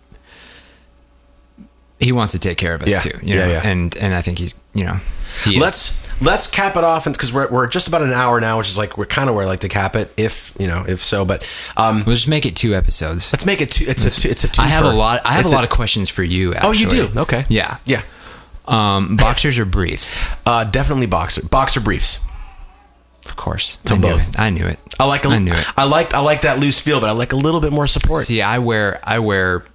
[SPEAKER 3] he wants to take care of us
[SPEAKER 1] Yeah.
[SPEAKER 3] too, you
[SPEAKER 1] Yeah,
[SPEAKER 3] know,
[SPEAKER 1] yeah.
[SPEAKER 3] and and I think he's you know he is.
[SPEAKER 1] let's let's cap it off, because we're we're just about an hour now, which is like we're kind of where I like to cap it, if you know, if so. But um,
[SPEAKER 3] we'll just make it two episodes.
[SPEAKER 1] let's make it two. It's a two, it's a two.
[SPEAKER 3] I have a lot. I have a lot of questions for you. Actually.
[SPEAKER 1] Oh, you do? Okay.
[SPEAKER 3] Yeah.
[SPEAKER 1] Yeah.
[SPEAKER 3] Um, boxers or briefs?
[SPEAKER 1] Uh, definitely boxer boxer briefs.
[SPEAKER 3] Of course.
[SPEAKER 1] So
[SPEAKER 3] I knew
[SPEAKER 1] both.
[SPEAKER 3] it. I knew it.
[SPEAKER 1] I like a,
[SPEAKER 3] I knew it.
[SPEAKER 1] I like I like that loose feel, but I like a little bit more support.
[SPEAKER 3] See, I wear I wear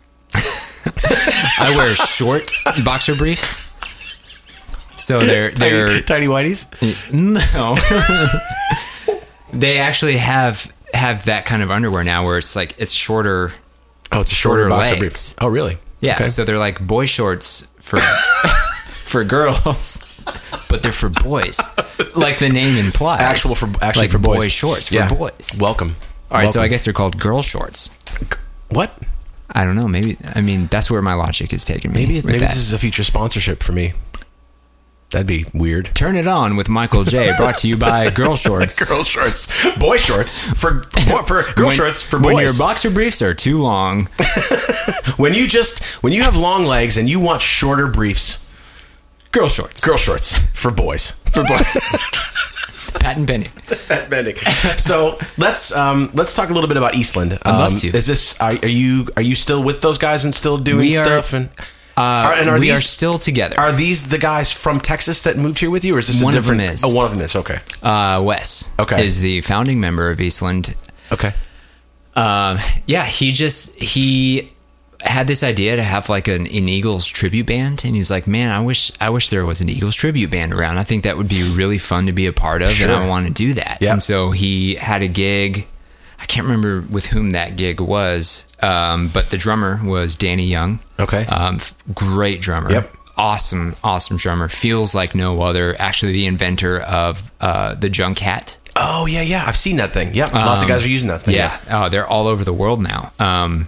[SPEAKER 3] I wear short boxer briefs. So they're they're
[SPEAKER 1] tiny, tiny whiteys.
[SPEAKER 3] no. They actually have have that kind of underwear now where it's like it's shorter.
[SPEAKER 1] Oh, it's a
[SPEAKER 3] Shorter
[SPEAKER 1] shorter boxer
[SPEAKER 3] legs.
[SPEAKER 1] briefs. Oh, really?
[SPEAKER 3] Yeah,
[SPEAKER 1] Okay.
[SPEAKER 3] so they're like boy shorts for for girls, but they're for boys. Like the name implies.
[SPEAKER 1] Actual for actually
[SPEAKER 3] like
[SPEAKER 1] for boys.
[SPEAKER 3] boy shorts for
[SPEAKER 1] Yeah.
[SPEAKER 3] boys.
[SPEAKER 1] Welcome.
[SPEAKER 3] All right, so
[SPEAKER 1] Welcome.
[SPEAKER 3] I guess they're called girl shorts.
[SPEAKER 1] What?
[SPEAKER 3] I don't know. Maybe I mean that's where my logic is taking me.
[SPEAKER 1] Maybe
[SPEAKER 3] with
[SPEAKER 1] maybe
[SPEAKER 3] that.
[SPEAKER 1] this is a future sponsorship for me. That'd be weird.
[SPEAKER 3] Turn It On with Michael J. Brought to you by Girl Shorts.
[SPEAKER 1] Girl shorts, boy shorts for for girl
[SPEAKER 3] When-
[SPEAKER 1] shorts for
[SPEAKER 3] when
[SPEAKER 1] boys.
[SPEAKER 3] your boxer briefs are too long.
[SPEAKER 1] When you just when you have long legs and you want shorter briefs,
[SPEAKER 3] Girl shorts.
[SPEAKER 1] girl shorts for boys.
[SPEAKER 3] for boys. Patent pending.
[SPEAKER 1] Patent pending. So let's um, let's talk a little bit about Eastland.
[SPEAKER 3] I'd love
[SPEAKER 1] Um,
[SPEAKER 3] to.
[SPEAKER 1] Is this are, are you are you still with those guys and still doing
[SPEAKER 3] We are-
[SPEAKER 1] stuff? And
[SPEAKER 3] Uh,
[SPEAKER 1] are, and are
[SPEAKER 3] we
[SPEAKER 1] these
[SPEAKER 3] are still together.
[SPEAKER 1] Are these the guys from Texas that moved here with you, or is this
[SPEAKER 3] One
[SPEAKER 1] a
[SPEAKER 3] of them
[SPEAKER 1] different?
[SPEAKER 3] is.
[SPEAKER 1] Oh, one of them is. Okay.
[SPEAKER 3] uh, Wes
[SPEAKER 1] Okay.
[SPEAKER 3] is the founding member of Eastland.
[SPEAKER 1] Okay.
[SPEAKER 3] Um, yeah, he just he had this idea to have like an, an Eagles tribute band, and he was like, "Man, I wish I wish there was an Eagles tribute band around. I think that would be really fun to be a part of,
[SPEAKER 1] Sure.
[SPEAKER 3] and I want to do that."
[SPEAKER 1] Yeah.
[SPEAKER 3] And so he had a gig. I can't remember with whom that gig was, um, but the drummer was Danny Young.
[SPEAKER 1] Okay.
[SPEAKER 3] Um, f- great drummer.
[SPEAKER 1] Yep.
[SPEAKER 3] Awesome, awesome drummer. Feels like no other. Actually, the inventor of uh, the Junk Hat.
[SPEAKER 1] Oh yeah, yeah. I've seen that thing. Yeah, lots of guys are using that thing.
[SPEAKER 3] Yeah, oh, they're all over the world now. Um,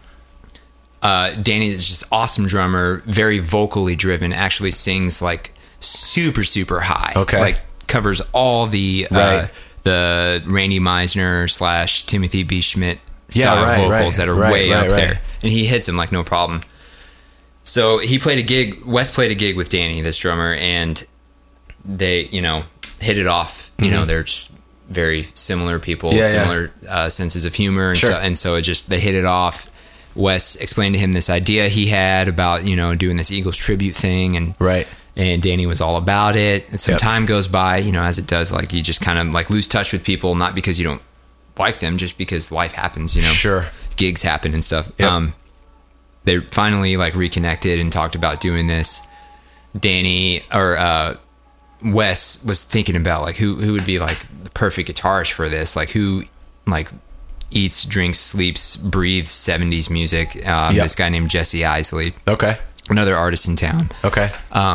[SPEAKER 3] uh, Danny is just awesome drummer, very vocally driven. Actually, sings like super, super high.
[SPEAKER 1] Okay.
[SPEAKER 3] like covers all the uh,
[SPEAKER 1] Right.
[SPEAKER 3] the Randy Meisner slash Timothy B. Schmidt
[SPEAKER 1] Yeah,
[SPEAKER 3] style
[SPEAKER 1] right,
[SPEAKER 3] vocals
[SPEAKER 1] right,
[SPEAKER 3] that are
[SPEAKER 1] right,
[SPEAKER 3] way
[SPEAKER 1] right,
[SPEAKER 3] up
[SPEAKER 1] right.
[SPEAKER 3] there, and he hits them like no problem. So he played a gig. Wes played a gig with Danny, this drummer, and they, you know, hit it off. You know, they're just very similar people,
[SPEAKER 1] Mm-hmm. Yeah, yeah.
[SPEAKER 3] similar uh, senses of humor, and
[SPEAKER 1] Sure.
[SPEAKER 3] so and so it just they hit it off. Wes explained to him this idea he had about, you know, doing this Eagles tribute thing, and
[SPEAKER 1] Right.
[SPEAKER 3] and Danny was all about it. And some
[SPEAKER 1] Yep.
[SPEAKER 3] time goes by, you know, as it does. Like you just kind of like lose touch with people, not because you don't like them, just because life happens. You know,
[SPEAKER 1] Sure.
[SPEAKER 3] gigs happen and stuff.
[SPEAKER 1] Yep.
[SPEAKER 3] Um, they finally like reconnected and talked about doing this. Danny or uh, Wes was thinking about like who who would be like the perfect guitarist for this, like who like eats, drinks, sleeps, breathes seventies music. Um,
[SPEAKER 1] Yep.
[SPEAKER 3] This guy named Jesse Isley,
[SPEAKER 1] Okay.
[SPEAKER 3] another artist in town,
[SPEAKER 1] Okay.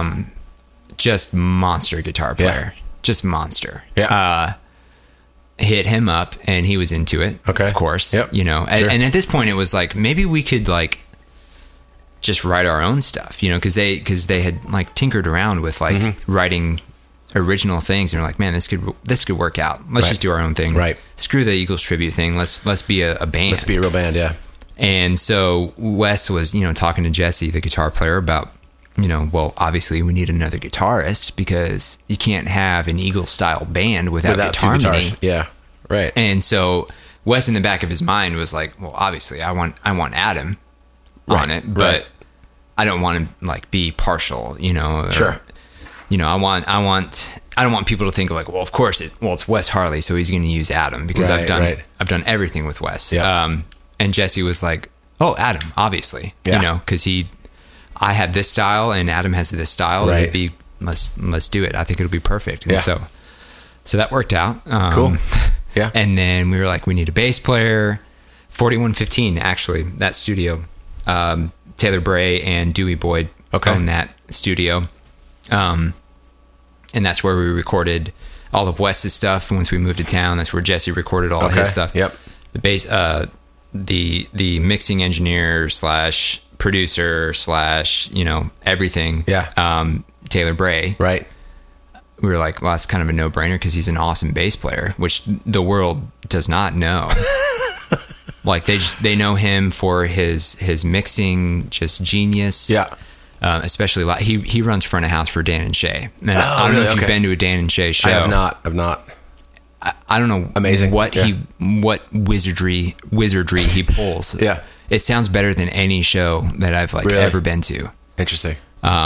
[SPEAKER 3] just monster guitar player, just monster.
[SPEAKER 1] Yeah.
[SPEAKER 3] Uh, hit him up and he was into it.
[SPEAKER 1] Okay.
[SPEAKER 3] Of course.
[SPEAKER 1] Yep.
[SPEAKER 3] You know, and,
[SPEAKER 1] Sure.
[SPEAKER 3] and at this point it was like, maybe we could like just write our own stuff, you know, cause they, cause they had like tinkered around with like
[SPEAKER 1] Mm-hmm.
[SPEAKER 3] writing original things and they're like, man, this could, this could work out. Let's
[SPEAKER 1] Right.
[SPEAKER 3] just do our own thing.
[SPEAKER 1] Right.
[SPEAKER 3] Screw the Eagles tribute thing. Let's, let's be a, a band.
[SPEAKER 1] Let's be a real band. Yeah.
[SPEAKER 3] And so Wes was, you know, talking to Jesse, the guitar player, about, you know, well, obviously we need another guitarist because you can't have an Eagles style band without,
[SPEAKER 1] Without two
[SPEAKER 3] guitar
[SPEAKER 1] guitars.
[SPEAKER 3] mini.
[SPEAKER 1] Yeah. Right.
[SPEAKER 3] And so Wes, in the back of his mind, was like, well, obviously I want, I want Adam on
[SPEAKER 1] Right,
[SPEAKER 3] it, but
[SPEAKER 1] right.
[SPEAKER 3] I don't want to like be partial, you know, or,
[SPEAKER 1] Sure.
[SPEAKER 3] you know, I want, I want, I don't want people to think like, well, of course it, well, it's Wes Harley, so he's going to use Adam because
[SPEAKER 1] Right,
[SPEAKER 3] I've done,
[SPEAKER 1] right.
[SPEAKER 3] I've done everything with Wes.
[SPEAKER 1] Yeah.
[SPEAKER 3] Um, and Jesse was like, oh, Adam, obviously,
[SPEAKER 1] Yeah.
[SPEAKER 3] you know, cause he, I have this style and Adam has this style.
[SPEAKER 1] Right.
[SPEAKER 3] It'd be, let's, let's do it. I think it'll be perfect. And
[SPEAKER 1] Yeah.
[SPEAKER 3] so, so that worked out. Um,
[SPEAKER 1] Cool. Yeah.
[SPEAKER 3] And then we were like, we need a bass player. forty-one fifteen, actually, that studio. Um, Taylor Bray and Dewey Boyd
[SPEAKER 1] Okay.
[SPEAKER 3] own that studio. Um, and that's where we recorded all of Wes's stuff. Once we moved to town, that's where Jesse recorded all of
[SPEAKER 1] Okay.
[SPEAKER 3] his stuff.
[SPEAKER 1] Yep.
[SPEAKER 3] The bass, uh, the the mixing engineer slash producer slash, you know, everything.
[SPEAKER 1] Yeah.
[SPEAKER 3] Um, Taylor Bray.
[SPEAKER 1] Right.
[SPEAKER 3] We were like, well, that's kind of a no-brainer because he's an awesome bass player, which the world does not know. Like they just they know him for his his mixing, just genius.
[SPEAKER 1] Yeah.
[SPEAKER 3] Uh, especially li- he he runs front of house for Dan and Shay. And I
[SPEAKER 1] Oh,
[SPEAKER 3] don't know
[SPEAKER 1] really?
[SPEAKER 3] if you've
[SPEAKER 1] Okay.
[SPEAKER 3] been to a Dan and Shay show.
[SPEAKER 1] I have not. I've not.
[SPEAKER 3] I don't know
[SPEAKER 1] Amazing.
[SPEAKER 3] what
[SPEAKER 1] Yeah.
[SPEAKER 3] he what wizardry wizardry he pulls.
[SPEAKER 1] Yeah.
[SPEAKER 3] It sounds better than any show that I've like
[SPEAKER 1] Really?
[SPEAKER 3] ever been to.
[SPEAKER 1] Interesting.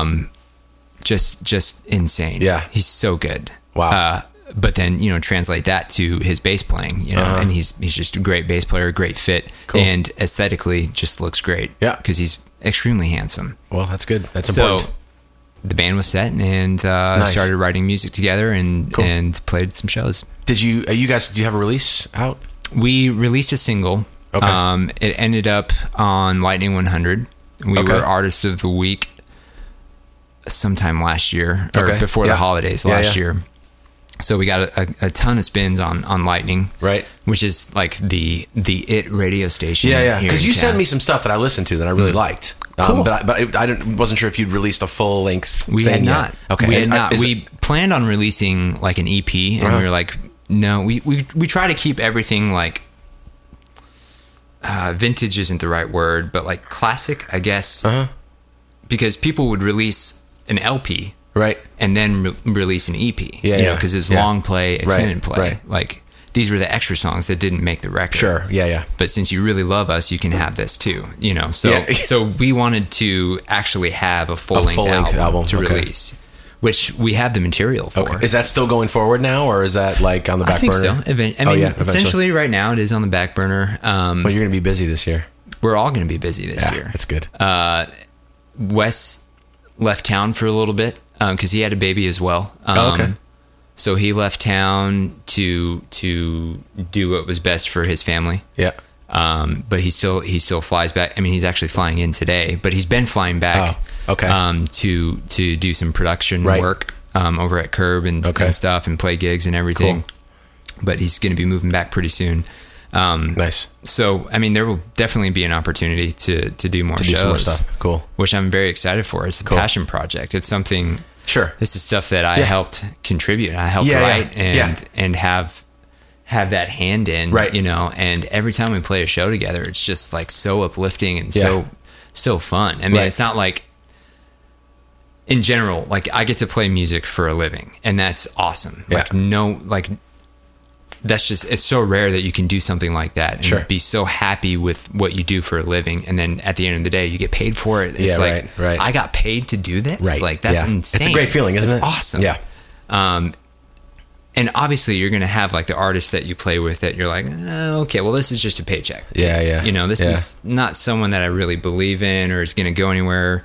[SPEAKER 3] Just just insane.
[SPEAKER 1] Yeah.
[SPEAKER 3] He's so good.
[SPEAKER 1] Wow.
[SPEAKER 3] Uh, but then, you know, translate that to his bass playing, you know,
[SPEAKER 1] Uh-huh.
[SPEAKER 3] and he's he's just a great bass player, great fit,
[SPEAKER 1] Cool.
[SPEAKER 3] and aesthetically just looks great.
[SPEAKER 1] Yeah.
[SPEAKER 3] Because he's extremely handsome.
[SPEAKER 1] Well, that's good. That's
[SPEAKER 3] So
[SPEAKER 1] important.
[SPEAKER 3] the band was set and uh,
[SPEAKER 1] Nice.
[SPEAKER 3] started writing music together and
[SPEAKER 1] Cool.
[SPEAKER 3] and played some shows.
[SPEAKER 1] Did you? Uh, you guys? Do you have a release out?
[SPEAKER 3] We released a single.
[SPEAKER 1] Okay.
[SPEAKER 3] Um, it ended up on Lightning one hundred. We
[SPEAKER 1] Okay.
[SPEAKER 3] were Artists of the Week sometime last year, or
[SPEAKER 1] Okay.
[SPEAKER 3] before
[SPEAKER 1] Yeah.
[SPEAKER 3] the holidays
[SPEAKER 1] Yeah,
[SPEAKER 3] last
[SPEAKER 1] yeah.
[SPEAKER 3] year. So we got a, a, a ton of spins on, on Lightning,
[SPEAKER 1] Right.
[SPEAKER 3] which is like the the it radio station.
[SPEAKER 1] Yeah, yeah.
[SPEAKER 3] here
[SPEAKER 1] Because
[SPEAKER 3] in
[SPEAKER 1] you
[SPEAKER 3] town.
[SPEAKER 1] sent me some stuff that I listened to that I really liked. Um,
[SPEAKER 3] Cool.
[SPEAKER 1] But I, but I, I didn't, wasn't sure if you'd released a full length.
[SPEAKER 3] We
[SPEAKER 1] thing
[SPEAKER 3] had
[SPEAKER 1] yet.
[SPEAKER 3] not.
[SPEAKER 1] Okay.
[SPEAKER 3] we had
[SPEAKER 1] And, uh,
[SPEAKER 3] not.
[SPEAKER 1] is
[SPEAKER 3] We
[SPEAKER 1] it-
[SPEAKER 3] planned on releasing like an E P, and
[SPEAKER 1] Uh-huh.
[SPEAKER 3] we were like, no. We we we try to keep everything like uh, vintage isn't the right word, but like classic, I guess,
[SPEAKER 1] Uh-huh.
[SPEAKER 3] because people would release an L P
[SPEAKER 1] Right.
[SPEAKER 3] and then re- release an E P.
[SPEAKER 1] Yeah,
[SPEAKER 3] you know,
[SPEAKER 1] yeah.
[SPEAKER 3] because it's
[SPEAKER 1] Yeah.
[SPEAKER 3] long play, extended
[SPEAKER 1] Right,
[SPEAKER 3] play.
[SPEAKER 1] right.
[SPEAKER 3] Like these were the extra songs that didn't make the record.
[SPEAKER 1] Sure. Yeah, yeah.
[SPEAKER 3] But since you really love us, you can have this too. You know, so
[SPEAKER 1] Yeah.
[SPEAKER 3] so we wanted to actually have a full length
[SPEAKER 1] full-length
[SPEAKER 3] album,
[SPEAKER 1] album,
[SPEAKER 3] to
[SPEAKER 1] okay.
[SPEAKER 3] release, which we have the material for.
[SPEAKER 1] Okay. Is that still going forward now, or is that like on the back
[SPEAKER 3] I think
[SPEAKER 1] burner?
[SPEAKER 3] so. Even- I
[SPEAKER 1] Oh,
[SPEAKER 3] mean,
[SPEAKER 1] yeah, eventually.
[SPEAKER 3] essentially, right now it is on the back burner. Um,
[SPEAKER 1] Well, you're going to be busy this year.
[SPEAKER 3] we're all going to be busy this
[SPEAKER 1] Yeah,
[SPEAKER 3] year.
[SPEAKER 1] that's good.
[SPEAKER 3] Wes left town for a little bit because he had a baby as well. Um,
[SPEAKER 1] Oh, okay.
[SPEAKER 3] So he left town to to do what was best for his family.
[SPEAKER 1] Yeah.
[SPEAKER 3] Um, but he still he still flies back. I mean, he's actually flying in today, but he's been flying back.
[SPEAKER 1] Oh, okay.
[SPEAKER 3] Um, to to do some production
[SPEAKER 1] Right.
[SPEAKER 3] work um, over at Curb and,
[SPEAKER 1] Okay.
[SPEAKER 3] and stuff, and play gigs and everything.
[SPEAKER 1] Cool.
[SPEAKER 3] But he's going to be moving back pretty soon. Um,
[SPEAKER 1] Nice.
[SPEAKER 3] So, I mean, there will definitely be an opportunity to to do more
[SPEAKER 1] To do
[SPEAKER 3] shows,
[SPEAKER 1] some more stuff. Cool.
[SPEAKER 3] which I'm very excited for. It's a
[SPEAKER 1] Cool.
[SPEAKER 3] passion project. It's something.
[SPEAKER 1] Sure.
[SPEAKER 3] This is stuff that I
[SPEAKER 1] Yeah.
[SPEAKER 3] helped contribute. I helped
[SPEAKER 1] Yeah, yeah,
[SPEAKER 3] write and
[SPEAKER 1] yeah.
[SPEAKER 3] and have have that hand in,
[SPEAKER 1] Right.
[SPEAKER 3] you know. And every time we play a show together, it's just like so uplifting and
[SPEAKER 1] Yeah.
[SPEAKER 3] so so fun. I mean,
[SPEAKER 1] Right.
[SPEAKER 3] it's not like in general, like I get to play music for a living, and that's awesome.
[SPEAKER 1] Yeah.
[SPEAKER 3] Like no, like that's just it's so rare that you can do something like that and
[SPEAKER 1] Sure.
[SPEAKER 3] be so happy with what you do for a living, and then at the end of the day you get paid for it. It's
[SPEAKER 1] Yeah,
[SPEAKER 3] like
[SPEAKER 1] right, right.
[SPEAKER 3] I got paid to do this.
[SPEAKER 1] Right.
[SPEAKER 3] Like that's
[SPEAKER 1] Yeah.
[SPEAKER 3] insane.
[SPEAKER 1] It's a great feeling, isn't
[SPEAKER 3] It's
[SPEAKER 1] it?
[SPEAKER 3] awesome.
[SPEAKER 1] Yeah.
[SPEAKER 3] Um, and obviously you're going to have like the artists that you play with that you're like, oh, okay, well this is just a paycheck.
[SPEAKER 1] Yeah, yeah.
[SPEAKER 3] You know, this
[SPEAKER 1] Yeah.
[SPEAKER 3] is not someone that I really believe in or is going to go anywhere,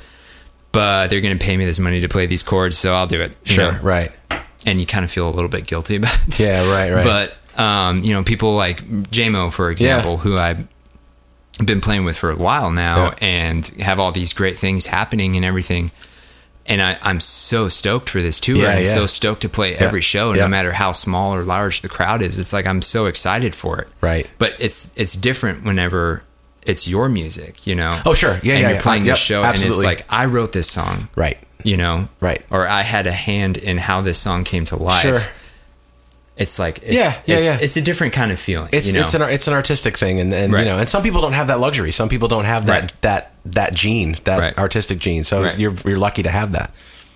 [SPEAKER 3] but they're going to pay me this money to play these chords, so I'll do it. you
[SPEAKER 1] Sure.
[SPEAKER 3] know?
[SPEAKER 1] Right.
[SPEAKER 3] And you kind of feel a little bit guilty about it.
[SPEAKER 1] Yeah, right, right.
[SPEAKER 3] But, um, you know, people like J-Mo, for example,
[SPEAKER 1] Yeah.
[SPEAKER 3] who I've been playing with for a while now
[SPEAKER 1] Yeah.
[SPEAKER 3] and have all these great things happening and everything. And I, I'm so stoked for this tour.
[SPEAKER 1] Yeah,
[SPEAKER 3] I'm
[SPEAKER 1] yeah.
[SPEAKER 3] so stoked to play every show,
[SPEAKER 1] Yeah.
[SPEAKER 3] no matter how small or large the crowd is. It's like I'm so excited for it.
[SPEAKER 1] Right.
[SPEAKER 3] But it's it's different whenever it's your music, you know.
[SPEAKER 1] Oh, sure. Yeah,
[SPEAKER 3] and
[SPEAKER 1] yeah,
[SPEAKER 3] you're
[SPEAKER 1] yeah.
[SPEAKER 3] playing
[SPEAKER 1] Yep,
[SPEAKER 3] this show,
[SPEAKER 1] absolutely.
[SPEAKER 3] and it's like I wrote this song,
[SPEAKER 1] Right.
[SPEAKER 3] you know,
[SPEAKER 1] Right.
[SPEAKER 3] or I had a hand in how this song came to life.
[SPEAKER 1] Sure.
[SPEAKER 3] It's like it's,
[SPEAKER 1] Yeah, yeah,
[SPEAKER 3] it's,
[SPEAKER 1] yeah.
[SPEAKER 3] it's a different kind of feeling.
[SPEAKER 1] It's
[SPEAKER 3] you know?
[SPEAKER 1] it's an it's an artistic thing, and, and
[SPEAKER 3] Right.
[SPEAKER 1] you know, and some people don't have that luxury. Some people don't have that
[SPEAKER 3] Right.
[SPEAKER 1] that that gene, that
[SPEAKER 3] Right.
[SPEAKER 1] artistic gene. So
[SPEAKER 3] Right.
[SPEAKER 1] you're you're lucky to have that.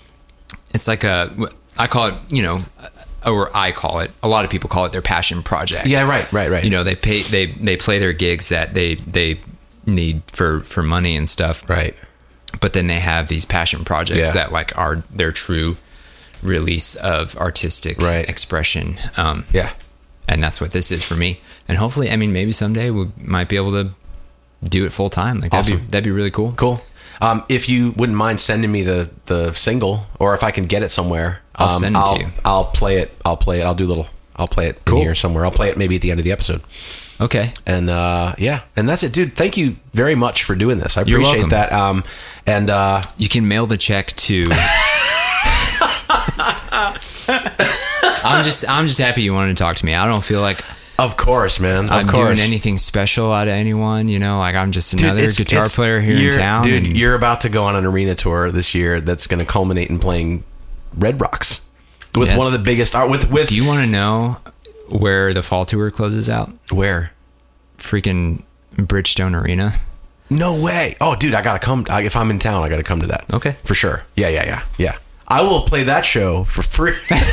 [SPEAKER 3] It's like a, I call it, you know, or I call it, a lot of people call it their passion project.
[SPEAKER 1] Yeah, right, right, right.
[SPEAKER 3] You know, they pay, they, they play their gigs that they, they need for, for money and stuff.
[SPEAKER 1] Right.
[SPEAKER 3] But then they have these passion projects
[SPEAKER 1] Yeah.
[SPEAKER 3] that like are their true release of artistic
[SPEAKER 1] Right.
[SPEAKER 3] expression. Um,
[SPEAKER 1] Yeah.
[SPEAKER 3] and that's what this is for me. And hopefully, I mean, maybe someday we might be able to do it full time. Like that'd be,
[SPEAKER 1] Awesome.
[SPEAKER 3] that'd be really cool.
[SPEAKER 1] Cool. Um, if you wouldn't mind sending me the, the single, or if I can get it somewhere,
[SPEAKER 3] I'll
[SPEAKER 1] um,
[SPEAKER 3] send it to
[SPEAKER 1] I'll,
[SPEAKER 3] you.
[SPEAKER 1] I'll play it. I'll play it. I'll do a little. I'll play it
[SPEAKER 3] Cool.
[SPEAKER 1] in here somewhere. I'll play it maybe at the end of the episode.
[SPEAKER 3] Okay.
[SPEAKER 1] And uh, yeah, and that's it, dude. Thank you very much for doing this. I
[SPEAKER 3] You're
[SPEAKER 1] appreciate
[SPEAKER 3] welcome.
[SPEAKER 1] that. Um, and uh,
[SPEAKER 3] You can mail the check to. I'm just I'm just happy you wanted to talk to me. I don't feel like
[SPEAKER 1] of course, man, of
[SPEAKER 3] I'm
[SPEAKER 1] course.
[SPEAKER 3] doing anything special out of anyone. You know, like I'm just
[SPEAKER 1] Dude,
[SPEAKER 3] another
[SPEAKER 1] it's-
[SPEAKER 3] guitar
[SPEAKER 1] it's-
[SPEAKER 3] player here in
[SPEAKER 1] you're-
[SPEAKER 3] town.
[SPEAKER 1] Dude,
[SPEAKER 3] and
[SPEAKER 1] you're about to go on an arena tour this year that's going to culminate in playing Red Rocks with
[SPEAKER 3] Yes.
[SPEAKER 1] one of the biggest art. With with
[SPEAKER 3] do you want to know where the fall tour closes out?
[SPEAKER 1] where?
[SPEAKER 3] Freaking Bridgestone Arena.
[SPEAKER 1] No way. Oh, dude, I gotta come. I, if I'm in town, I gotta come to that.
[SPEAKER 3] Okay.
[SPEAKER 1] for sure. Yeah, yeah, yeah, yeah. I will play that show for free.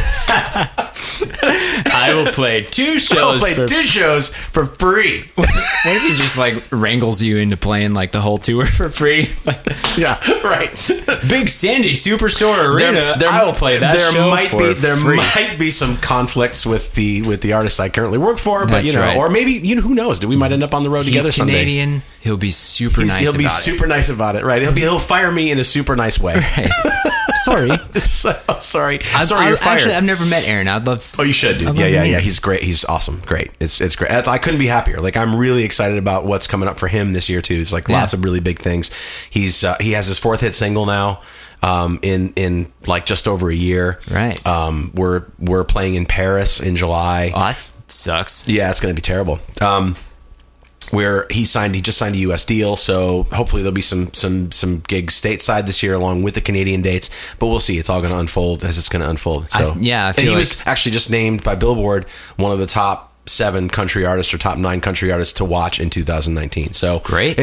[SPEAKER 3] I will play two
[SPEAKER 1] I'll
[SPEAKER 3] shows.
[SPEAKER 1] play
[SPEAKER 3] for-
[SPEAKER 1] two shows for free.
[SPEAKER 3] What if he just like wrangles you into playing like the whole tour for free? Like,
[SPEAKER 1] Yeah, right.
[SPEAKER 3] Big Sandy Superstore Arena. I will play that
[SPEAKER 1] there
[SPEAKER 3] show
[SPEAKER 1] might
[SPEAKER 3] for
[SPEAKER 1] be there
[SPEAKER 3] free.
[SPEAKER 1] might be some conflicts with the with the artists I currently work for, but
[SPEAKER 3] That's
[SPEAKER 1] you know,
[SPEAKER 3] right.
[SPEAKER 1] or maybe you know, who knows? We might end up on the road together
[SPEAKER 3] He's
[SPEAKER 1] someday.
[SPEAKER 3] Canadian. He'll be super
[SPEAKER 1] He's-
[SPEAKER 3] nice
[SPEAKER 1] he'll be
[SPEAKER 3] about
[SPEAKER 1] super nice about it, right? He'll be he'll fire me in a super nice way.
[SPEAKER 3] it. Sorry.
[SPEAKER 1] so, sorry,
[SPEAKER 3] I've,
[SPEAKER 1] sorry,
[SPEAKER 3] I've,
[SPEAKER 1] you're fired.
[SPEAKER 3] Actually, I've never met Aaron. I'd love.
[SPEAKER 1] Oh, you should, dude.
[SPEAKER 3] I'd
[SPEAKER 1] Yeah,
[SPEAKER 3] love to
[SPEAKER 1] yeah,
[SPEAKER 3] meet
[SPEAKER 1] yeah.
[SPEAKER 3] him.
[SPEAKER 1] He's great. He's awesome. Great. It's it's great. I, I couldn't be happier. Like, I'm really excited about what's coming up for him this year too. It's like
[SPEAKER 3] Yeah.
[SPEAKER 1] lots of really big things. He's uh, he has his fourth hit single now. Um, in in like just over a year.
[SPEAKER 3] Right.
[SPEAKER 1] Um, we're we're playing in Paris in July.
[SPEAKER 3] Oh, that sucks.
[SPEAKER 1] Yeah, it's going to be terrible. Um, where he signed, he just signed a U S deal, so hopefully there'll be some some some gigs stateside this year along with the Canadian dates. But we'll see. It's all going to unfold as it's going to unfold. So
[SPEAKER 3] I- yeah, I
[SPEAKER 1] and
[SPEAKER 3] feel
[SPEAKER 1] he
[SPEAKER 3] like-
[SPEAKER 1] was actually just named by Billboard one of the top seven country artists or top nine country artists to watch in two thousand nineteen. So
[SPEAKER 3] Great.
[SPEAKER 1] It's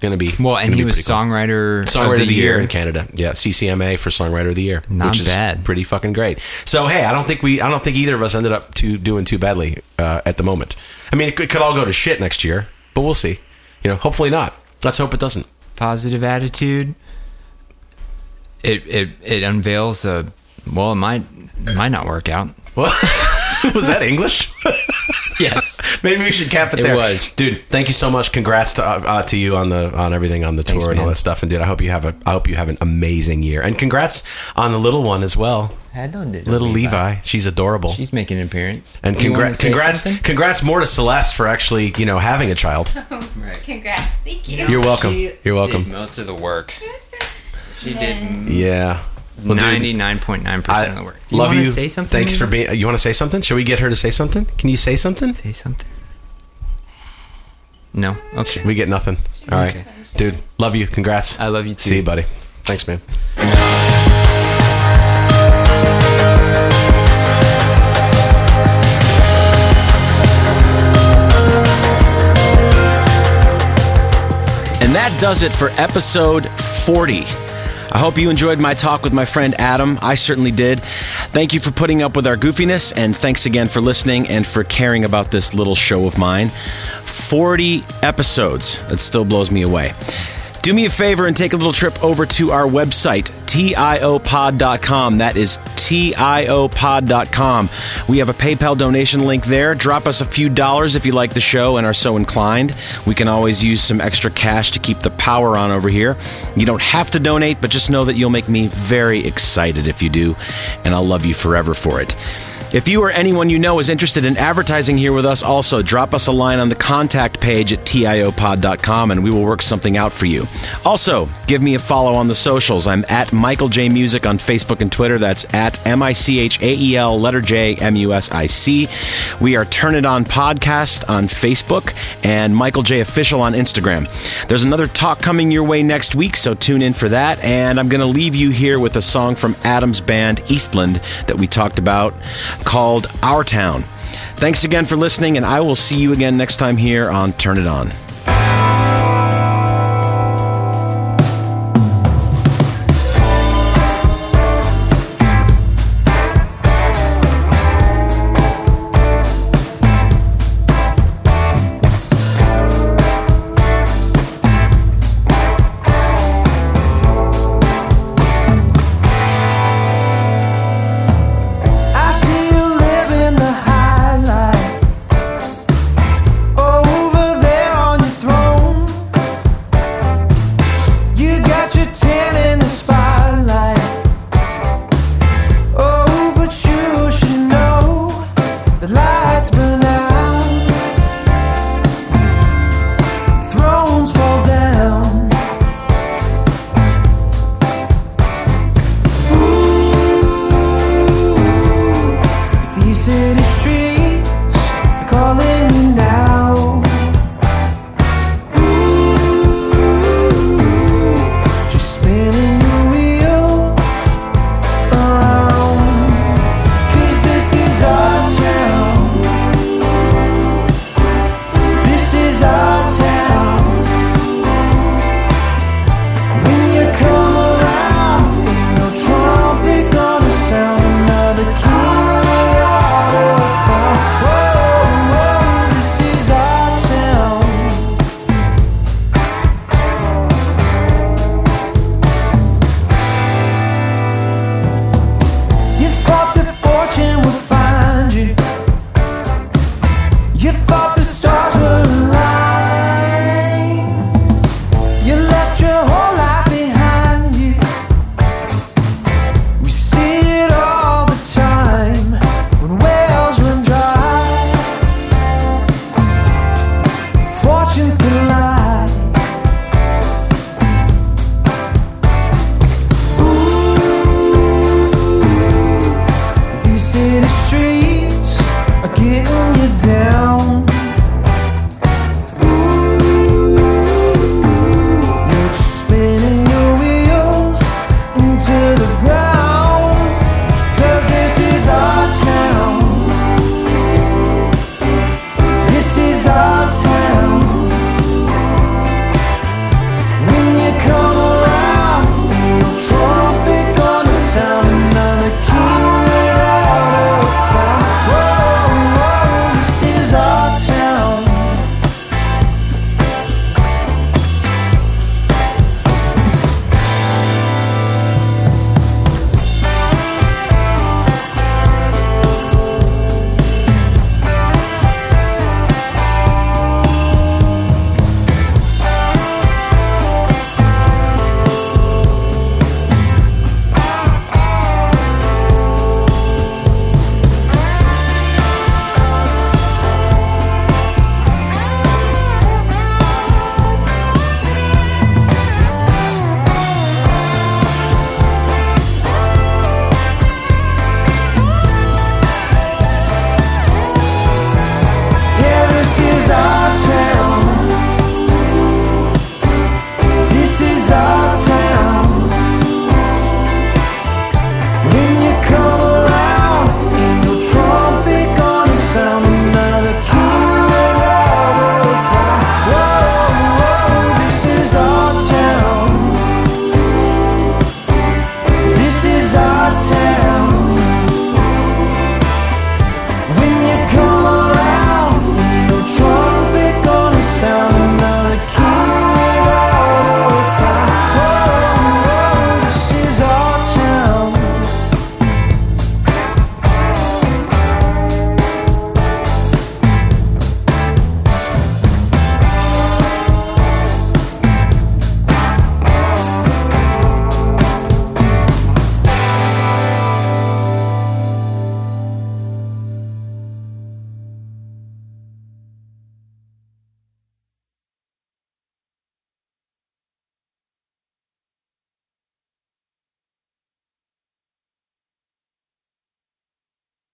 [SPEAKER 1] going to be
[SPEAKER 3] Well, and
[SPEAKER 1] gonna
[SPEAKER 3] he
[SPEAKER 1] be
[SPEAKER 3] was
[SPEAKER 1] pretty cool.
[SPEAKER 3] songwriter,
[SPEAKER 1] Songwriter
[SPEAKER 3] of the, year.
[SPEAKER 1] in Canada. Yeah, C C M A for Songwriter of the Year.
[SPEAKER 3] Not
[SPEAKER 1] which is
[SPEAKER 3] bad.
[SPEAKER 1] Pretty fucking great. So hey, I don't think we, I don't think either of us ended up too doing too badly uh, at the moment. I mean, it could, could all go to shit next year, but we'll see. You know, hopefully not. Let's hope it doesn't.
[SPEAKER 3] Positive attitude. It it it unveils a well, it might it might not work out.
[SPEAKER 1] What? Was that English?
[SPEAKER 3] Yes.
[SPEAKER 1] Maybe we should cap it,
[SPEAKER 3] It
[SPEAKER 1] there.
[SPEAKER 3] was.
[SPEAKER 1] Dude, thank you so much. Congrats to uh, uh, to you on the on everything on the
[SPEAKER 3] Thanks,
[SPEAKER 1] tour and all
[SPEAKER 3] man.
[SPEAKER 1] that stuff. And dude, I hope you have a I hope you have an amazing year. And congrats on the little one as well. Little Levi. She's adorable.
[SPEAKER 3] She's making an appearance.
[SPEAKER 1] And
[SPEAKER 3] Do you wanna
[SPEAKER 1] congrats,
[SPEAKER 3] say
[SPEAKER 1] congrats,
[SPEAKER 3] something?
[SPEAKER 1] congrats more to Celeste for actually, you know, having a child.
[SPEAKER 3] Right.
[SPEAKER 4] Congrats. Thank you.
[SPEAKER 1] You're welcome.
[SPEAKER 3] She
[SPEAKER 1] You're welcome.
[SPEAKER 3] Did most of the work. She did
[SPEAKER 1] Yeah. Well, dude,
[SPEAKER 3] ninety-nine point nine percent of the work.
[SPEAKER 1] love
[SPEAKER 3] wanna
[SPEAKER 1] you.
[SPEAKER 3] Say something.
[SPEAKER 1] Thanks for
[SPEAKER 3] maybe?
[SPEAKER 1] being. You want to say something? Should we get her to say something? Can you say something?
[SPEAKER 3] Say something. No. Okay.
[SPEAKER 1] We get nothing. All right,
[SPEAKER 3] Okay.
[SPEAKER 1] dude. Love you. Congrats.
[SPEAKER 3] I love you too.
[SPEAKER 1] See you, buddy. Thanks, man. And that does it for episode forty. I hope you enjoyed my talk with my friend Adam. I certainly did. Thank you for putting up with our goofiness, and thanks again for listening and for caring about this little show of mine. forty episodes. That still blows me away. Do me a favor and take a little trip over to our website, T I O pod dot com. That is T I O pod dot com. We have a PayPal donation link there. Drop us a few dollars if you like the show and are so inclined. We can always use some extra cash to keep the power on over here. You don't have to donate, but just know that you'll make me very excited if you do, and I'll love you forever for it. If you or anyone you know is interested in advertising here with us, also drop us a line on the contact page at T I O pod dot com and we will work something out for you. Also, give me a follow on the socials. I'm at Michael J Music on Facebook and Twitter. That's at M I C H A E L, letter J, M U S I C. We are Turn It On Podcast on Facebook and Michael J Official on Instagram. There's another talk coming your way next week, so tune in for that. And I'm going to leave you here with a song from Adam's band, Eastland, that we talked about, called Our Town. Thanks again for listening, and I will see you again next time here on Turn It On.